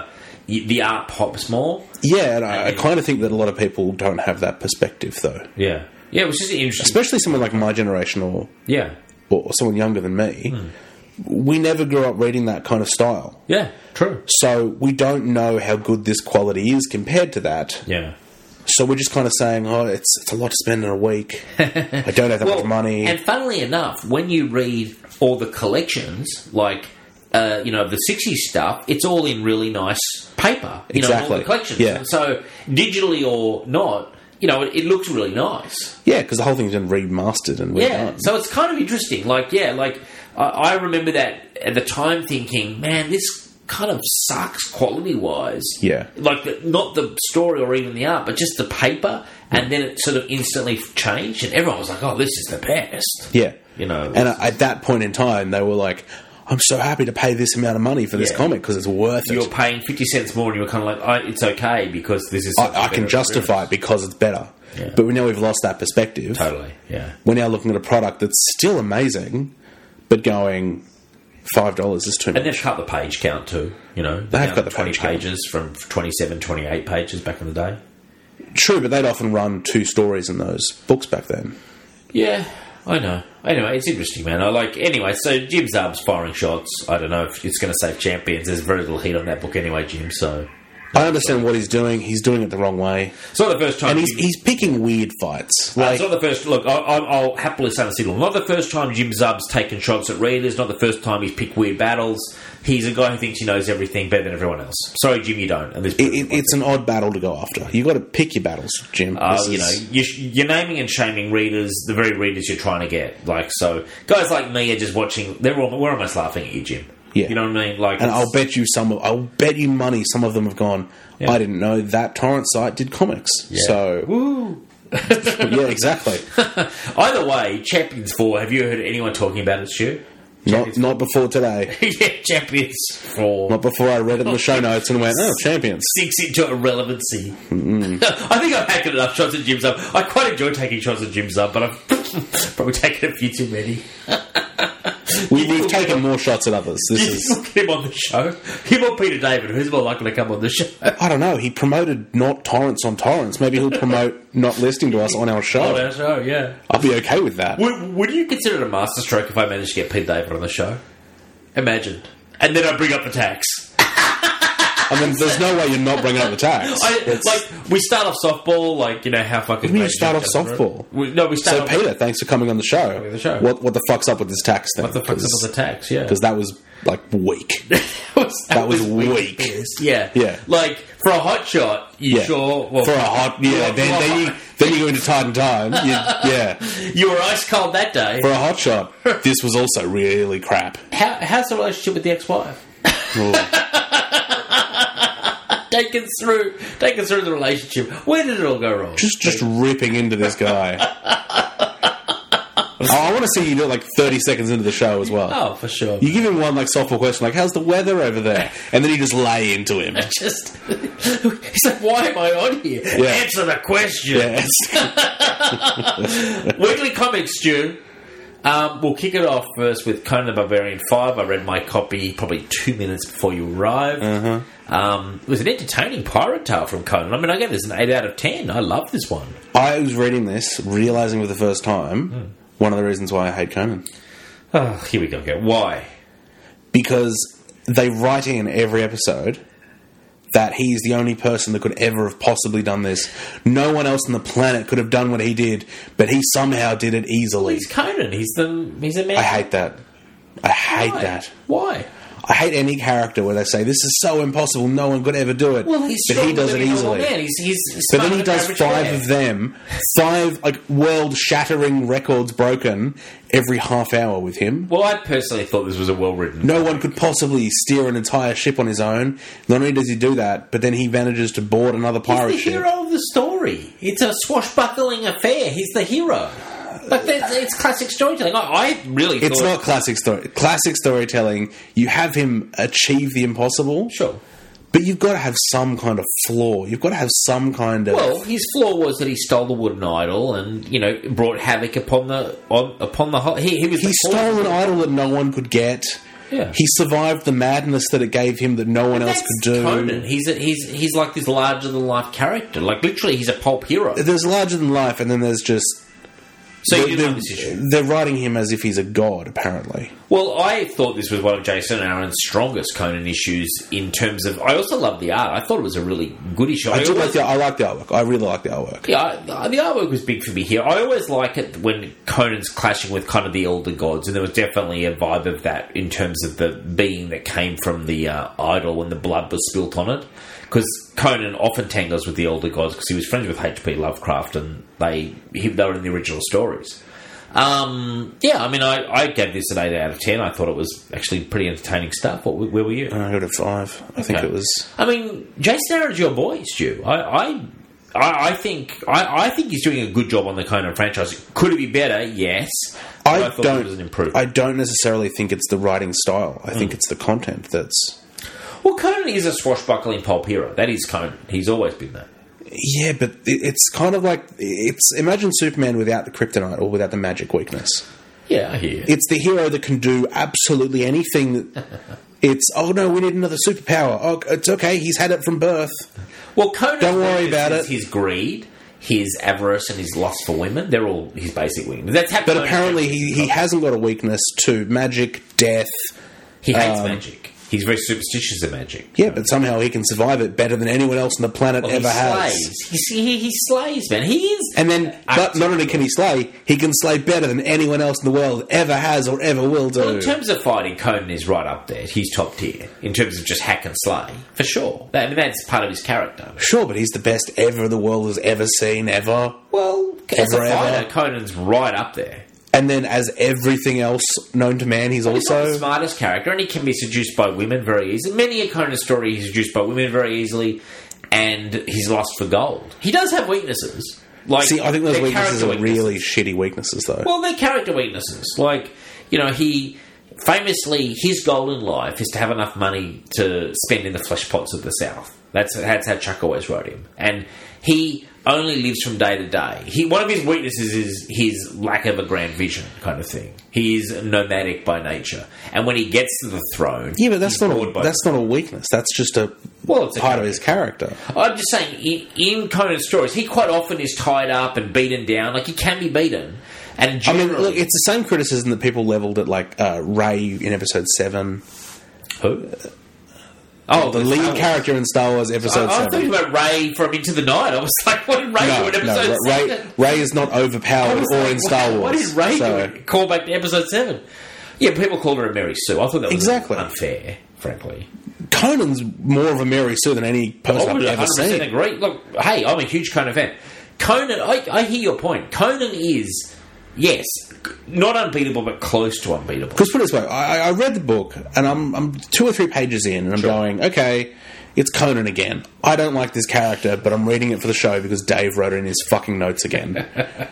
y- the art pops more. Yeah, and I, I kind of think that a lot of people don't have that perspective, though. Yeah, yeah. It was just interesting, Especially someone like my generation or yeah, or someone younger than me. Hmm. We never grew up reading that kind of style. yeah, true. So we don't know how good this quality is compared to that. Yeah. So we're just kind of saying, oh, it's it's a lot to spend in a week. I don't have that much money. And funnily enough, when you read all the collections, like, uh, you know, the sixties stuff, it's all in really nice paper. You know, all Exactly. the collections. Yeah. And so, digitally or not, you know, it, it looks really nice. Yeah, because the whole thing's been remastered and Yeah. redone. So it's kind of interesting. Like, yeah, like, I, I remember that at the time thinking, man, this kind of sucks quality-wise. Yeah. Like, the, not the story or even the art, but just the paper. And then it sort of instantly changed, and everyone was like, oh, this is the best. Yeah. You know. And at that point in time, they were like, I'm so happy to pay this amount of money for this Yeah. comic because it's worth You're it. paying fifty cents more, and you were kind of like, I, it's okay because this is. such a I, I better can justify experience. it because it's better. Yeah. But we now we've lost that perspective. Totally, yeah. We're now looking at a product that's still amazing, but going five dollars is too And much. they've cut the page count too, you know. They have down cut the twenty page count. pages from twenty-seven, twenty-eight pages back in the day. True, but they'd often run two stories in those books back then. Yeah, I know. Anyway, it's interesting, man. I like. Anyway, so Jim Zub's firing shots. I don't know if it's going to save champions. There's very little heat on that book anyway, Jim. So I understand what he's doing. He's doing it the wrong way. it's not the first time. And he's, Jim- he's picking weird fights. Uh, Like, it's not the first. Look, I, I'll, I'll happily say this. Not the first time Jim Zub's taken shots at readers. Not the first time he's picked weird battles. He's a guy who thinks he knows everything better than everyone else. Sorry, Jim, you don't. And this it, it, it's an odd battle to go after. You've got to pick your battles, Jim. Uh, This you know, is- you're, you're naming and shaming readers, the very readers you're trying to get. Like, so guys like me are just watching. They're all, we're almost laughing at you, Jim. Yeah. You know what I mean? Like, and it's- I'll bet you some of, I'll bet you money some of them have gone, Yeah. I didn't know that torrent site did comics. Yeah. So, Woo. yeah, exactly. Either way, Champions four. Have you heard anyone talking about it, Stu? Not not before today. Yeah, Champions four. Not before I read it in the show notes and went, oh, champions. Sinks into irrelevancy. I think I've taken enough shots at Jim Zub. I quite enjoy taking shots at Jim Zub, but I've probably taken a few too many. We, we've taken more shots at others. This You is, look at him on the show. Him or Peter David, who's more likely to come on the show? I don't know. He promoted not torrents on torrents. Maybe he'll promote not listening to us on our show. On our show, yeah. I'll be okay with that. Would, would you consider it a masterstroke if I managed to get Pete David on the show? Imagine. And then I bring up the tax. I mean, there's no way you're not bringing up the tax. I, It's- like, we start off softball, like, you know, how fucking... What do you mean you great start Jim off does it. softball? We, no, we start so, off... Peter, thanks for coming on the show. on the show. What what the fuck's up with this tax thing? What the fuck's up with the tax, yeah. Because that was, like, weak. that was, that was weak. Yeah. Yeah. Like, for a hot shot, you Yeah. sure... Well, For a hot... Yeah, for a- then, for a then, you, hot- then you go into Titan Time. You, yeah. You were ice cold that day. For a hot shot, this was also really crap. How, how's the relationship with the ex-wife? Oh. Take us through, take us through the relationship. Where did it all go wrong? Just just ripping into this guy. Oh, I want to see you do it like thirty seconds into the show as well. Oh, for sure. You give him one like softball question, like "How's the weather over there?" and then you just lay into him. Just, he's like, why am I on here? Yeah. Answer the question. Yes. Weekly comics, Stu. Um, we'll kick it off first with Conan the Barbarian five. I read my copy probably two minutes before you arrived. Uh-huh. Um, it was an entertaining pirate tale from Conan. I mean, I gave this an eight out of ten. I love this one. I was reading this, realizing for the first time one of the reasons why I hate Conan, Oh, here we go again. Why? because they write in every episode that he's the only person that could ever have possibly done this. No one else on the planet could have done what he did, but he somehow did it easily. He's Conan. He's the he's a man. I hate that. I hate Why? that. Why? I hate any character where they say this is so impossible, no one could ever do it. Well, he's but he does it easily. Man. He's, he's, he's But then he smarter does than five average of them, five like world-shattering records broken every half hour with him. Well, I personally thought this was a well-written. No one could possibly steer an entire ship on his own. Not only does he do that, but then he manages to board another pirate He's the ship. hero of the story. It's a swashbuckling affair. He's the hero. Like that's, it's classic storytelling. I, I really It's thought... not classic story. Classic storytelling. You have him achieve the impossible, Sure. but you've got to have some kind of flaw. You've got to have some kind of. Well, his flaw was that he stole the wooden idol and, you know, brought havoc upon the on, upon the whole... He, he was he the stole an idol that no one could get. Yeah. He survived the madness that it gave him that no one else That's could do. Conan. He's a, he's he's like this larger than life character. Like literally, he's a pulp hero. There's larger than life, and then there's just. So you they're, didn't they're, like this issue? they're writing him as if he's a god, apparently. Well, I thought this was one of Jason Aaron's strongest Conan issues in terms of. I also love the art. I thought it was a really good issue. I, I do always, like the. I like the artwork. I really like the artwork. Yeah, I, the artwork was big for me here. I always like it when Conan's clashing with kind of the elder gods, and there was definitely a vibe of that in terms of the being that came from the uh, idol when the blood was spilt on it. Because Conan often tangles with the elder gods because he was friends with H P Lovecraft, and they he, they were in the original stories. Um, yeah, I mean, I, I gave this an eight out of ten. I thought it was actually pretty entertaining stuff. What, where were you? I got a five. I think Okay. it was. I mean, Jason Aaron's your boy, Stu. I, I, I, I think I, I think he's doing a good job on the Conan franchise. Could it be better? Yes. But I, I thought don't. it was an improvement. I don't necessarily think it's the writing style. I Hmm. think it's the content that's. Well, Conan is a swashbuckling pulp hero. That is Conan. He's always been that. Yeah, but it, it's kind of like it's. Imagine Superman without the kryptonite or without the magic weakness. Yeah, I hear you. It's the hero that can do absolutely anything. That, it's oh no, we need another superpower. Oh, it's okay. He's had it from birth. Well, Conan. Don't worry about it. His greed, his avarice, and his lust for women. They're all his basic weaknesses. That's how But Conan apparently, can- he, he hasn't got a weakness to magic, death. he hates um, magic. He's very superstitious of magic. Yeah, but somehow he can survive it better than anyone else on the planet Well, ever he has. slays. He's, he, he slays, man. He is. And then, but not only can he slay, he can slay better than anyone else in the world ever has or ever will do. Well, in terms of fighting, Conan is right up there. He's top tier in terms of just hack and slay, for sure. That, I mean, that's part of his character. Sure, but he's the best ever the world has ever seen, ever. Well, as a Ever, ever. fighter, Conan's right up there. And then, as everything else known to man, he's He's not the also. smartest character, and he can be seduced by women very easily. Many a Conan story, he's seduced by women very easily, and his lust for gold. He does have weaknesses. Like, See, I think those they're weaknesses character are really shitty weaknesses, though. Well, they're character weaknesses. Like, you know, he famously, his goal in life is to have enough money to spend in the flesh pots of the South. That's that's how Chuck always wrote him, and he only lives from day to day. He one of his weaknesses is his lack of a grand vision, kind of thing. He is nomadic by nature, and when he gets to the throne, yeah, but that's he's not bored a, by that's not a weakness. That's just a Well, it's a part character. of his character. I'm just saying, in, in Conan's stories, he quite often is tied up and beaten down. Like, he can be beaten. And I generally... mean, look, it's the same criticism that people levelled at, like, uh, Ray in Episode seven. Who? Oh, The Star lead Wars. character in Star Wars Episode I, I was seven. thinking about Ray from Into the Night. I was like, what did Ray No, do in no, Episode Ray, seven? Ray is not I overpowered was or like, in Star wow, Wars. What did Ray so, do? Call back to Episode seven. Yeah, people called her a Mary Sue. I thought that was Exactly. unfair, frankly. Conan's more of a Mary Sue than any person I I've would ever one hundred percent seen. agree. Look, hey, I'm a huge Conan fan. Conan, I, I hear your point. Conan is, yes, not unbeatable, but close to unbeatable. Because put it this way, I, I read the book and I'm, I'm two or three pages in and I'm going, okay, it's Conan again. I don't like this character, but I'm reading it for the show because Dave wrote it in his fucking notes again.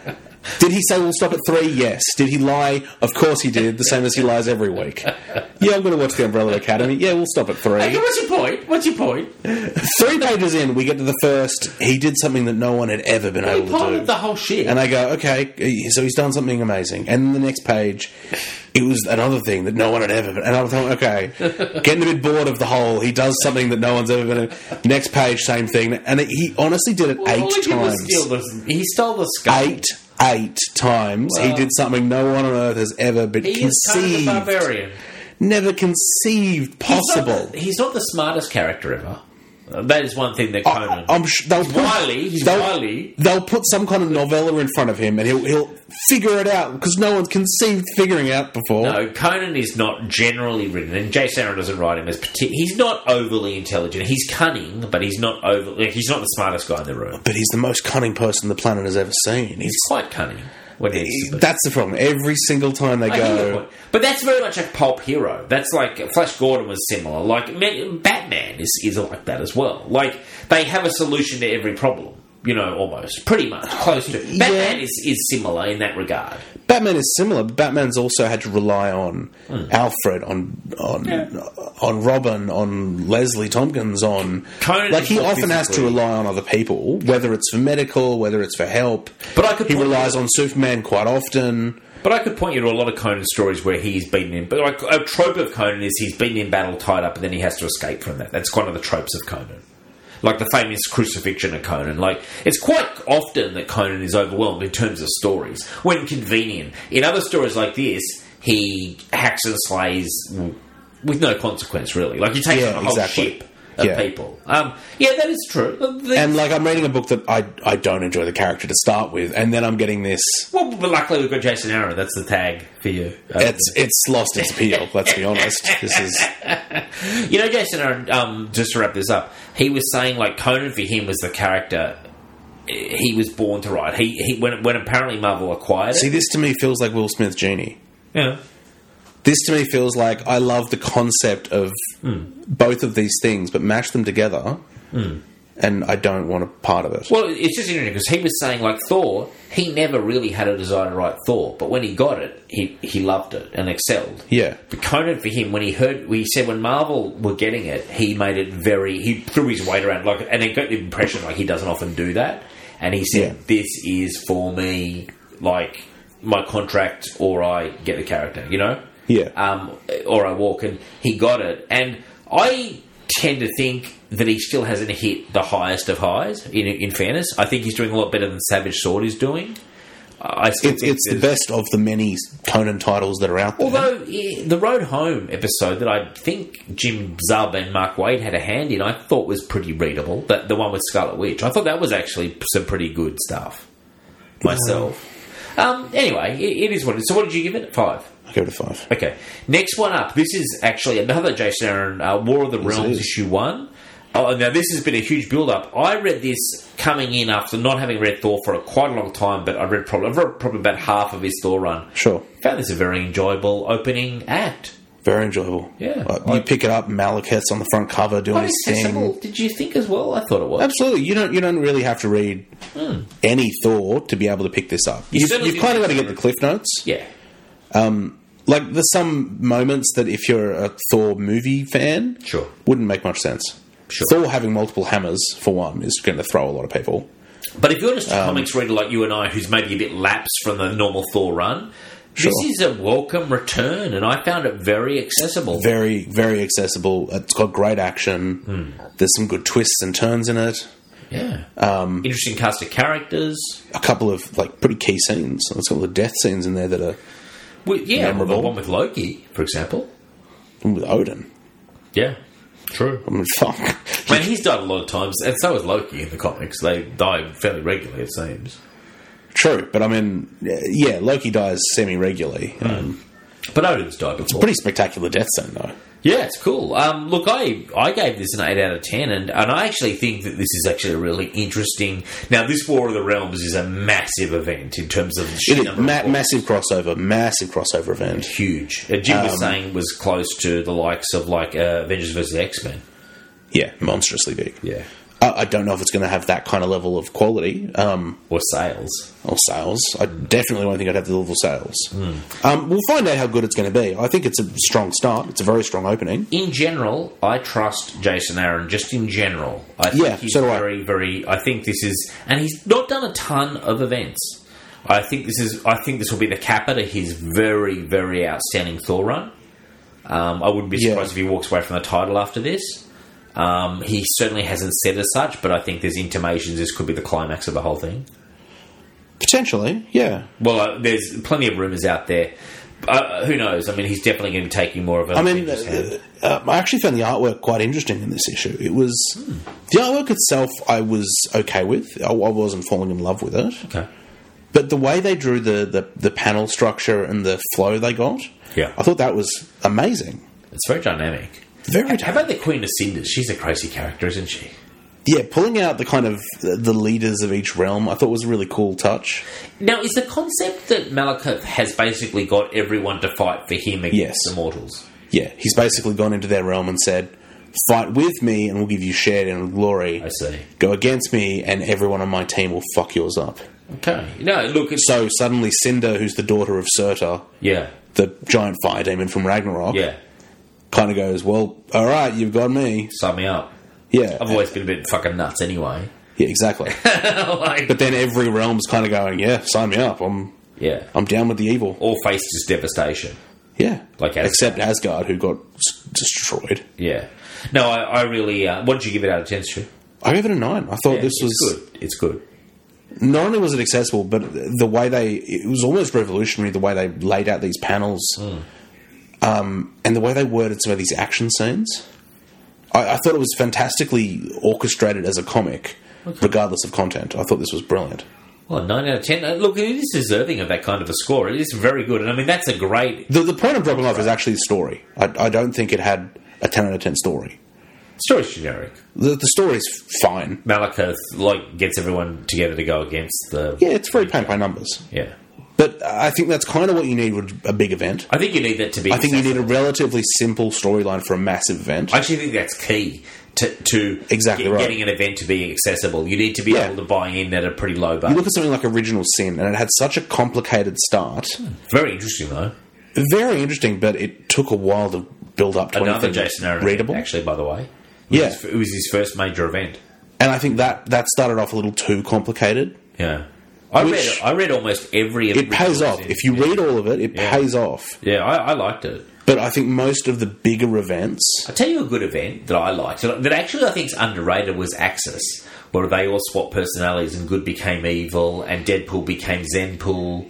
Did he say we'll stop at three? Yes. Did he lie? Of course he did, the same as he lies every week. Yeah, I'm going to watch The Umbrella Academy. Yeah, we'll stop at three. Okay, what's your point? What's your point? Three pages in, we get to the first, he did something that no one had ever been He able to piloted do. the whole shit. And I go, okay, so he's done something amazing. And the next page, it was another thing that no one had ever been. And I'm thinking, okay, getting a bit bored of the whole, he does something that no one's ever been. Next page, same thing. And he honestly did it Well, eight all he did was times. steal the, he stole the skull. Eight, eight times. he Well, did something no one on earth has ever been He is Conan the conceived. Barbarian. Never conceived possible. He's not, the, he's not the smartest character ever. Uh, that is one thing that Conan... I'm sh- they'll he's put, wily. He's they'll, wily. They'll put some kind of novella in front of him, and he'll he'll figure it out because no one's conceived figuring out before. No, Conan is not generally written, and Jason Aaron doesn't write him as partic- he's not overly intelligent. He's cunning, but he's not over. Like, he's not the smartest guy in the room. But he's the most cunning person the planet has ever seen. He's, He's quite cunning when he needs to be. that's the problem. Every single time they I hear your go, point. But that's very much a pulp hero. That's like Flash Gordon was similar. Like man, Batman is is like that as well. Like they have a solution to every problem. You know, almost pretty much close to. Yeah. Batman is is similar in that regard. Batman is similar, but Batman's also had to rely on Hmm. Alfred, on on on Robin, on Leslie Tompkins, on Conan like is he more often has to physically- rely on other people, whether it's for medical, whether it's for help. But I could he put- relies on Superman quite often. But I could point you to a lot of Conan stories where he's beaten in... But like a trope of Conan is he's beaten in battle, tied up, and then he has to escape from that. That's one of the tropes of Conan. Like the famous crucifixion of Conan. Like, it's quite often that Conan is overwhelmed in terms of stories, when convenient. In other stories like this, he hacks and slays with no consequence, really. Like, you take Yeah, on a whole exactly. ship of Yeah. people. Um, yeah, that is true. The- And like I'm reading a book that I I don't enjoy the character to start with, and then I'm getting this. well, but luckily we've got Jason Aaron. That's the tag for you. Um, It's it's lost its appeal. Let's be honest. This is You know, Jason Aaron, um, just to wrap this up, he was saying, like, Conan for him was the character he was born to write. He, he when, when apparently Marvel acquired see it. this to me feels like Will Smith's Genie. Yeah. This to me feels like I love the concept of both of these things, but mash them together, and I don't want a part of it. Well, it's just interesting because he was saying, like, Thor, he never really had a desire to write Thor, but when he got it, he, he loved it and excelled. Yeah. But Conan, for him, when he heard, he said when Marvel were getting it, he made it very, he threw his weight around, like, and he got the impression, like, he doesn't often do that. And he said, Yeah. this is for me, like, my contract, or I get the character, you know? Yeah. Um, or I walk, and he got it. And I tend to think that he still hasn't hit the highest of highs, in, in fairness. I think he's doing a lot better than Savage Sword is doing. I still It's, think it's the there's- best of the many Conan titles that are out there. Although, eh, the Road Home episode that I think Jim Zub and Mark Waid had a hand in, I thought was pretty readable. That, the one with Scarlet Witch. I thought that was actually some pretty good stuff, myself. Um, anyway, it, it is what it is. So what did you give it? Five? I go to five. Okay. Next one up. This is actually another Jason Aaron, uh, War of the Yes, it Realms, is. issue one. Oh, now, this has been a huge build-up. I read this coming in after not having read Thor for a quite a long time, but I read probably, I've read probably about half of his Thor run. Sure. Found this a very enjoyable opening act. Very enjoyable. Yeah. Uh, you pick it up, Malekith's on the front cover doing Quite his accessible. thing. Did you think as well? I thought it was. Absolutely. You don't you don't really have to read Hmm. any Thor to be able to pick this up. You You've, certainly you've kind of got to didn't. get the cliff notes. Yeah. Like, there's some moments that if you're a Thor movie fan, Sure. wouldn't make much sense. Sure. Thor having multiple hammers, for one, is going to throw a lot of people. But if you're just a Um, comics reader like you and I, who's maybe a bit lapsed from the normal Thor run, Sure. this is a welcome return, and I found it very accessible. Very, very accessible. It's got great action. Hmm. There's some good twists and turns in it. Yeah. Um, Interesting cast of characters. a couple of, like, pretty key scenes. There's a couple of death scenes in there that are Well, yeah, Memorable. the one with Loki, for example. with Odin. Yeah, true. I mean, fuck. I mean, he's died a lot of times, and so has Loki in the comics. They die fairly regularly, it seems. True, but I mean, yeah, Loki dies semi-regularly. Um, But Odin's died before. pretty spectacular death scene, though. Yeah, it's cool. Um, look, I, I gave this an eight out of ten, and, and I actually think that this is actually a really interesting... Now, this War of the Realms is a massive event in terms of the sheer It is number ma- of books. massive crossover, massive crossover event. Huge. Uh, Jim was Um, saying was close to the likes of, like, uh, Avengers versus X-Men. Yeah, monstrously big. Yeah. I, I don't know if it's going to have that kind of level of quality um, Or sales. or sales. I definitely don't think I'd have the level of sales. Hmm. Um, we'll find out how good it's going to be. I think it's a strong start. It's a very strong opening. In general, I trust Jason Aaron, just in general. I think Yeah, he's so do I. very, very... I think this is... And he's not done a ton of events. I think this is. I think this will be the capper to his very, very outstanding Thor run. Um, I wouldn't be Yeah. surprised if he walks away from the title after this. Um, he certainly hasn't said as such, but I think there's intimations this could be the climax of the whole thing. Potentially, yeah. Well, uh, there's plenty of rumours out there. Uh, who knows? I mean, he's definitely going to be taking more of a... I mean, uh, uh, I actually found the artwork quite interesting in this issue. It was... Hmm. The artwork itself I was okay with. I, I wasn't falling in love with it. Okay. But the way they drew the, the, the panel structure and the flow they got, Yeah. I thought that was amazing. It's very dynamic. Very How about the Queen of Cinders? She's a crazy character, isn't she? Yeah, pulling out the kind of the leaders of each realm, I thought was a really cool touch. Now, is the concept that Malekith has basically got everyone to fight for him against Yes. the mortals? Yeah, he's basically gone into their realm and said, fight with me and we'll give you shared in glory. I see. Go against me and everyone on my team will fuck yours up. Okay. No, look, it's... So suddenly Cinder, who's the daughter of Surtur, Yeah. the giant fire demon from Ragnarok, Yeah. kind of goes, well, all right, you've got me. Sign me up. Yeah. I've always been a bit fucking nuts anyway. Yeah, exactly. like, But then every realm's kind of going, yeah, sign me up. I'm Yeah. I'm down with the evil. Or faced his devastation. Yeah. Like Asgard. Except Asgard, who got s- destroyed. Yeah. No, I, I really... Uh, what did you give it out of ten, Stu? I gave it a nine. I thought Yeah, this it's was... good. It's good. Not only was it accessible, but the way they... It was almost revolutionary, the way they laid out these panels. Mm. Um, and the way they worded some of these action scenes. I, I thought it was fantastically orchestrated as a comic, okay. regardless of content. I thought this was brilliant. Well, nine out of ten. Uh, look, it is deserving of that kind of a score. It is very good. And I mean, that's a great... The, the point I'm dropping off is actually the story. I, I don't think it had a ten out of ten story. Story's generic. The, the story's fine. Malekith, like, gets everyone together to go against the... Yeah, it's very paint by numbers. Yeah. But I think that's kind of what you need with a big event. I think you need that to be... I think accessible. you need a relatively simple storyline for a massive event. I actually think that's key to, to exactly get, right. getting an event to be accessible. You need to be yeah. able to buy in at a pretty low You budget. look at something like Original Sin, and it had such a complicated start. Very interesting, though. Very interesting, but it took a while to build up to Another anything Jason Aaron readable. event, actually, by the way. It was Yeah. his, it was his first major event. And I think that, that started off a little too complicated. Yeah. I Which- read I read almost every... It pays original off. scene. If you yeah. read all of it, it Yeah. pays off. Yeah, I, I liked it. But I think most of the bigger events... I'll tell you a good event that I liked, that actually I think is underrated, was Axis, where they all swapped personalities and good became evil, and Deadpool became Zenpool,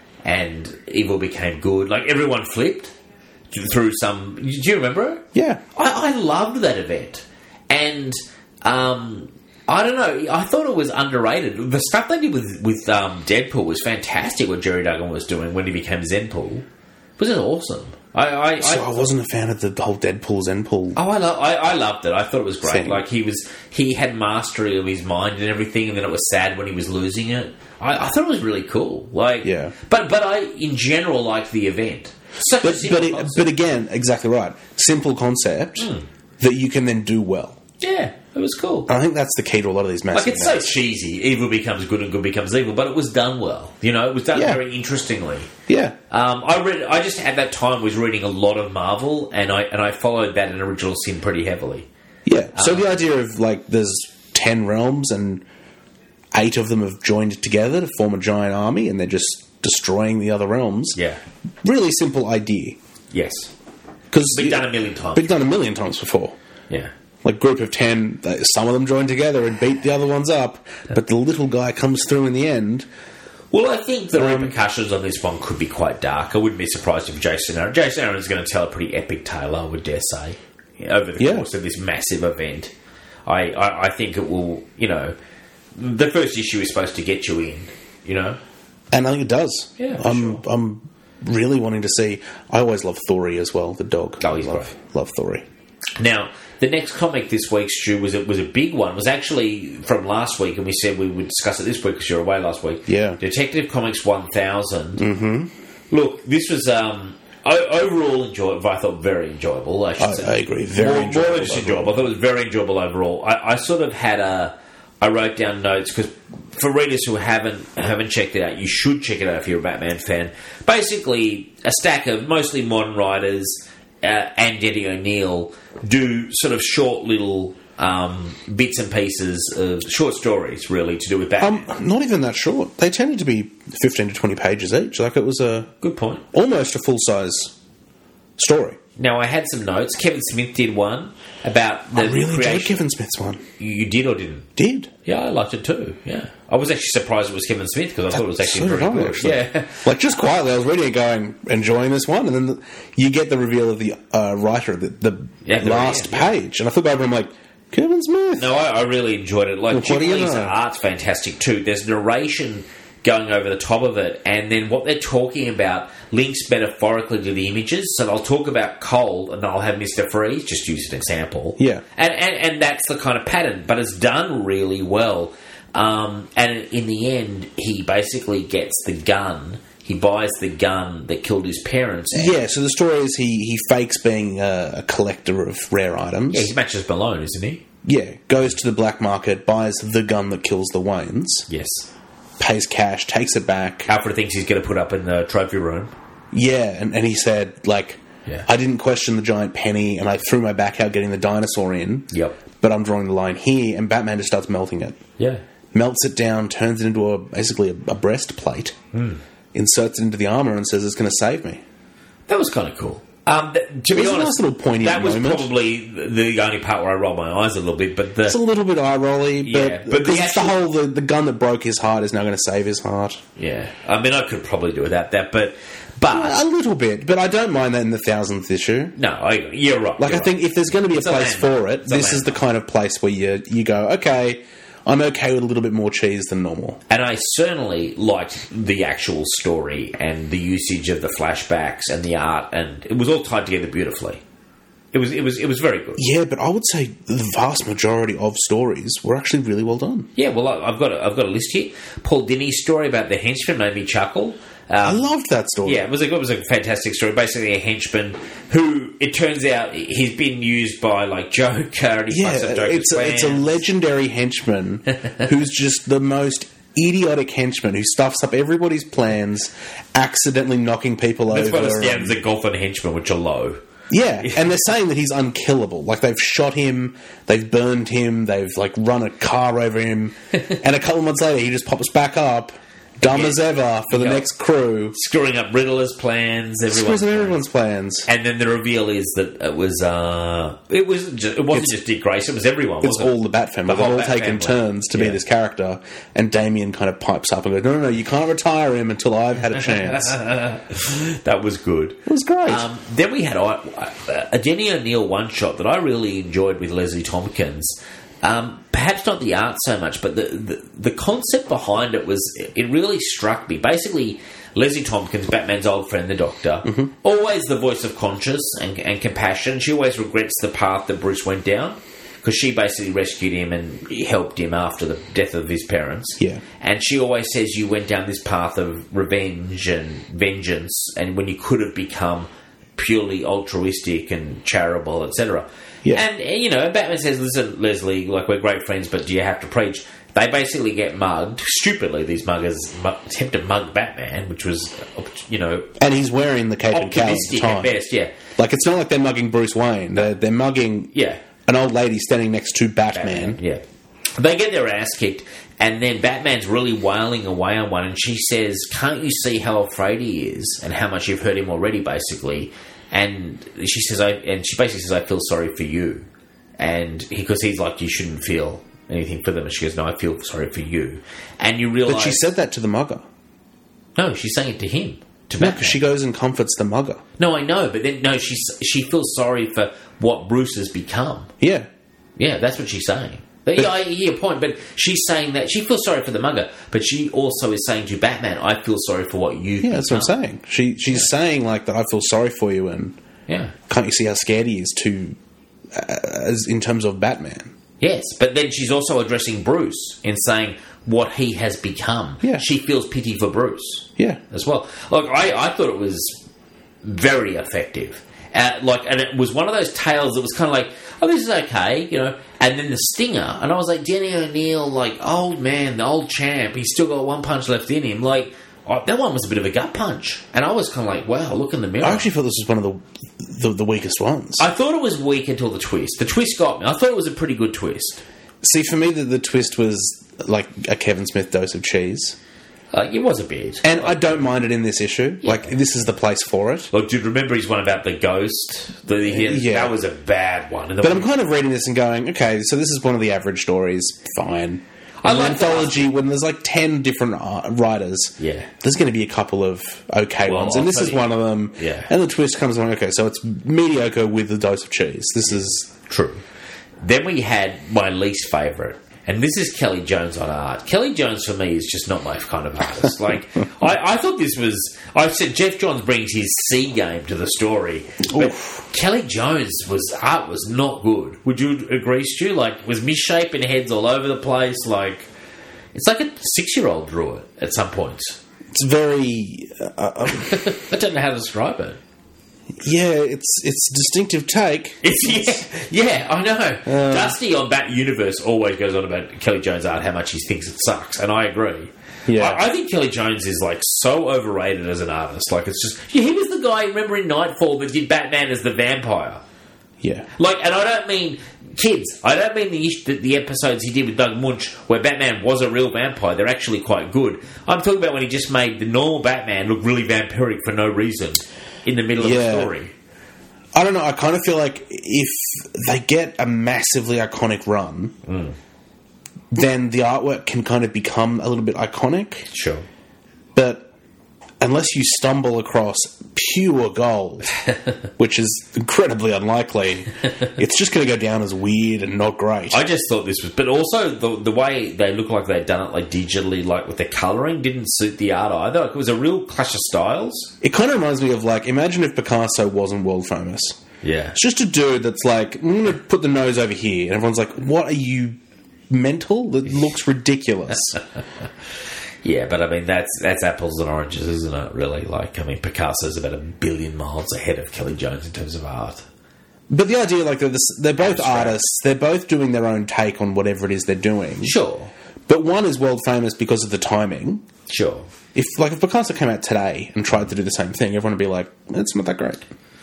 and evil became good. Like, everyone flipped through some... Do you remember it? Yeah. I, I loved that event. And, um... I don't know. I thought it was underrated. The stuff they did with with um, Deadpool was fantastic. What Jerry Duggan was doing when he became Zenpool was awesome. I, I, So I, I wasn't a fan of the whole Deadpool, Zenpool... oh, I, lo- I, I loved it. I thought it was great. Thing. Like he was, he had mastery of his mind and everything, and then it was sad when he was losing it. I, I thought it was really cool. Like, Yeah. But but I, in general, liked the event. Such a But, simple but, it, concept. but again, exactly right. Simple concept Mm. that you can then do well. yeah, it was cool. And I think that's the key to a lot of these massive Like, it's so events. cheesy. Evil becomes good and good becomes evil, but it was done well. You know, it was done Yeah. very interestingly. Yeah. Um, I read. I just at that time was reading a lot of Marvel, and I and I followed that in Original Sin pretty heavily. Yeah. So Um, the idea of, like, there's ten realms and eight of them have joined together to form a giant army and they're just destroying the other realms. Yeah. Really simple idea. Yes. Because Been done a million times. Been done a million times before. Yeah. Like, group of ten, they- some of them join together and beat the other ones up, but the little guy comes through in the end. Well, I think the Um, repercussions on this one could be quite dark. I wouldn't be surprised if Jason Aaron... Jason Aaron is going to tell a pretty epic tale, I would dare say, over the Yeah. course of this massive event. I, I, I think it will, you know... The first issue is supposed to get you in, you know? And I think it does. Yeah, for I'm, sure. I'm really wanting to see... I always love Thory as well, the dog. Oh, he's love, great. Love Thory. Now, the next comic this week, Stu, was a, was a big one. It was actually from last week, and we said we would discuss it this week because you were away last week. Yeah. Detective Comics one thousand. Mm-hmm. Look, this was um, o- overall enjoyable. I thought very enjoyable, I should I, say. I agree. Very more, enjoyable. More than just enjoyable. I thought it was very enjoyable overall. I, I sort of had a... I wrote down notes because for readers who haven't haven't checked it out, you should check it out if you're a Batman fan. Basically, a stack of mostly modern writers uh, and Eddie O'Neill do sort of short little um, bits and pieces of short stories, really, to do with Batman. Um, not even that short. They tended to be fifteen to twenty pages each. Like, it was a Good point. almost a full-size story. Now, I had some notes. Kevin Smith did one about the I really enjoyed creation. Kevin Smith's one. You you did or didn't? Did. Yeah, I liked it too. Yeah, I was actually surprised it was Kevin Smith because I thought it was actually So very did I, good. actually. Yeah. Like, just quietly, I was reading it going, enjoying this one, and then the, you get the reveal of the uh, writer at the, the Yeah, the last very end, yeah. page. And I thought over, I'm like, Kevin Smith. No, I, I really enjoyed it. Like, Well, Jim what do you Lee's know? art's fantastic too. There's narration going over the top of it, and then what they're talking about links metaphorically to the images. So they'll talk about cold, and they'll have Mister Freeze, just use an example. Yeah. And, and, and that's the kind of pattern, but it's done really well. Um, and in the end, he basically gets the gun. He buys the gun that killed his parents. And Yeah, so the story is he, he fakes being a, a collector of rare items. yeah, he's Matches Malone, isn't he? Yeah, goes to the black market, buys the gun that kills the Waynes, Yes. pays cash, takes it back. Alfred thinks he's going to put up in the trophy room. Yeah, and, and he said, like, Yeah. I didn't question the giant penny, and I threw my back out getting the dinosaur in, Yep. but I'm drawing the line here, and Batman just starts melting it. Yeah. Melts it down, turns it into a basically a, a breastplate, Hmm. inserts it into the armor and says it's going to save me. That was kind of cool. Um, th- to It be was a honest, nice little poignant that was moment. probably the only part where I rolled my eyes a little bit. But the, It's a little bit eye-rolly, but, Yeah, but the because it's the actual- whole, the, the gun that broke his heart is now going to save his heart. yeah, I mean, I could probably do without that, but but A little bit, but I don't mind that in the thousandth issue. no, I, you're right. Like, you're I think right. if there's going to be a It's a place landmark. for it, It's a this is the landmark. kind of place where you you go, okay, I'm okay with a little bit more cheese than normal. And I certainly liked the actual story and the usage of the flashbacks and the art, and it was all tied together beautifully. It was, it was, it was very good. Yeah, but I would say the vast majority of stories were actually really well done. Yeah, well, I- I've got a, I've got a list here. Paul Dini's story about the henchman made me chuckle. I Um, loved that story. yeah, it was a, it was a fantastic story. Basically, a henchman who it turns out he's been used by like Joker, and he Yeah, fucks up Joker's it's a, it's a plans. legendary henchman who's just the most idiotic henchman who stuffs up everybody's plans, accidentally knocking people That's over. what it stands and- the Gotham henchmen, which are low. Yeah, and they're saying that he's unkillable. Like, they've shot him, they've burned him, they've, like, run a car over him, and a couple months later he just pops back up, dumb Yeah. as ever, for the Yeah. next crew. Screwing up Riddler's plans, Screws everyone's up plans. everyone's plans. And then the reveal is that it was uh, it was just, it wasn't It's- just Dick Grayson, it was everyone. It's wasn't it? all the Bat family. The whole They've all Bat taken family. turns to Yeah. be this character, and Damien kind of pipes up and goes, no, no, no, you can't retire him until I've had a chance. That was good. It was great. Um, then we had uh, a Denny O'Neil one shot that I really enjoyed with Leslie Tompkins. Um, perhaps not the art so much, but the, the the concept behind it was it really struck me. Basically, Leslie Tompkins, Batman's old friend, the Doctor, Mm-hmm. always the voice of conscience and, and compassion. She always regrets the path that Bruce went down because she basically rescued him and helped him after the death of his parents. Yeah. And she always says you went down this path of revenge and vengeance, and when you could have become purely altruistic and charitable, et cetera. Yeah. And, uh, you know, Batman says, listen, Leslie, like, we're great friends, but do you have to preach? They basically get mugged. Stupidly, these muggers mu- attempt to mug Batman, which was, you know, and he's wearing the cape and cowl at the optimistic time. at best, yeah. Like, it's not like they're mugging Bruce Wayne. They're, they're mugging Yeah. an old lady standing next to Batman. Yeah. They get their ass kicked, and then Batman's really wailing away on one, and she says, can't you see how afraid he is and how much you've hurt him already, basically? And she says, I, and she basically says, I feel sorry for you. And because he's like, you shouldn't feel anything for them. And she goes, no, I feel sorry for you. And you realise... But she said that to the mugger. No, she's saying it to him. To No, Batman. because she goes and comforts the mugger. No, I know, but then, no, she's, she feels sorry for what Bruce has become. Yeah. Yeah, that's what she's saying. But, yeah, I hear your point, but she's saying that she feels sorry for the mugger, but she also is saying to Batman, I feel sorry for what you've Yeah, that's become. what I'm saying. She She's saying, like, that I feel sorry for you, and Yeah. can't you see how scared he is to, uh, as in terms of Batman? Yes, but then she's also addressing Bruce in saying what he has become. Yeah. She feels pity for Bruce Yeah. as well. Look, I, I thought it was very effective. Uh, like, and it was one of those tales that was kind of like, oh, this is okay, you know. And then the stinger, and I was like, Denny O'Neil, like, old man, the old champ, he's still got one punch left in him. Like, oh, that one was a bit of a gut punch, and I was kind of like, wow, look in the mirror. I actually thought this was one of the the, the weakest ones. I thought it was weak until the twist. The twist got me. I thought it was a pretty good twist. See, for me, the, the twist was like a Kevin Smith dose of cheese. Like, it was a bit. And I don't mind it in this issue. Yeah. Like, this is the place for it. Look, do you remember his one about the ghost? The, the, Yeah. That was a bad one. And the But one- I'm kind of reading this and going, okay, so this is one of the average stories. Fine. I In an like the anthology, when there's like ten different uh, writers, Yeah. there's going to be a couple of okay Well, ones. And I'll this tell is you- one of them. Yeah. And the twist comes along, okay, so it's mediocre with a dose of cheese. This is... True. Then we had my least favourite, and this is Kelly Jones on art. Kelly Jones, for me, is just not my kind of artist. Like, I, I thought this was... I said Jeff Johns brings his C game to the story, but Oof. Kelly Jones' was art was not good. Would you agree, Stu? Like, was misshapen heads all over the place. Like, it's like a six-year-old drew it at some points. It's very... Uh, uh, I don't know how to describe it. yeah, it's it's a distinctive take. It's, yeah, yeah, I know. Dusty on Bat Universe always goes on about Kelly Jones' art, how much he thinks it sucks, and I agree. Yeah. I, I think Kelly Jones is like so overrated as an artist. Like, it's just yeah, he was the guy. Remember in Nightfall that did Batman as the vampire. Yeah. Like, and I don't mean kids. I don't mean the ish- the, the episodes he did with Doug Munch where Batman was a real vampire. They're actually quite good. I'm talking about when he just made the normal Batman look really vampiric for no reason in the middle of Yeah. the story. I don't know. I kind of feel like if they get a massively iconic run, Mm. then the artwork can kind of become a little bit iconic. Sure. But unless you stumble across pure gold, which is incredibly unlikely, it's just going to go down as weird and not great. I just thought this was... But also, the the way they look like they'd done it like digitally, like with the colouring, didn't suit the art either. Like, it was a real clash of styles. It kind of reminds me of, like, imagine if Picasso wasn't world famous. Yeah. It's just a dude that's like, I'm going to put the nose over here. And everyone's like, what are you, mental? That looks ridiculous. Yeah, but I mean, that's that's apples and oranges, isn't it, really? Like, I mean, Picasso's about a billion miles ahead of Kelly Jones in terms of art. But the idea, like, they're, this, they're both Abstract. artists. They're both doing their own take on whatever it is they're doing. Sure. But one is world famous because of the timing. Sure. If, like, if Picasso came out today and tried to do the same thing, everyone would be like, it's not that great.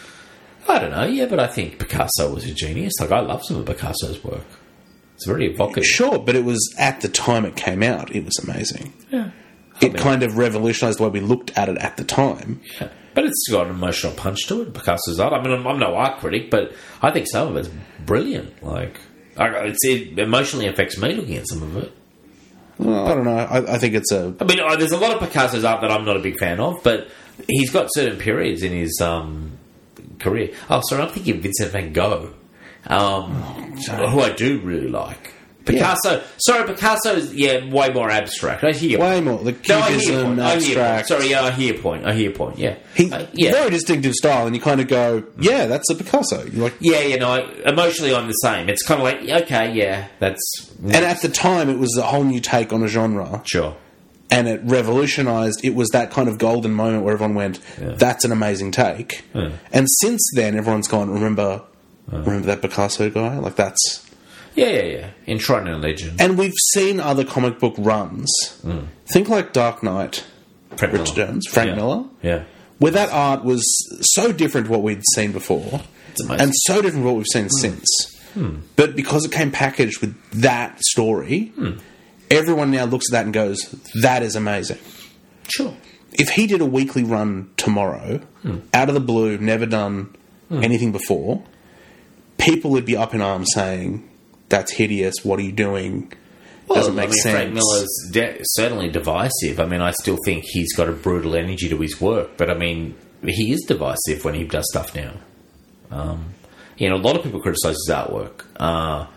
I don't know, yeah, but I think Picasso was a genius. Like, I love some of Picasso's work. It's very evocative. Sure, but it was at the time it came out, it was amazing. Yeah. It kind of revolutionised the way we looked at it at the time. Yeah. But it's got an emotional punch to it, Picasso's art. I mean, I'm, I'm no art critic, but I think some of it's brilliant. Like, I, it's, it emotionally affects me looking at some of it. Well, I don't know. I, I think it's a... I mean, uh, there's a lot of Picasso's art that I'm not a big fan of, but he's got certain periods in his um, career. Oh, sorry, I'm thinking of Vincent van Gogh, um, who I do really like. Picasso, yeah. sorry, Picasso's, yeah, way more abstract. I hear Way more. The no, I hear your cubism, point. I hear your point. abstract. Sorry, yeah, I hear your point. I hear your point, yeah. He, uh, yeah. Very distinctive style, and you kind of go, yeah, that's a Picasso. You're like, Yeah, you know, emotionally I'm the same. It's kind of like, okay, yeah, that's... and at the time, it was a whole new take on a genre. Sure. And it revolutionised. It was that kind of golden moment where everyone went, Yeah. that's an amazing take. Yeah. And since then, everyone's gone, remember, remember that Picasso guy? Like, that's... Yeah, yeah, yeah. Enshrined in a legend. And we've seen other comic book runs. Mm. Think like Dark Knight, Frank Richard Miller. Jones, Frank Yeah. Miller, Yeah. where that art was so different to what we'd seen before, It's amazing. and so different to what we've seen since. But because it came packaged with that story, everyone now looks at that and goes, that is amazing. Sure. If he did a weekly run tomorrow, out of the blue, never done anything before, people would be up in arms saying, that's hideous, what are you doing? Well, Doesn't make I mean, sense. Frank Miller's de- certainly divisive. I mean, I still think he's got a brutal energy to his work, but I mean, he is divisive when he does stuff now. Um, you know, a lot of people criticise his artwork. Uh,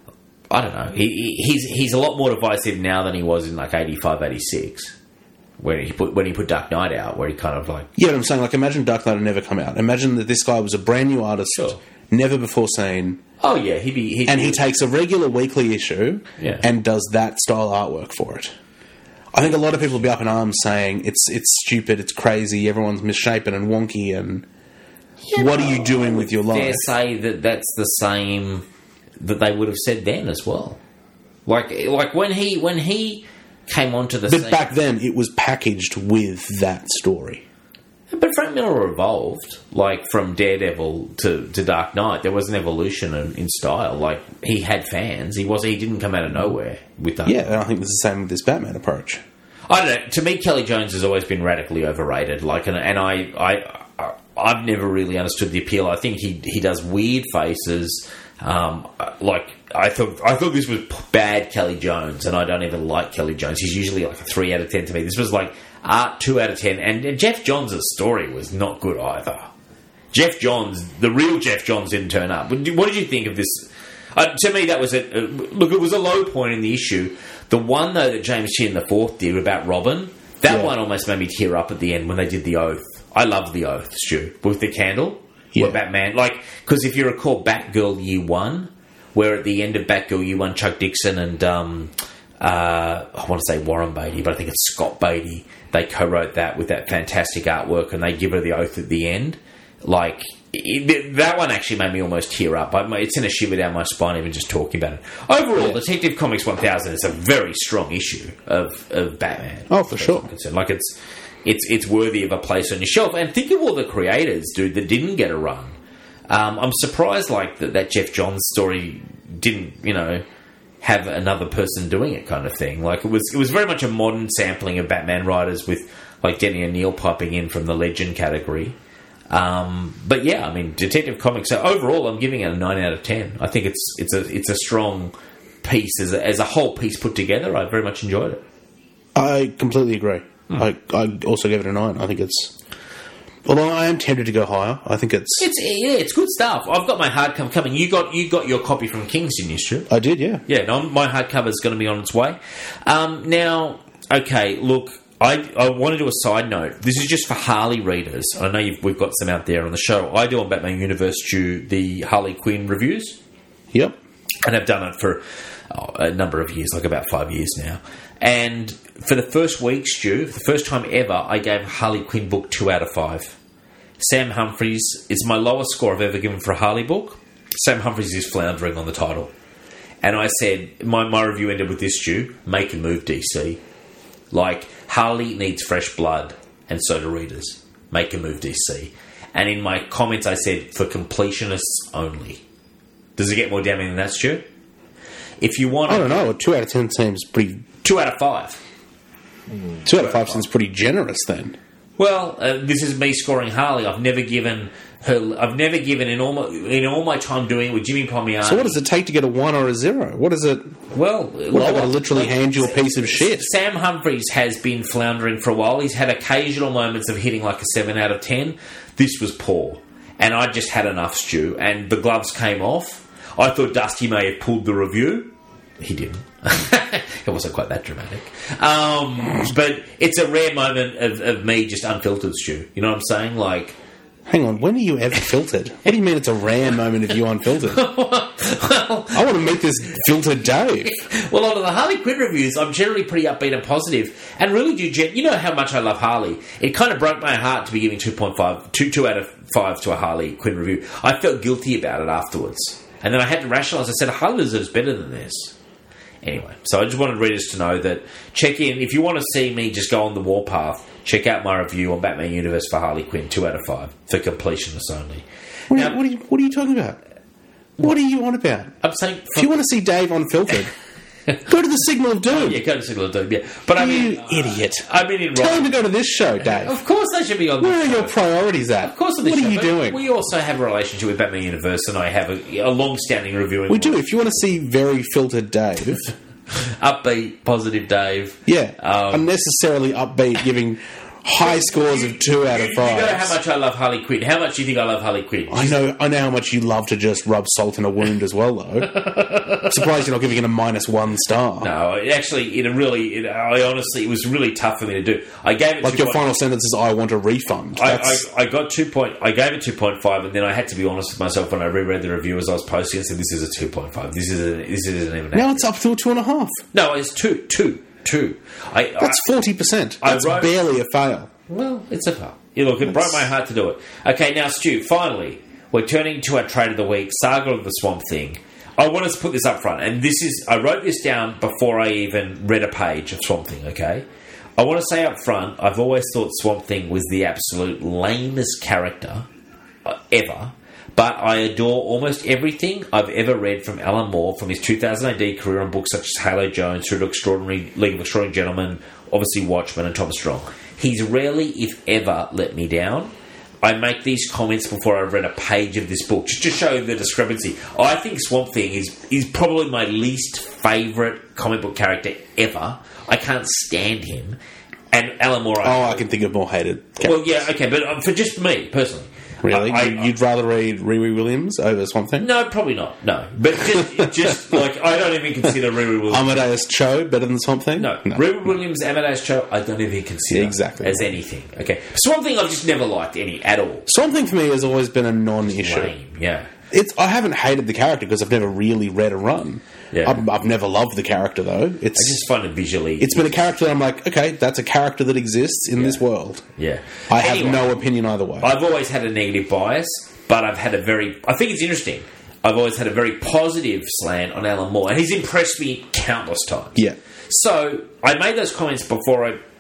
I don't know. He, he, he's he's a lot more divisive now than he was in like eighty-five, eighty-six, when he put when he put Dark Knight out, where he kind of like Yeah, but I'm saying, like, imagine Dark Knight had never come out. Imagine that this guy was a brand new artist, Sure. never before seen, oh yeah, he'd be he'd and be, he takes a regular weekly issue Yeah. and does that style artwork for it. I think a lot of people will be up in arms saying it's it's stupid, it's crazy, everyone's misshapen and wonky, and Yeah, what no, are you doing I with your would dare life? say that that's the same that they would have said then as well. Like like when he when he came onto the But scene. back then, it was packaged with that story. But Frank Miller evolved, like from Daredevil to, to Dark Knight. There was an evolution in, in style. Like he had fans. He was he didn't come out of nowhere with Dark Yeah, Knight. and I think it's the same with this Batman approach. I don't know. To me, Kelly Jones has always been radically overrated. Like, and, and I, I, I've never really understood the appeal. I think he he does weird faces. Um, like I thought, I thought this was bad Kelly Jones, and I don't even like Kelly Jones. He's usually like a three out of ten to me. This was like art two out of ten, and, and Jeff Johns' story was not good either. Jeff Johns, the real Jeff Johns, didn't turn up. What did you think of this? Uh, to me, that was a uh, look. It was a low point in the issue. The one though that James Chin the Fourth did about Robin, that Yeah. one almost made me tear up at the end when they did the oath. I love the oath, Stu, with the candle. Yeah. Where Batman, like, because if you recall Batgirl Year One, where at the end of Batgirl Year One, Chuck Dixon and um, uh, I want to say Warren Beatty, but I think it's Scott Beatty. They co-wrote that with that fantastic artwork, and they give her the oath at the end. Like it, that one actually made me almost tear up. I, it's in a shiver down my spine even just talking about it. Overall, Yeah. Detective Comics one thousand is a very strong issue of, of Batman. Oh, for as sure. I'm concerned. Like it's it's it's worthy of a place on your shelf. And think of all the creators, dude, that didn't get a run. Um, I'm surprised, like, that, that Jeff Johns story didn't, you know, have another person doing it kind of thing. Like, it was it was very much a modern sampling of Batman writers with, like, Denny O'Neil piping in from the Legend category. Um, but, yeah, I mean, Detective Comics, so overall, I'm giving it a nine out of ten. I think it's it's a it's a strong piece. As a, as a whole piece put together, I very much enjoyed it. I completely agree. Hmm. I, I also gave it a nine. I think it's... Although I am tempted to go higher, I think it's... It's yeah, it's good stuff. I've got my hardcover coming. You got you got your copy from King's, didn't you, Stu? I did, yeah. Yeah, no, my hardcover is going to be on its way. Um, now, okay, look, I I want to do a side note. This is just for Harley readers. I know you've, we've got some out there on the show. I do on Batman Universe Stu the Harley Quinn reviews. Yep. And I've done it for oh, a number of years, like about five years now. And for the first week, Stu, for the first time ever, I gave a Harley Quinn book two out of five. Sam Humphries is my lowest score I've ever given for a Harley book. Sam Humphries is floundering on the title. And I said, my, my review ended with this, Stu, make a move, D C. Like, Harley needs fresh blood, and so do readers. Make a move, D C. And in my comments, I said, for completionists only. Does it get more damning than that, Stu? If you want... I don't know. A two out of ten seems pretty... Two out of five. Mm, two out of five seems pretty generous, then. Well, uh, this is me scoring Harley. I've never given her... I've never given, in all my, in all my time doing it with Jimmy Palmiotti... So what does it take to get a one or a zero? What is it... Well... What, I've got to literally like, hand you a piece of shit? Sam Humphries has been floundering for a while. He's had occasional moments of hitting like a seven out of ten. This was poor. And I just had enough, Stu. And the gloves came off. I thought Dusty may have pulled the review. He didn't. It wasn't quite that dramatic. Um, but it's a rare moment of, of me just unfiltered, Stu. You know what I'm saying? Like... Hang on, when are you ever filtered? What do you mean it's a rare moment of you unfiltered? well, I want to make this filtered Dave. Well, on the Harley Quinn reviews, I'm generally pretty upbeat and positive, and really do. Gen- you know how much I love Harley. It kind of broke my heart to be giving two point five, two, two out of five to a Harley Quinn review. I felt guilty about it afterwards, and then I had to rationalise. I said, Harley deserves better than this. Anyway, so I just wanted readers to know that check in if you want to see me just go on the warpath. Check out my review on Batman Universe for Harley Quinn, two out of five for completionists only. What, now, are, you, what, are, you, what are you talking about? What are you on about? I'm saying if you want to see Dave unfiltered, go to the Signal of Doom. Oh, yeah, go to Signal of Doom. Yeah, but I mean, you idiot. I mean, in tell him to go to this show, Dave. Of course, they should be on. Where this are show. your priorities at? Of course, on this what show, are you doing? We also have a relationship with Batman Universe, and I have a, a long-standing reviewing. We do. If you want to see very filtered Dave, upbeat, positive Dave, yeah, um, unnecessarily upbeat, giving high scores of two out of five. You know how much I love Harley Quinn. How much do you think I love Harley Quinn? I know. I know how much you love to just rub salt in a wound as well, though. I'm surprised you're not giving it a minus one star. No, it actually, it really, it, I honestly, it was really tough for me to do. I gave it like your point, final sentence is, "I want a refund." I, I, I got two point. I gave it two point five, and then I had to be honest with myself when I reread the review as I was posting. I said, "This is a two point five. This is a, this isn't even." Now it's up to a two and a half. No, it's two, two, two. I, That's forty percent. That's wrote, barely a fail. Well, it's a fail. Yeah, look, it broke my heart to do it. Okay, now, Stu, finally, we're turning to our trade of the week, Saga of the Swamp Thing. I want us to put this up front, and this is, I wrote this down before I even read a page of Swamp Thing, okay? I want to say up front, I've always thought Swamp Thing was the absolute lamest character uh, ever, but I adore almost everything I've ever read from Alan Moore, from his two thousand A D career on books such as Halo Jones through to Extraordinary League of Extraordinary Gentlemen, obviously Watchmen and Thomas Strong. He's rarely, if ever, let me down. I make these comments before I've read a page of this book, just to show the discrepancy. I think Swamp Thing is, is probably my least favourite comic book character ever. I can't stand him. And Alan Moore... Oh, I can think of more hated characters. Well, yeah, okay, but um, for just me, personally... Really? I, I, You'd rather read Riri Williams over Swamp Thing? No, probably not. No. But just, just like, I don't even consider Riri Williams... Amadeus Cho better than Swamp Thing? No. no. Riri Williams, Amadeus Cho, I don't even consider exactly. as anything. Okay. Swamp Thing I've just never liked any at all. Swamp Thing for me has always been a non-issue. Lame, yeah. It's, I haven't hated the character because I've never really read a run. Yeah. I've, I've never loved the character, though. It's, I just find it visually... It's been a character that I'm like, okay, that's a character that exists in yeah. this world. Yeah. I anyway, have no opinion either way. I've always had a negative bias, but I've had a very... I think it's interesting. I've always had a very positive slant on Alan Moore, and he's impressed me countless times. Yeah. So, I made those comments before I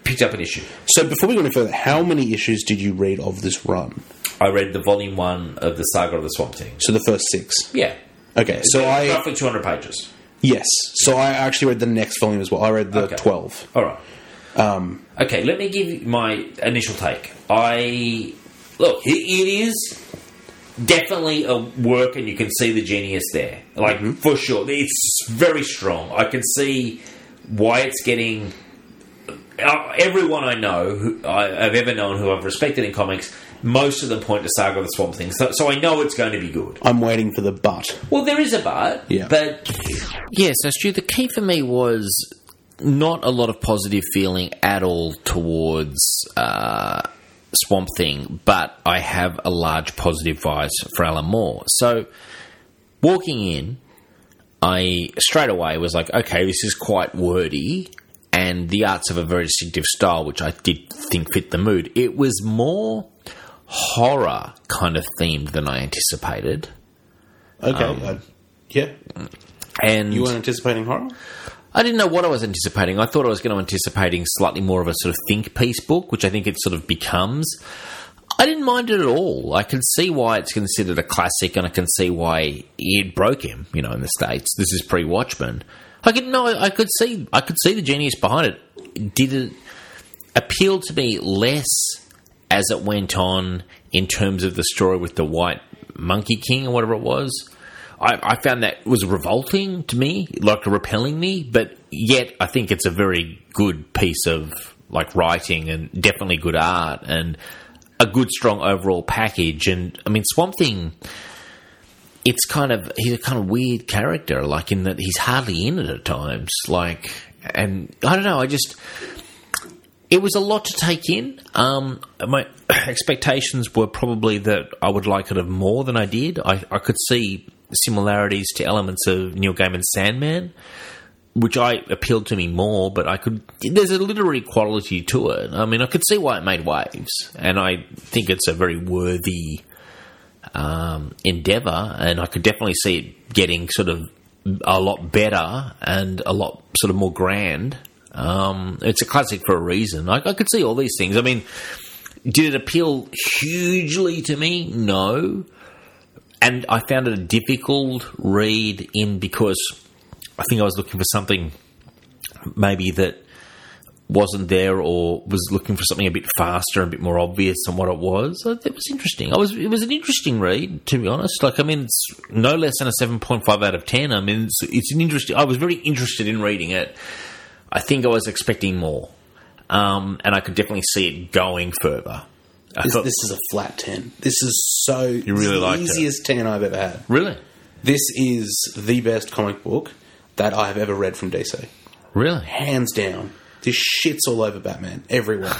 picked up an issue. So before we go any further, how many issues did you read of this run? I read the volume one of the Saga of the Swamp Thing. So the first six? Yeah. Okay, so I... Roughly two hundred pages. Yes. So I actually read the next volume as well. I read the Okay. twelve. All right. Um, okay, let me give you my initial take. I... Look, it, it is definitely a work and you can see the genius there. Like, mm-hmm. for sure. It's very strong. I can see why it's getting... Uh, everyone I know, who I, I've ever known, who I've respected in comics... Most of them point to Saga of the Swamp Thing, so, so I know it's going to be good. I'm waiting for the but. Well, there is a but, yeah. but... Yeah, so Stu, the key for me was not a lot of positive feeling at all towards uh, Swamp Thing, but I have a large positive vibes for Alan Moore. So, walking in, I straight away was like, okay, this is quite wordy, and the arts have a very distinctive style, which I did think fit the mood. It was more... horror kind of themed than I anticipated. Okay, um, uh, yeah. And you weren't anticipating horror? I didn't know what I was anticipating. I thought I was going to anticipating slightly more of a sort of think piece book, which I think it sort of becomes. I didn't mind it at all. I can see why it's considered a classic, and I can see why it broke him. You know, in the States, this is pre-Watchmen. I could no, I could see, I could see the genius behind it. Did it appeal to me less as it went on in terms of the story with the White Monkey King or whatever it was? I, I found that was revolting to me, like repelling me, but yet I think it's a very good piece of like writing and definitely good art and a good, strong overall package. And I mean, Swamp Thing, it's kind of, he's a kind of weird character, like in that he's hardly in it at times. Like, and I don't know, I just... It was a lot to take in. Um, my expectations were probably that I would like it of more than I did. I, I could see similarities to elements of Neil Gaiman's Sandman, which I appealed to me more, but I could... There's a literary quality to it. I mean, I could see why it made waves, and I think it's a very worthy um, endeavour, and I could definitely see it getting sort of a lot better and a lot sort of more grand. Um, it's a classic for a reason. I, I could see all these things. I mean, did it appeal hugely to me? No. And I found it a difficult read in because I think I was looking for something maybe that wasn't there, or was looking for something a bit faster, a bit more obvious than what it was. So it was interesting. I was. It was an interesting read, to be honest. Like, I mean, it's no less than a seven point five out of ten. I mean, it's, it's an interesting... I was very interested in reading it. I think I was expecting more, um, and I could definitely see it going further. I This, thought, this is a flat ten. This is so... You really the liked it? easiest ten I've ever had. really, This is the best comic book that I have ever read from D C. really. Hands down. This shits all over Batman every week.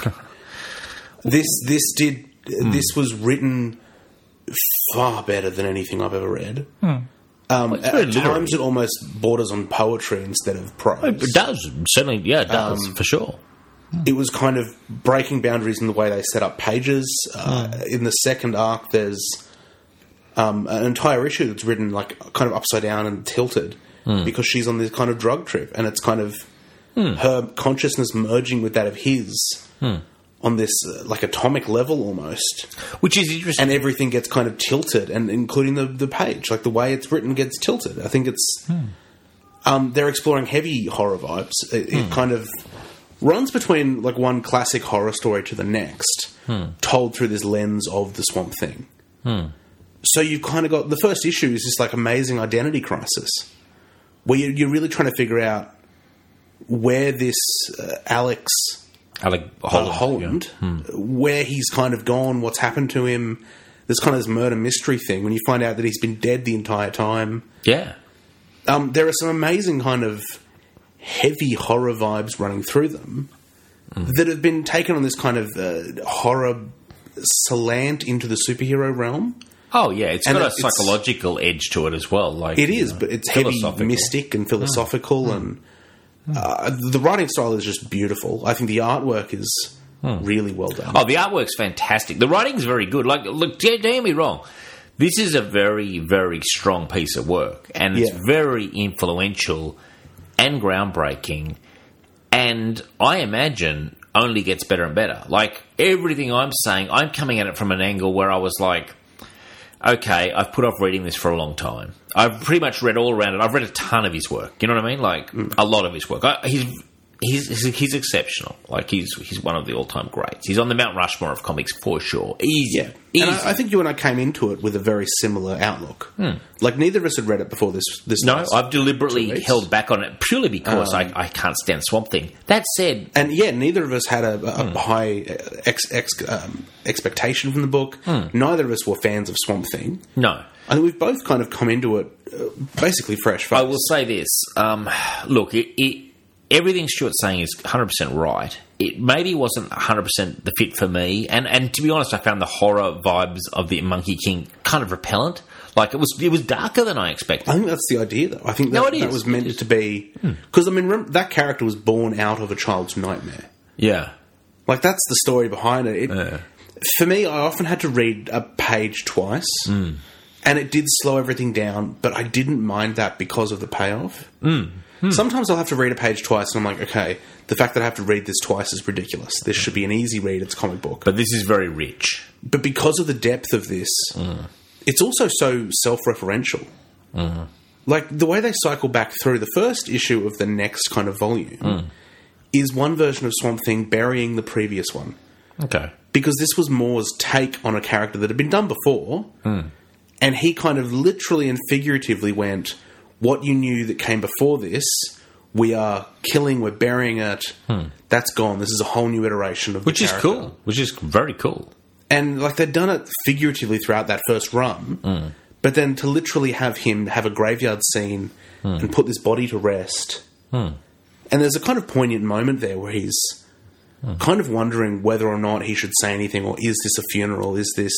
this this did Hmm. this was written far better than anything I've ever read. Um, Well, it's at very at literary. times, it almost borders on poetry instead of prose. It does certainly, yeah, it does Um, for sure. It was kind of breaking boundaries in the way they set up pages. Uh, in the second arc, there's um, an entire issue that's written like kind of upside down and tilted because she's on this kind of drug trip, and it's kind of her consciousness merging with that of his on this uh, like atomic level almost, Which is interesting. and everything gets kind of tilted, and including the the page, like the way it's written gets tilted. I think it's um, they're exploring heavy horror vibes. It, it kind of runs between like one classic horror story to the next, told through this lens of the Swamp Thing. So you've kind of got the first issue is this like amazing identity crisis, where you're, you're really trying to figure out where this uh, Alex Alec uh, Holland, Holland, yeah. where he's kind of gone, what's happened to him. There's kind of this murder mystery thing when you find out that he's been dead the entire time. Yeah. Um, there are some amazing kind of heavy horror vibes running through them that have been taken on this kind of uh, horror slant into the superhero realm. Oh, yeah, it's And got a it's- psychological edge to it as well. Like It you is, know, but it's heavy philosophical. mystic and philosophical, and uh, the writing style is just beautiful. I think the artwork is really well done. Oh, the artwork's fantastic. The writing's very good. Like, look, don't get me wrong. This is a very, very strong piece of work, and it's Yeah. very influential and groundbreaking. And I imagine only gets better and better. Like, everything I'm saying, I'm coming at it from an angle where I was like, okay, I've put off reading this for a long time. I've pretty much read all around it. I've read a ton of his work. You know what I mean? Like, mm. a lot of his work. I, he's, he's he's he's exceptional. Like, he's he's one of the all-time greats. He's on the Mount Rushmore of comics for sure. Easy. Yeah. Easy. And I, I think you and I came into it with a very similar outlook. Hmm. Like, neither of us had read it before this. this no, I've deliberately release. held back on it purely because Um, I, I can't stand Swamp Thing. That said... And yeah, neither of us had a, a Hmm. high ex, ex, um, expectation from the book. Hmm. Neither of us were fans of Swamp Thing. No. I think we've both kind of come into it uh, basically fresh face. I will say this. Um, look, it, it, everything Stuart's saying is one hundred percent right. It maybe wasn't one hundred percent the fit for me. And, and to be honest, I found the horror vibes of the Monkey King kind of repellent. Like, it was it was darker than I expected. I think that's the idea, though. I think that, No, it that is. was meant It is. to be... Because, I mean, remember, that character was born out of a child's nightmare. Yeah. Like, that's the story behind it. it Yeah. For me, I often had to read a page twice. Mm. And it did slow everything down, but I didn't mind that because of the payoff. Mm. Mm. Sometimes I'll have to read a page twice, and I'm like, okay, the fact that I have to read this twice is ridiculous. This should be an easy read. It's a comic book. But this is very rich. But because of the depth of this, Mm. it's also so self-referential. Mm. Like, the way they cycle back through the first issue of the next kind of volume Mm. is one version of Swamp Thing burying the previous one. Okay. Because this was Moore's take on a character that had been done before, Mm. and he kind of literally and figuratively went, what you knew that came before this, we are killing, we're burying it, Hmm. that's gone. This is a whole new iteration of Which the is character. cool. Which is very cool. And, like, they'd done it figuratively throughout that first run, Mm. but then to literally have him have a graveyard scene Mm. and put this body to rest. Mm. And there's a kind of poignant moment there where he's Mm. kind of wondering whether or not he should say anything, or is this a funeral, is this...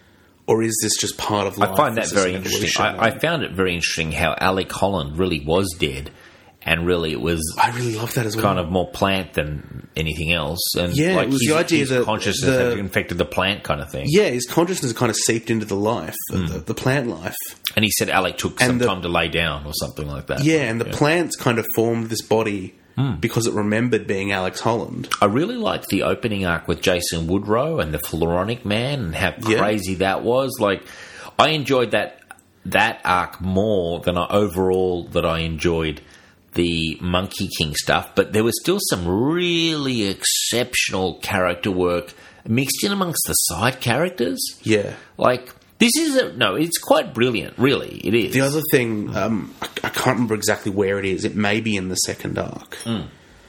Or is this just part of life? I find that Is this very an interesting. evolution? I, I found it very interesting how Alec Holland really was dead, and really it was I really love that as well. kind of more plant than anything else. And Yeah, like it was his, the idea his that consciousness the- had infected the plant kind of thing. Yeah, his consciousness kind of seeped into the life, Mm. the, the plant life. And he said Alec took And some the- time to lay down or something like that. Yeah, and the plants kind of formed this body because it remembered being Alex Holland. I really liked the opening arc with Jason Woodrow and the Floronic Man and how Yeah. crazy that was. Like, I enjoyed that that arc more than I overall that I enjoyed the Monkey King stuff. But there was still some really exceptional character work mixed in amongst the side characters. Yeah. Like, this is a, no, it's quite brilliant. Really, it is. The other thing, um, I, I can't remember exactly where it is. It may be in the second arc. Mm.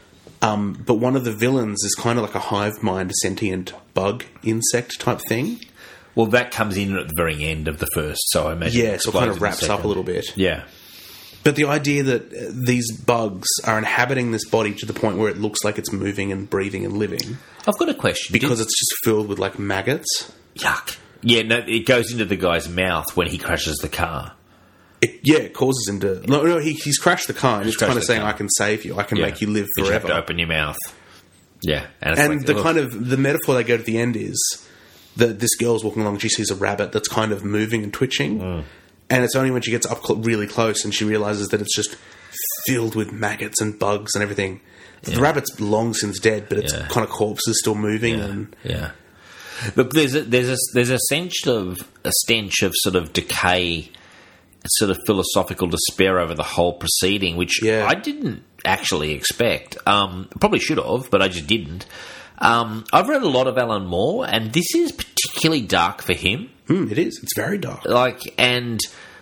Um, but one of the villains is kind of like a hive mind, sentient bug insect type thing. Well, that comes in at the very end of the first, so I imagine. Yeah, so it kind of explodes in the wraps up second. a little bit. Yeah. But the idea that uh, these bugs are inhabiting this body to the point where it looks like it's moving and breathing and living I've got a question. because Did- it's just filled with like maggots. Yuck. Yeah, no, it goes into the guy's mouth when he crashes the car. It, yeah, it causes him to. No, no, he, he's crashed the car and He's it's kind of crashed the saying, car. "I can save you. I can Yeah. make you live You just have to forever." open your mouth. Yeah, and, it's And like, the ugh. kind of the metaphor they go to the end is that this girl's walking along. She sees a rabbit that's kind of moving and twitching, Mm. and it's only when she gets up cl- really close and she realizes that it's just filled with maggots and bugs and everything. The rabbit's long since dead, but its Yeah. kind of corpse is still moving. Yeah, And yeah. Look, there's a, there's a there's a stench of a stench of sort of decay, sort of philosophical despair over the whole proceeding, which Yeah. I didn't actually expect. Um, probably should have, but I just didn't. Um, I've read a lot of Alan Moore, and this is particularly dark for him. mm, it is. It's very dark. Like, and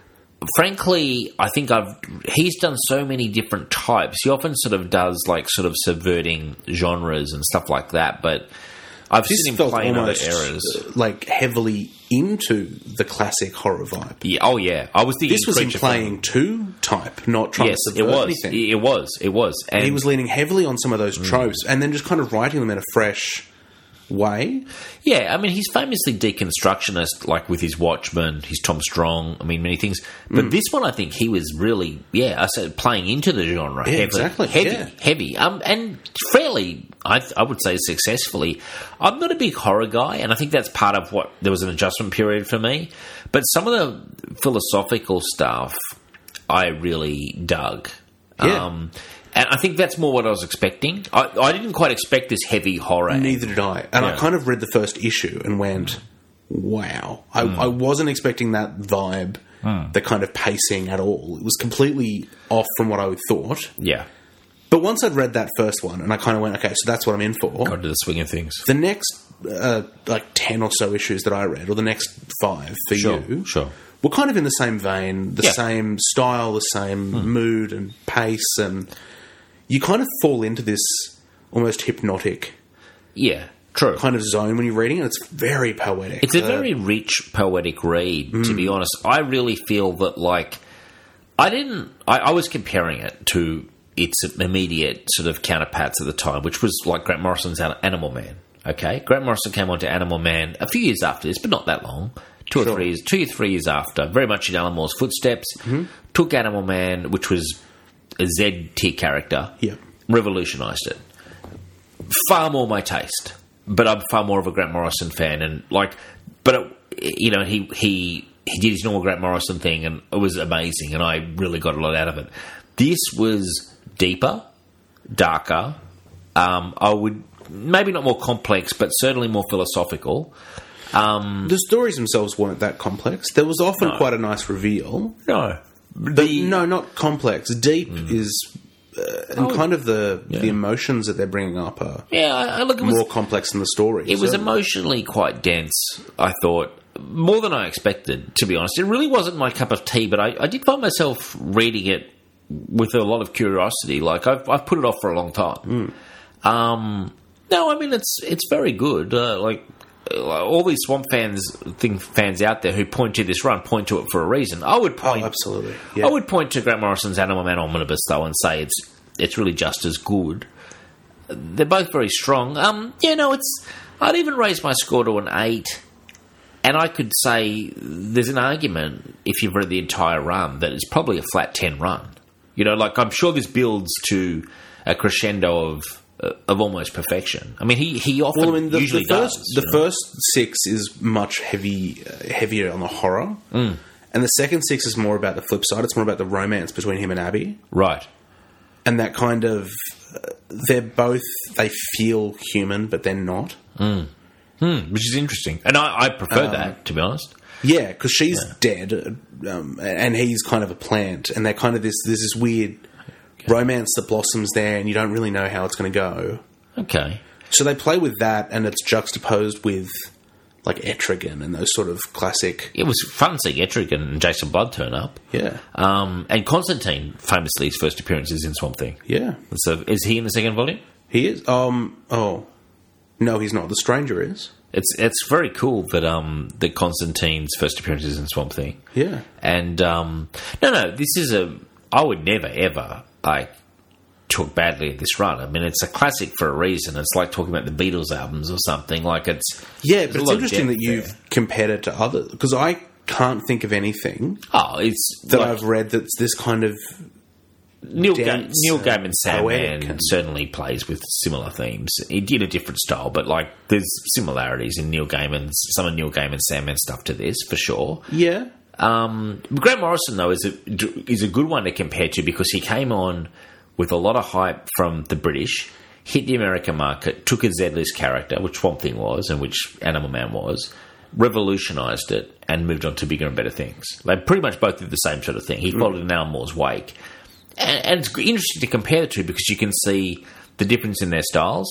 frankly, I think I've he's done so many different types. He often sort of does like sort of subverting genres and stuff like that, but I've This seen him felt play in other almost eras. uh, like heavily into the classic horror vibe. Yeah, oh yeah, I was thinking This was him creature playing to type, not film. trying Yes, to it subvert was. anything. It was. It was. And He was leaning heavily on some of those tropes and then just kind of writing them in a fresh way. yeah, I mean, he's famously deconstructionist, like with his Watchmen, his Tom Strong. I mean, many things. But Mm. this one, I think he was really, yeah, I said playing into the genre. Yeah, heavy, exactly, Heavy, yeah. heavy, um, and fairly, I, I would say, successfully. I'm not a big horror guy, and I think that's part of what there was an adjustment period for me. But some of the philosophical stuff, I really dug. Yeah. Um, and I think that's more what I was expecting. I, I didn't quite expect this heavy horror. Neither did I. And Yeah. I kind of read the first issue and went, wow. I, Mm. I wasn't expecting that vibe, Mm. the kind of pacing at all. It was completely off from what I thought. Yeah. But once I'd read that first one, and I kind of went, okay, so that's what I'm in for. Got to the swing of things. The next, uh, like, ten or so issues that I read, or the next five for Sure, you, sure. were kind of in the same vein, the Yeah. same style, the same mood and pace, and you kind of fall into this almost hypnotic Yeah, true. kind of zone when you're reading it. It's very poetic. It's a Uh, very rich, poetic read, to be honest. I really feel that, like, I didn't... I, I was comparing it to its immediate sort of counterparts at the time, which was, like, Grant Morrison's An- Animal Man, okay? Grant Morrison came on to Animal Man a few years after this, but not that long. Two Sure. or three years, two or three years after, very much in Alan Moore's footsteps. Mm-hmm. Took Animal Man, which was a Z-tier character, Yeah. revolutionised it. Far more my taste, but I'm far more of a Grant Morrison fan, and like, but it, you know, he he he did his normal Grant Morrison thing, and it was amazing, and I really got a lot out of it. This was deeper, darker. Um, I would maybe not more complex, but certainly more philosophical. Um, The stories themselves weren't that complex. There was often No. quite a nice reveal. no, But no, not complex. Deep Mm. is... Uh, and Oh, kind of the yeah. the emotions that they're bringing up are yeah, I, I look, it was more complex than the story. It was so- emotionally quite dense, I thought. More than I expected, to be honest. It really wasn't my cup of tea, but I, I did find myself reading it with a lot of curiosity. Like, I've, I've put it off for a long time. Mm. Um, no, I mean, it's it's very good. Uh, like, uh, all these Swamp fans thing, fans out there who point to this run point to it for a reason. I would Oh, point... absolutely. Yeah. I would point to Grant Morrison's Animal Man Omnibus, though, and say it's it's really just as good. They're both very strong. Um, yeah, no, it's... I'd even raise my score to an eight, and I could say there's an argument, if you've read the entire run, that it's probably a flat ten run. You know, like, I'm sure this builds to a crescendo of uh, of almost perfection. I mean, he, he often Well, I mean, the, usually the first, does. the you know? first six is much heavy, uh, heavier on the horror, Mm. and the second six is more about the flip side. It's more about the romance between him and Abby, Right. and that kind of uh, they're both they feel human, but they're not. Hmm, which is interesting. And I, I prefer Um, that, to be honest. Yeah, because she's dead, um, and he's kind of a plant, and they're kind of this. There's this weird romance that blossoms there, and you don't really know how it's going to go. Okay. So they play with that, and it's juxtaposed with like Etrigan and those sort of classic. It was fun seeing Etrigan and Jason Blood turn up. Yeah, Um, and Constantine, famously, his first appearance is in Swamp Thing. yeah, So is he in the second volume? he is. Um, oh, no, he's not. The Stranger is. It's it's very cool that um that Constantine's first appearance is in Swamp Thing. Yeah, And um, no, no, this is a. I would never ever like talk badly of this run. I mean, it's a classic for a reason. It's like talking about the Beatles albums or something. Like it's yeah, there's but a it's lot of interesting depth that you've there. compared it to other because I can't think of anything Oh, it's that like I've read that's this kind of. Neil, Ga- dense Neil and Gaiman's Sandman poetic and- certainly plays with similar themes. He did a different style, but like there's similarities in Neil Gaiman's some of Neil Gaiman's Sandman stuff to this for sure. Yeah, Um, Grant Morrison though is a is a good one to compare to because he came on with a lot of hype from the British, hit the American market, took a Z-list character, which Swamp Thing was and which Animal Man was, revolutionised it, and moved on to bigger and better things. They pretty much both did the same sort of thing. He followed in Alan Moore's wake. And, and it's interesting to compare the two because you can see the difference in their styles.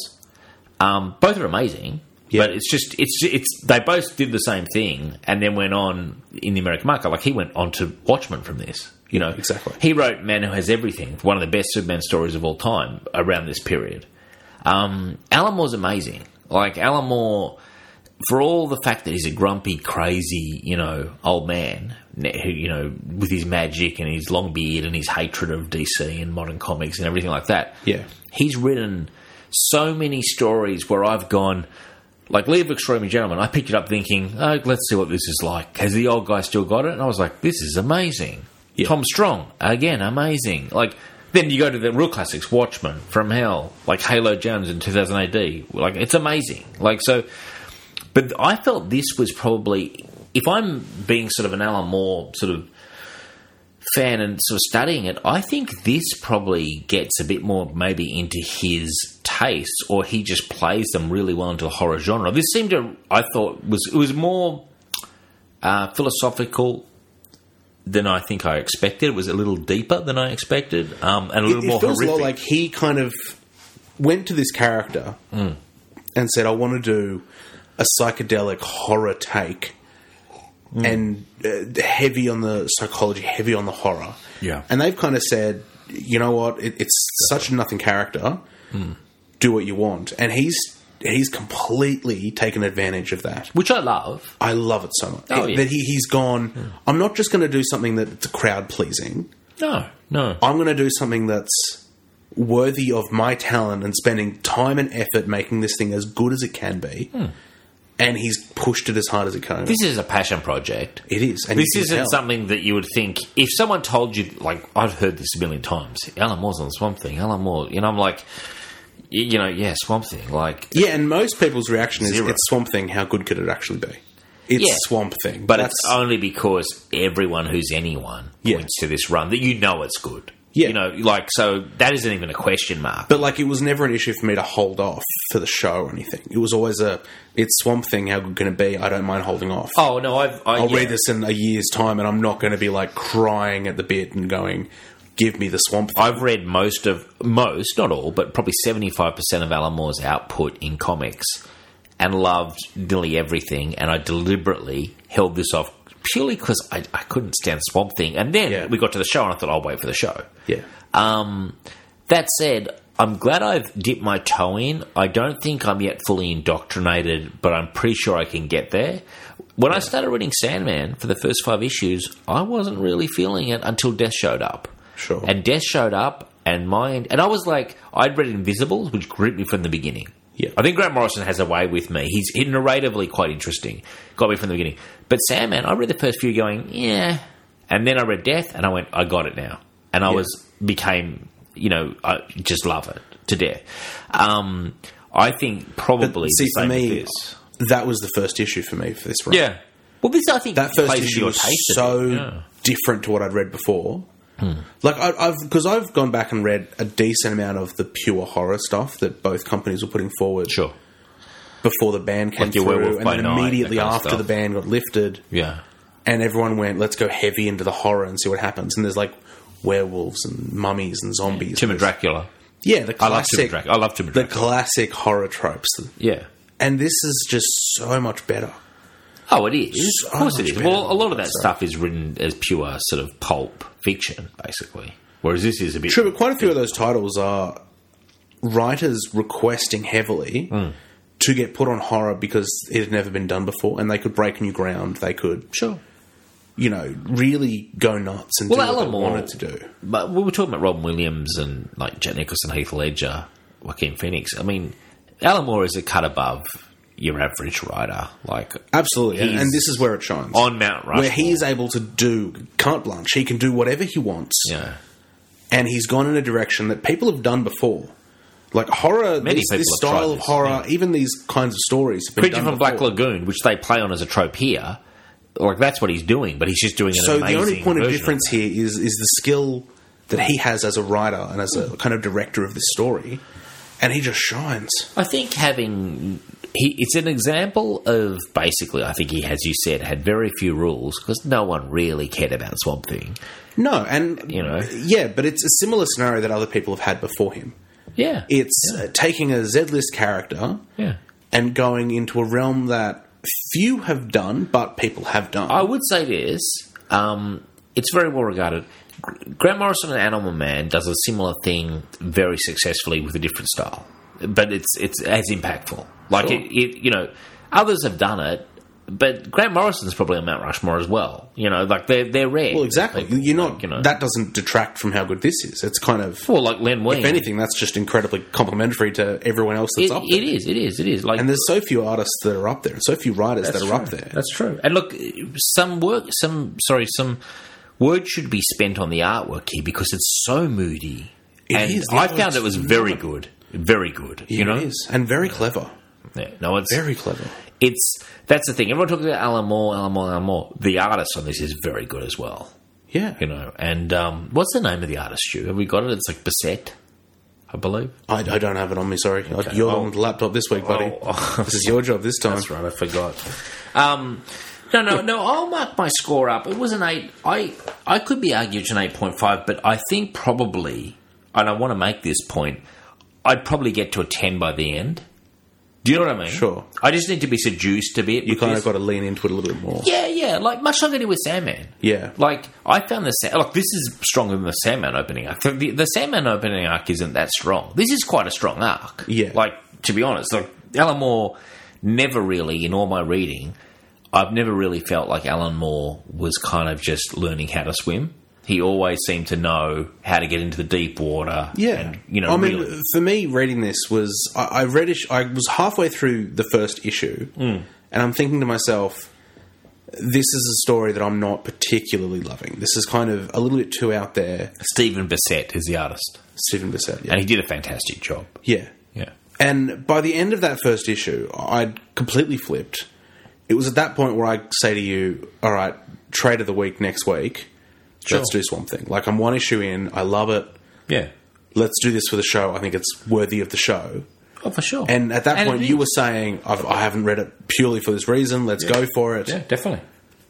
Um, both are amazing, Yeah. but it's just it's it's they both did the same thing and then went on in the American market. Like he went on to Watchmen from this, you know. Exactly. He wrote Man Who Has Everything, one of the best Superman stories of all time around this period. Um, Alan Moore's amazing. Like Alan Moore, for all the fact that he's a grumpy, crazy, you know, old man, who, you know, with his magic and his long beard and his hatred of D C and modern comics and everything like that. Yeah. He's written so many stories where I've gone, like League of Extraordinary Gentlemen, I picked it up thinking, oh, let's see what this is like. Has the old guy still got it? And I was like, this is amazing. Yeah. Tom Strong, again, amazing. Like, then you go to the real classics, Watchmen, From Hell, like Halo Jones in two thousand A D. Like, it's amazing. Like, so... But I felt this was probably, if I'm being sort of an Alan Moore sort of fan and sort of studying it, I think this probably gets a bit more maybe into his tastes, or he just plays them really well into the horror genre. This seemed to, I thought, was it was more uh, philosophical than I think I expected. It was a little deeper than I expected, um, and a little it, more it feels horrific. a lot like he kind of went to this character Mm. and said, I want to do a psychedelic horror take mm. and uh, heavy on the psychology, heavy on the horror. Yeah. And they've kind of said, you know what, it, it's such a nothing character, Mm. do what you want. And he's he's completely taken advantage of that. Which I love. I love it so much. Oh, It- yeah. That he, he's gone, mm. I'm not just going to do something that's crowd-pleasing. No, no. I'm going to do something that's worthy of my talent and spending time and effort making this thing as good as it can be. Hmm. And he's pushed it as hard as it can. This is a passion project. It is. And This you can isn't tell. something that you would think, if someone told you, like, I've heard this a million times, Alan Moore's on the Swamp Thing, Alan Moore, you know, I'm like, y- you know, yeah, Swamp Thing, like... Yeah, and most people's reaction is, Zero. it's Swamp Thing, how good could it actually be? It's Yeah. Swamp Thing. But That's- it's only because everyone who's anyone Yeah. points to this run that you know it's good. Yeah. You know, like, so that isn't even a question mark. But, like, it was never an issue for me to hold off for the show or anything. It was always a, it's Swamp Thing, how good can it be? I don't mind holding off. oh, no, I've... I, I'll yeah. read this in a year's time and I'm not going to be, like, crying at the bit and going, give me the Swamp Thing. I've read most of, most, not all, but probably seventy-five percent of Alan Moore's output in comics and loved nearly everything, and I deliberately held this off purely because I, I couldn't stand Swamp Thing. And then Yeah. we got to the show and I thought, I'll wait for the show. Yeah. Um, that said, I'm glad I've dipped my toe in. I don't think I'm yet fully indoctrinated, but I'm pretty sure I can get there. When I started reading Sandman for the first five issues, I wasn't really feeling it until Death showed up. Sure. And Death showed up, and mine, and I was like, I'd read Invisibles, which gripped me from the beginning. Yeah. I think Grant Morrison has a way with me. He's narratively quite interesting. Got me from the beginning. But Sandman, I read the first few going, yeah. And then I read Death, and I went, I got it now. And I Yeah. was, became, you know, I just love it to death. Um, I think probably But see, the for same me, with this. that was the first issue for me for this run. Yeah. Well, this, I think, That first plays into issue your was taste a so bit. Yeah. different to what I'd read before. Hmm. Like, I, I've because I've gone back and read a decent amount of the pure horror stuff that both companies were putting forward Sure. before the ban came Like your Werewolf through, and by then Night, immediately that kind of after stuff. the ban got lifted, Yeah. and everyone went, "Let's go heavy into the horror and see what happens." And there's like werewolves and mummies and zombies. Tim and Dracula. Yeah, the I love Tim and classic. Dracula. I love Tim and the Dracula. classic horror tropes, Yeah. and this is just so much better. Oh, it is. So Of course it much is. better Well, a than lot of that that stuff is written as pure sort of pulp fiction, basically. Whereas this is a bit... True, but quite a few of those titles are writers requesting heavily Hmm. to get put on horror because it had never been done before, and they could break new ground. They could, Sure. you know, really go nuts and Well, do what Alan they Moore- wanted to do. But we were talking about Robin Williams and like Jack Nicholson, Heath Ledger, Joaquin Phoenix. I mean, Alan Moore is a cut above your average writer. Like, Absolutely, and, He's and this is where it shines. on Mount Rushmore. where he is able to do carte blanche. He can do whatever he wants, Yeah. and he's gone in a direction that people have done before. Like horror, Many this, people this have style tried of this, horror, yeah. even these kinds of stories have been Creature done from Black before. Lagoon, which they play on as a trope here, like that's what he's doing, but he's just doing an So amazing the only point of version difference that. here is is the skill that he has as a writer and as a kind of director of this story, and he just shines. I think having he, it's an example of basically. I think he, as you said, had very few rules because no one really cared about Swamp Thing. No, and You know. yeah, but it's a similar scenario that other people have had before him. Yeah, It's uh, taking a Z-list character yeah. and going into a realm that few have done, but people have done. I would say this. Um, it's very well regarded. Gr- Grant Morrison and Animal Man does a similar thing very successfully with a different style, but it's it's as impactful. Like Sure. it, it, you know, others have done it, but Grant Morrison's probably on Mount Rushmore as well. You know, like they're they're rare. well, exactly. People, You're not. like, you know, That doesn't detract from how good this is. It's kind of, well, like Len Wein. if anything, that's just incredibly complimentary to everyone else that's it, up there. it is. It is. It is. Like, And there's so few artists that are up there, and so few writers that are up there. That's true. And look, some work, some sorry, some word should be spent on the artwork here because it's so moody. It and is. The I found artwork's it was very not- good, very good. Yeah, you know, it is, and very clever. Yeah, no, it's Very clever. it's that's the thing. Everyone talks about Alan Moore, Alan Moore, Alan Moore. The artist on this is very good as well. Yeah. You know, and um, what's the name of the artist, Stu? Have we got it? It's like Bissett, I believe. I, I don't have it on me, sorry. Okay. You're Oh. on the laptop this week, buddy. Oh. This is your job this time. That's right, I forgot. Um, no, no, no, I'll mark my score up. It was an eight. I, I could be argued it's an eight point five, but I think probably, and I want to make this point, I'd probably get to a ten by the end. Do you know what I mean? Sure. I just need to be seduced a bit. You with kind this. of got to lean into it a little bit more. Yeah, yeah, like much like I did with Sandman. Yeah. Like, I found the... Sa- Look, this is stronger than the Sandman opening arc. The, the Sandman opening arc isn't that strong. This is quite a strong arc. Yeah. Like, to be honest, like, Alan Moore never really, in all my reading, I've never really felt like Alan Moore was kind of just learning how to swim. He always seemed to know how to get into the deep water. Yeah. And, you know, I mean, really... for me, reading this was... I, I read... Ish, I was halfway through the first issue, Mm. and I'm thinking to myself, this is a story that I'm not particularly loving. This is kind of a little bit too out there. Stephen Bissett is the artist. Stephen Bissett, yeah. And he did a fantastic job. Yeah. Yeah. And by the end of that first issue, I'd completely flipped. It was at that point where I say to you, all right, trade of the week next week. Sure. Let's do Swamp Thing. Like, I'm one issue in. I love it. Yeah. Let's do this for the show. I think it's worthy of the show. Oh, for sure. And at that And point, it you is. were saying, I've, I haven't read it purely for this reason. Let's go for it. Yeah, definitely.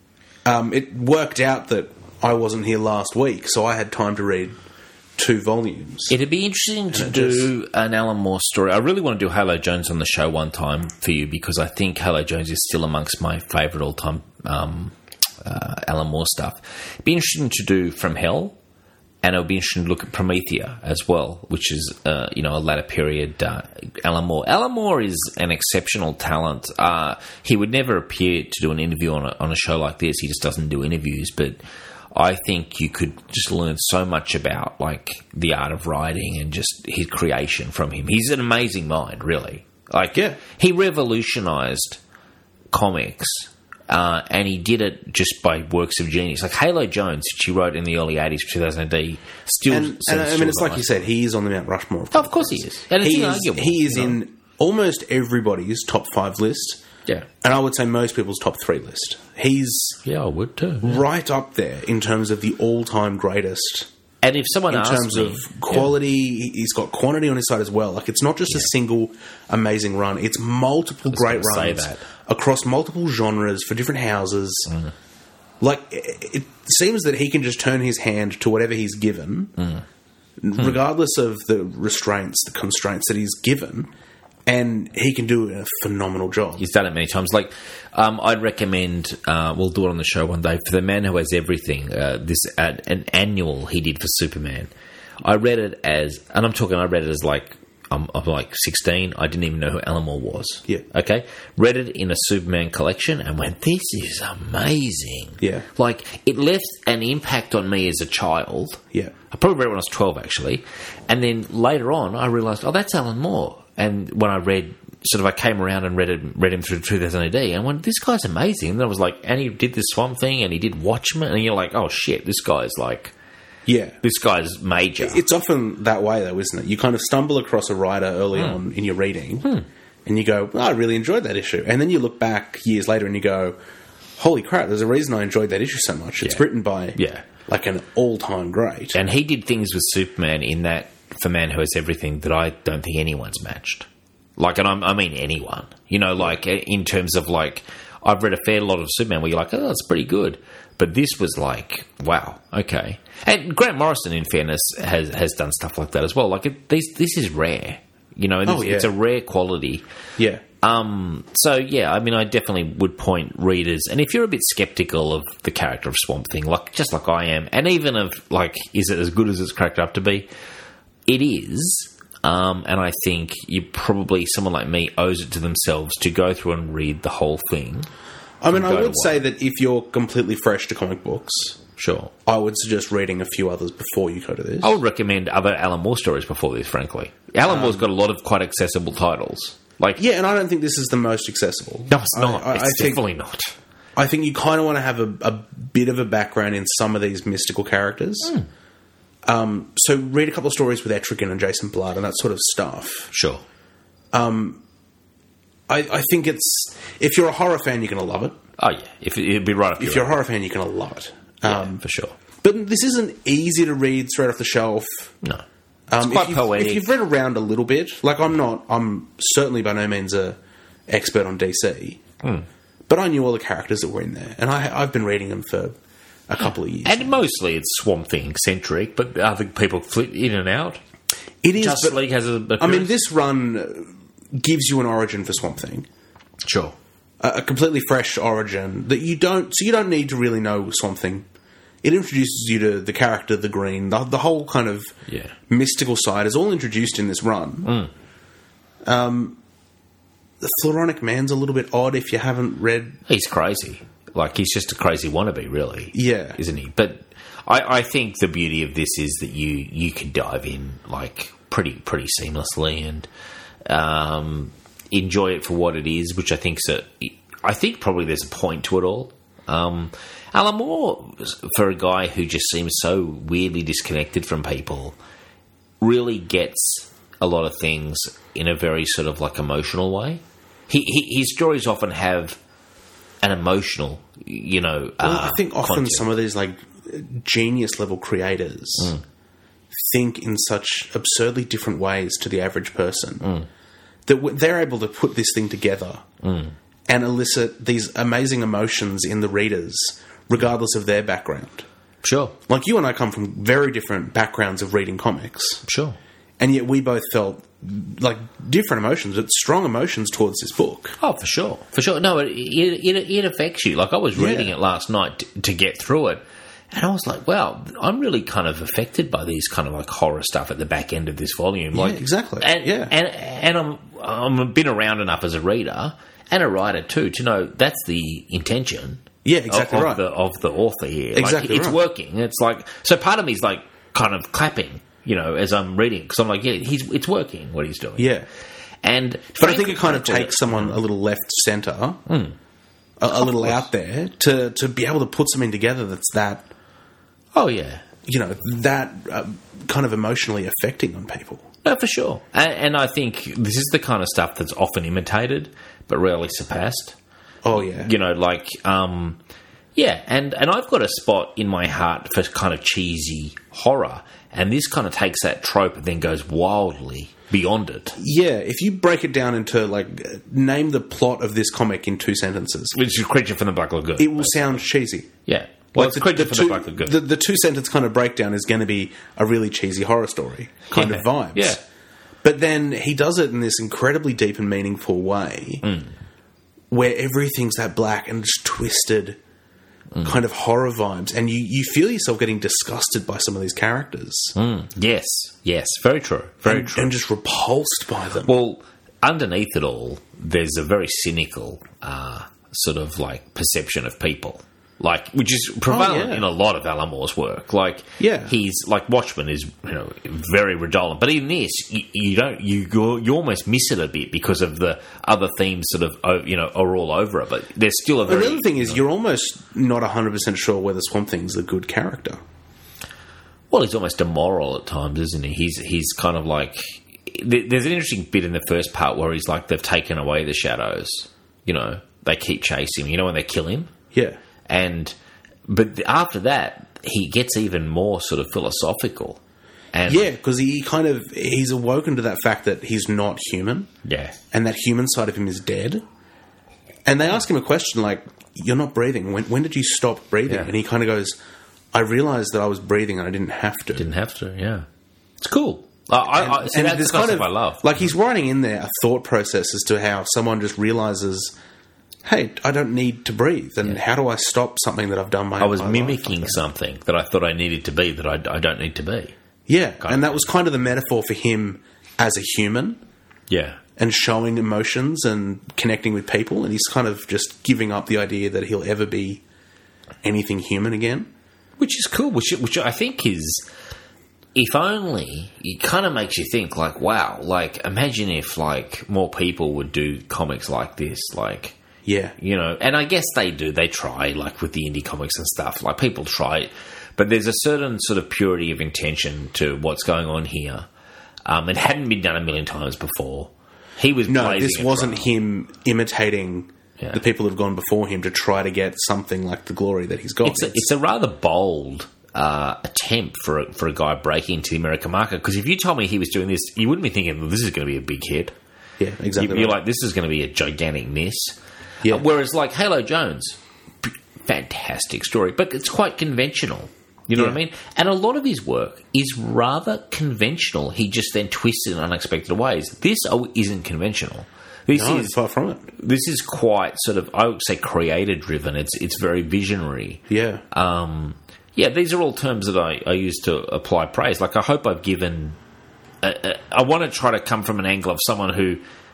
Um, it worked out that I wasn't here last week, so I had time to read two volumes. It'd be interesting to it do an Alan Moore story. I really want to do Halo Jones on the show one time for you because I think Halo Jones is still amongst my favourite all-time um, uh, Alan Moore stuff. It'd be interesting to do From Hell, and it would be interesting to look at Promethea as well, which is uh, you know a latter period uh, Alan Moore. Alan Moore is an exceptional talent. Uh, he would never appear to do an interview on a, on a show like this. He just doesn't do interviews, but I think you could just learn so much about like the art of writing and just his creation from him. He's an amazing mind, really. Like, Yeah. he revolutionized comics, uh, and he did it just by works of genius. Like Halo Jones, which he wrote in the early eighties, two thousand A D, still. And, and I mean, it's like you said, he is on the Mount Rushmore. Of, Oh, of course he is, and it's he is, inarguable. he is you know? in almost everybody's top five list. Yeah, And I would say most people's top three list. He's yeah, I would too. right up there in terms of the all-time greatest. And if someone In asked terms me, of quality, he he's got quantity on his side as well. Like, it's not just a single amazing run; it's multiple great gonna say runs that. across multiple genres for different houses. Mm. Like, it, it seems that he can just turn his hand to whatever he's given, Mm. regardless of the restraints, the constraints that he's given, and he can do a phenomenal job. He's done it many times. Like, um, I'd recommend, uh, we'll do it on the show one day, for The Man Who Has Everything, uh, this uh, an annual he did for Superman. I read it as, and I'm talking, I read it as like, I'm, I'm like sixteen. I didn't even know who Alan Moore was. Yeah. Okay? Read it in a Superman collection and went, this is amazing. Yeah. Like, it left an impact on me as a child. Yeah. I probably read it when I was twelve, actually. And then later on, I realised, oh, that's Alan Moore. And when I read, sort of, I came around and read it, read him through two thousand A D, and went, this guy's amazing. And then I was like, and he did this Swamp Thing, and he did Watchmen, and you're like, oh shit, this guy's like, Yeah. this guy's major. It's often that way, though, isn't it? You kind of stumble across a writer early on in your reading, and you go, well, I really enjoyed that issue. And then you look back years later and you go, holy crap, there's a reason I enjoyed that issue so much. It's Yeah. written by Yeah. like an all-time great. And he did things with Superman in that, for Man Who Has Everything, that I don't think anyone's matched. Like, and I'm, I mean anyone. You know, like, in terms of, like, I've read a fair lot of Superman where you're like, oh, that's pretty good. But this was like, wow, okay. And Grant Morrison, in fairness, has has done stuff like that as well. Like, it, this, this is rare. You know, and Oh, it's, yeah. it's a rare quality. Yeah. Um, so, yeah, I mean, I definitely would point readers, and if you're a bit sceptical of the character of Swamp Thing, like just like I am, and even of, like, is it as good as it's cracked up to be? It is, um, and I think you probably, someone like me, owes it to themselves to go through and read the whole thing. I mean, I Go to would one. say that if you're completely fresh to comic books, Sure. I would suggest reading a few others before you go to this. I would recommend other Alan Moore stories before this, frankly. Alan Moore's got a lot of quite accessible titles. Like, Yeah, and I don't think this is the most accessible. no, it's not. I, I, it's I think, definitely not. I think you kind of want to have a, a bit of a background in some of these mystical characters. Hmm. Um, so read a couple of stories with Etrigan and Jason Blood and that sort of stuff. Sure. I, I think it's... If you're a horror fan, you're going to love it. Oh, yeah. If, it'd be right up If your you're a horror fan, you're going to love it. alley. Um, Yeah, for sure. But this isn't easy to read straight off the shelf. No. Um, It's quite if, you've, poetic. if you've read around a little bit, like I'm not, I'm certainly by no means a expert on D C, Hmm. but I knew all the characters that were in there, and I, I've been reading them for a couple of years. And mostly it's Swamp Thing centric, but other people flit in and out. It is, Justice but, League has a. I mean, this run gives you an origin for Swamp Thing, Sure. a, a completely fresh origin that you don't. So you don't need to really know Swamp Thing. It introduces you to the character, the Green, the, the whole kind of Yeah. mystical side is all introduced in this run. Mm. Um, the Floronic Man's a little bit odd if you haven't read. He's crazy. Like, he's just a crazy wannabe, really. Yeah. Isn't he? But I, I think the beauty of this is that you, you can dive in, like, pretty pretty seamlessly and um, enjoy it for what it is, which I think's a... I think probably there's a point to it all. Um, Alan Moore, for a guy who just seems so weirdly disconnected from people, really gets a lot of things in a very sort of, like, emotional way. He, he, his stories often have an emotional, you know. Well, uh, I think often content. some of these like genius level creators Mm. think in such absurdly different ways to the average person Mm. that w- they're able to put this thing together Mm. and elicit these amazing emotions in the readers, regardless of their background. Sure, Like you and I come from very different backgrounds of reading comics, sure. and yet we both felt like different emotions, but strong emotions towards this book. Oh, for sure, for sure. No, it it, it, it affects you. Like, I was reading Yeah. it last night to, to get through it, and I was like, wow, I'm really kind of affected by these kind of like horror stuff at the back end of this volume. Yeah, Like, exactly. And Yeah. and and I'm I'm been around enough as a reader and a writer too to know that's the intention. Yeah, exactly of, right. of the of the author here. Exactly like, it's right. working. It's like, so part of me's like kind of clapping, you know, as I'm reading, because I'm like, yeah, he's it's working what he's doing. Yeah. And But I think it kind of frankly, takes someone a little left centre, Mm. a, a little out there, to, to be able to put something together that's that, Oh yeah. you know, that uh, kind of emotionally affecting on people. No, for sure. And, and I think this is the kind of stuff that's often imitated, but rarely surpassed. Oh, yeah. You know, like, um, yeah, and, and I've got a spot in my heart for kind of cheesy horror, and this kind of takes that trope and then goes wildly beyond it. Yeah, if you break it down into, like, uh, name the plot of this comic in two sentences, Which is Creature from the Black Lagoon. it will sound cheesy. yeah. Well, Like it's Creature from two, the Black Lagoon. the, the two sentence kind of breakdown is going to be a really cheesy horror story kind Yeah, of vibes. yeah. But then he does it in this incredibly deep and meaningful way Mm. where everything's that black and just twisted Mm. kind of horror vibes. And you, you feel yourself getting disgusted by some of these characters Mm. Yes, yes, very true, very and, true. and just repulsed by them. Well, underneath it all, there's a very cynical uh, sort of like perception of people, like which is prevalent Oh, yeah. in a lot of Alan Moore's work. Like, Yeah. he's like Watchmen is you know very redolent, but in this, you, you don't you go, you almost miss it a bit because of the other themes sort of oh, you know are all over it. But there's still a very. Another thing is, you're almost not one hundred percent sure whether Swamp Thing's a good character. Well, he's almost immoral at times, isn't he? He's he's kind of like. There's an interesting bit in the first part where he's like they've taken away the shadows. You know, they keep chasing him. You know when they kill him, Yeah. and but after that he gets even more sort of philosophical. And Yeah, because he kind of he's awoken to that fact that he's not human, yeah, and that human side of him is dead. And they ask him a question like, "You're not breathing. When, when did you stop breathing?" Yeah. And he kind of goes, "I realized that I was breathing and I didn't have to." didn't have to. Yeah, it's cool. I, I, I, see, and that's there's the kind kind of of I love. like he's writing in there a thought process as to how someone just realizes, "Hey, I don't need to breathe, and how do I stop something that I've done my?" I was my life?" mimicking something that I thought I needed to be that I, I don't need to be. Yeah, Kind and of. that was kind of the metaphor for him as a human. Yeah, And showing emotions and connecting with people, and he's kind of just giving up the idea that he'll ever be anything human again. which is cool. Which which I think is, if only, it kind of makes you think like, wow, like imagine if like more people would do comics like this, like. Yeah, You know, and I guess they do. They try, like with the indie comics and stuff. Like people try, but there's a certain sort of purity of intention to what's going on here. Um, it hadn't been done a million times before. He was no, blazing this a wasn't trail. him imitating Yeah. the people who've gone before him to try to get something like the glory that he's got. It's a, it's a rather bold uh, attempt for a, for a guy breaking into the American market. Because if you told me he was doing this, you wouldn't be thinking, well, this is going to be a big hit. Yeah, exactly. You're right. like, this is going to be a gigantic miss. Yeah. Uh, whereas, like, Halo Jones, p- fantastic story, but it's quite conventional. You know Yeah. what I mean? And a lot of his work is rather conventional. He just then twists it in unexpected ways. This oh, isn't conventional. This No, is far from it. this is quite sort of, I would say, creator driven. It's it's very visionary. Yeah. Um, yeah, these are all terms that I, I use to apply praise. Like, I hope I've given. Uh, uh, I want to try to come from an angle of someone who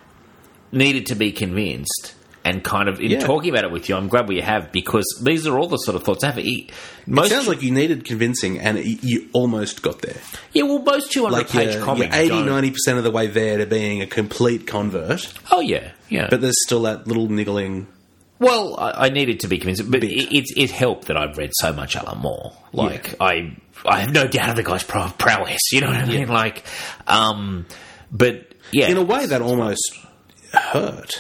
needed to be convinced. And kind of in Yeah. talking about it with you, I'm glad we have, because these are all the sort of thoughts I have. He- It Most, sounds like you needed convincing, and it, you almost got there. yeah, well, most two hundred Like page you're, comics. you're eighty, don't- ninety percent of the way there to being a complete convert, Oh yeah, yeah. but there's still that little niggling. Well, I, I needed to be convinced, but Bit. it, it, it helped that I've read so much Alan Moore. Like, I I have no doubt of the guy's pro- prowess. You know what I mean? Like, um, but yeah, In a way, that almost hurt.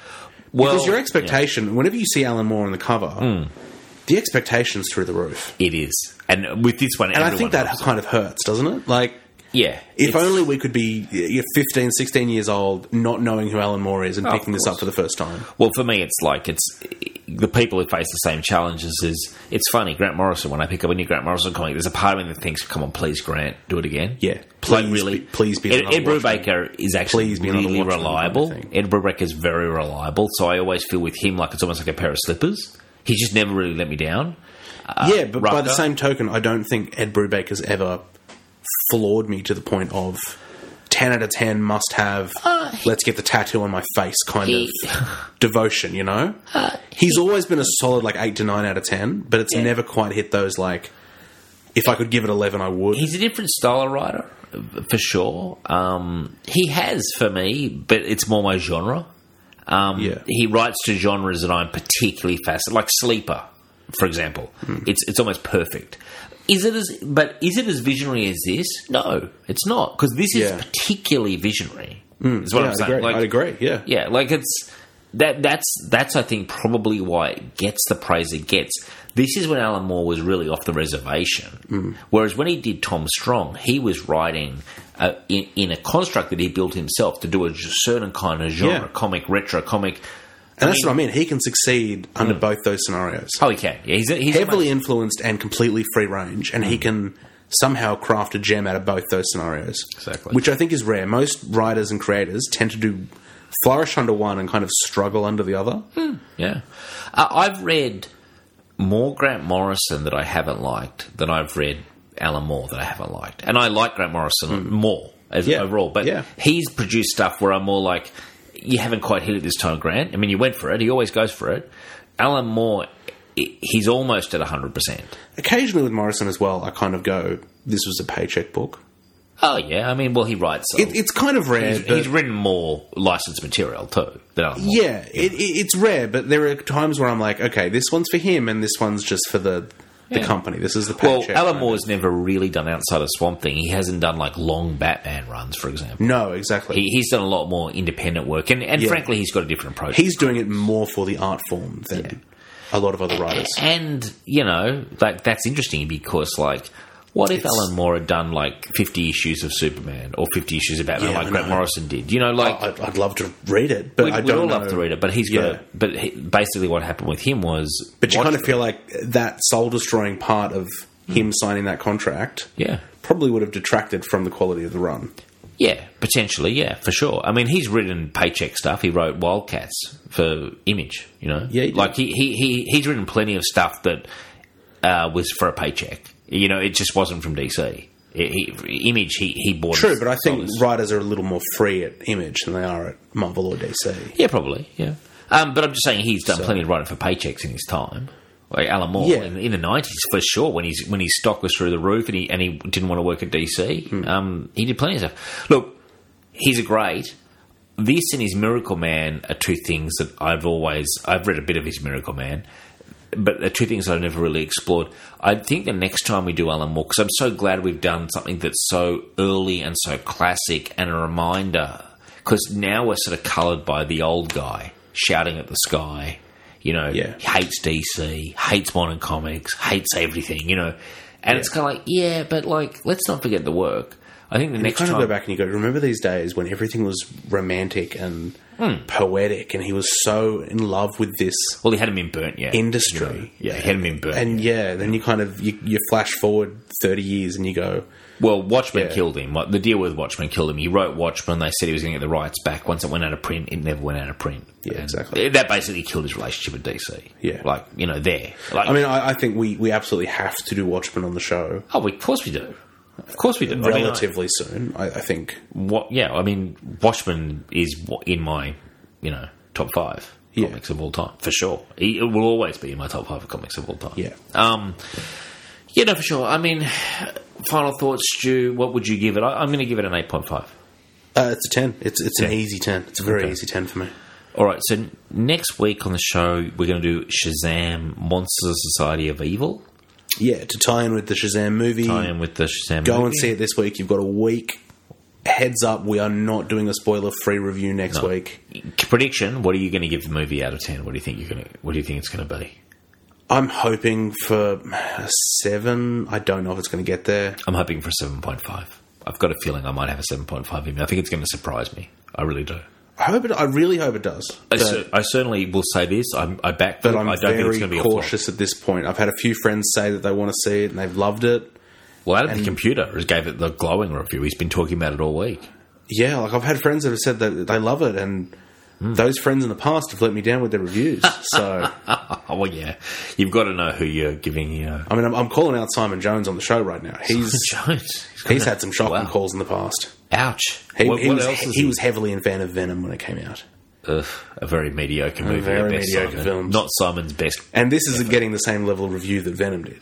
well, Because your expectation, whenever you see Alan Moore on the cover, Hmm. the expectation's through the roof. yeah, it is, and with this one, And I everyone think that loves it. kind of hurts, doesn't it? Like, yeah, if it's- only we could be you're fifteen, sixteen years old, not knowing who Alan Moore is and Oh, of picking this course. up for the first time. Well, for me, it's like it's the people who face the same challenges. Is it's funny, Grant Morrison. When I pick up a new Grant Morrison comic, there's a part of me that thinks, "Come on, please, Grant, do it again." Yeah. like Please really, be- please be Ed, another Ed Watchmen. Brubaker is actually Please be another really Watchmen, reliable. I think. Ed Brubaker is very reliable, so I always feel with him like it's almost like a pair of slippers. He's just never really let me down. Uh, yeah, but by the Rucker. same token, I don't think Ed Brubaker's ever floored me to the point of ten out of ten must have, Uh, he- let's get the tattoo on my face kind He- of devotion, you know? He's always been a solid like eight to nine out of ten, but it's Yeah. never quite hit those like, if I could give it eleven, I would. He's a different style of writer, for sure. Um, he has, for me, but it's more my genre. Um, Yeah. He writes to genres that I'm particularly fascinated, like Sleeper, for example. Hmm. It's it's almost perfect. Is it as but is it as visionary as this? No, it's not, because this is Yeah. particularly visionary. Is what yeah, I'm saying. I'd agree. Like, I'd agree, yeah. yeah, like it's that. That's that's I think probably why it gets the praise it gets. This is when Alan Moore was really off the reservation. Mm. Whereas when he did Tom Strong, he was writing uh, in, in a construct that he built himself to do a certain kind of genre, Yeah. comic, retro comic. And that's what I mean. He can succeed under both those scenarios. Oh, he can. Yeah, he's, he's Heavily amazing. influenced and completely free range, and he can somehow craft a gem out of both those scenarios. Exactly. Which I think is rare. Most writers and creators tend to do flourish under one and kind of struggle under the other. Yeah, uh, I've read more Grant Morrison that I haven't liked than I've read Alan Moore that I haven't liked, and I like Grant Morrison more as Yeah. overall. But Yeah. he's produced stuff where I'm more like, you haven't quite hit it this time, Grant. I mean, you went for it. He always goes for it. Alan Moore, i- he's almost at one hundred percent. Occasionally with Morrison as well, I kind of go, this was a paycheck book. Oh yeah, I mean, well, he writes. It, it's kind of rare. he's, but he's written more licensed material too than Alan Moore. yeah, it, it, it's rare, but there are times where I'm like, okay, this one's for him and this one's just for the the Yeah. company. This is the Well, paycheck. Alan kind Moore's never really done outside of Swamp Thing. He hasn't done like long Batman runs, for example. of- No, exactly. He, he's done a lot more independent work, and, and Yeah. frankly, he's got a different approach. He's doing it more for the art form than Yeah. a lot of other writers. And, you know, like that's interesting because, like, what if It's- Alan Moore had done like fifty issues of Superman or fifty issues of Batman Yeah, like I Grant know. Morrison did? You know, like. I'd, I'd love to read it, but we, I we don't all know. love to read it, but he's got. Yeah. A, but he, basically, what happened with him was. But you kind of Watchmen. feel like that soul destroying part of him signing that contract Yeah. probably would have detracted from the quality of the run. Yeah, potentially, yeah, for sure. I mean, he's written paycheck stuff. He wrote Wildcats for Image, you know? Yeah, he did. Like, he, he, he, he's written plenty of stuff that uh, was for a paycheck. You know, it just wasn't from D C. It, he, Image, he, he bought True, his but I think dollars. writers are a little more free at Image than they are at Marvel or D C. Yeah, probably, yeah. Um, but I'm just saying he's done So- plenty of writing for paychecks in his time. Like Alan Moore Yeah. in, in the nineties, for sure. When he's when his stock was through the roof and he and he didn't want to work at D C, Hmm. um, he did plenty of stuff. Look, he's a great. This and his Miracle Man are two things that I've always I've read a bit of his Miracle Man, but they're two things that I've never really explored. I think the next time we do Alan Moore, because I'm so glad we've done something that's so early and so classic and a reminder, because now we're sort of coloured by the old guy shouting at the sky. You know, Yeah. hates D C, hates modern comics, hates everything, you know. And Yeah. it's kind of like, yeah, but like, let's not forget the work. I think the You next kind time. of go back and you go, remember these days when everything was romantic and Hmm. poetic, and he was so in love with this Well, he hadn't been burnt yet. industry. You know? Yeah, he hadn't been burnt. And yeah, then you kind of you, you flash forward thirty years and you go, Well, Watchmen Yeah. killed him. Like, the deal with Watchmen killed him. He wrote Watchmen. They said he was going to get the rights back. Once it went out of print, it never went out of print. Yeah, And exactly. That basically killed his relationship with D C. Yeah. Like, you know, there. Like, I mean, I, I think we, we absolutely have to do Watchmen on the show oh, of course we do. Of course we do. I mean, I- relatively soon. I, I think. what? Yeah, I mean, Watchmen is wa- in my, you know, top five Yeah. comics of all time for sure. It will always be in my top five of comics of all time. Yeah. Um. Yeah, no, for sure. I mean, final thoughts, Stu. What would you give it? I, I'm going to give it an eight point five. Uh, it's a ten. It's it's an Yeah. easy ten. It's a very Okay. easy ten for me. All right. So next week on the show, we're going to do Shazam: Monster Society of Evil. Yeah, to tie in with the Shazam movie. Tie in with the Shazam. Go movie. and see it this week. You've got a week. Heads up, we are not doing a spoiler-free review next No. week. Prediction: what are you going to give the movie out of ten? What do you think you're going to? What do you think it's going to be? I'm hoping for a seven. I don't know if it's going to get there. I'm hoping for a seven point five. I've got a feeling I might have a seven point five in me. I think it's going to surprise me. I really do. I hope it. I really hope it does. I, But, cer- I certainly will say this. I'm, I back but them. I'm I don't think it's very going to be a flop. cautious at this point. I've had a few friends say that they want to see it and they've loved it. Well, Adam the Computer has gave it the glowing review. He's been talking about it all week. Yeah, like I've had friends that have said that they love it, and Hmm. those friends in the past have let me down with their reviews. So, Oh, well, yeah. You've got to know who you're giving, you know. I mean, I'm, I'm calling out Simon Jones on the show right now. He's Jones. he's had some shocking Wow. calls in the past. Ouch. He, what he what was else is he was heavily in fan of Venom when it came out, Ugh, a very mediocre movie. very at best, mediocre Simon. film. Not Simon's best. and this is getting the same level of review that Venom did.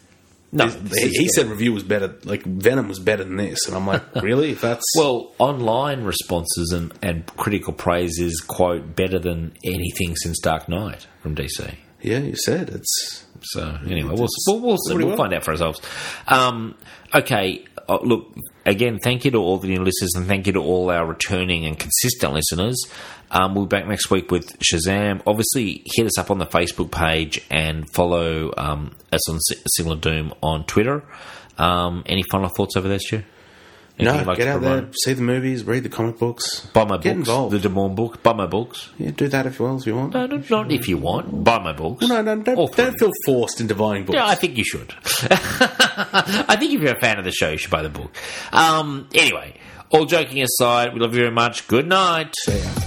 No, He, this is he good. said review was better, like Venom was better than this, and I'm like, really? If that's Well, online responses and, and critical praise is, quote, better than anything since Dark Knight from D C. yeah, you said it's. So, anyway, we'll, we'll, we'll, see. pretty We'll well. find out for ourselves. Um, okay, uh, look, again, thank you to all the new listeners and thank you to all our returning and consistent listeners. Um, we'll be back next week with Shazam. Obviously, hit us up on the Facebook page and follow um, us on S- Signal of Doom on Twitter. Um, any final thoughts over there, Stu? No, Anything you'd like get to out promote? there, see the movies, read the comic books, Buy my get books, involved. the De Morn book. Buy my books. Yeah, do that if you want. If you want. No, no, not if you want. Buy my books. No, no, All don't, three. don't feel forced into buying books. Yeah, I think you should. I think if you're a fan of the show, you should buy the book. Um, anyway, all joking aside, we love you very much. Good night. See ya.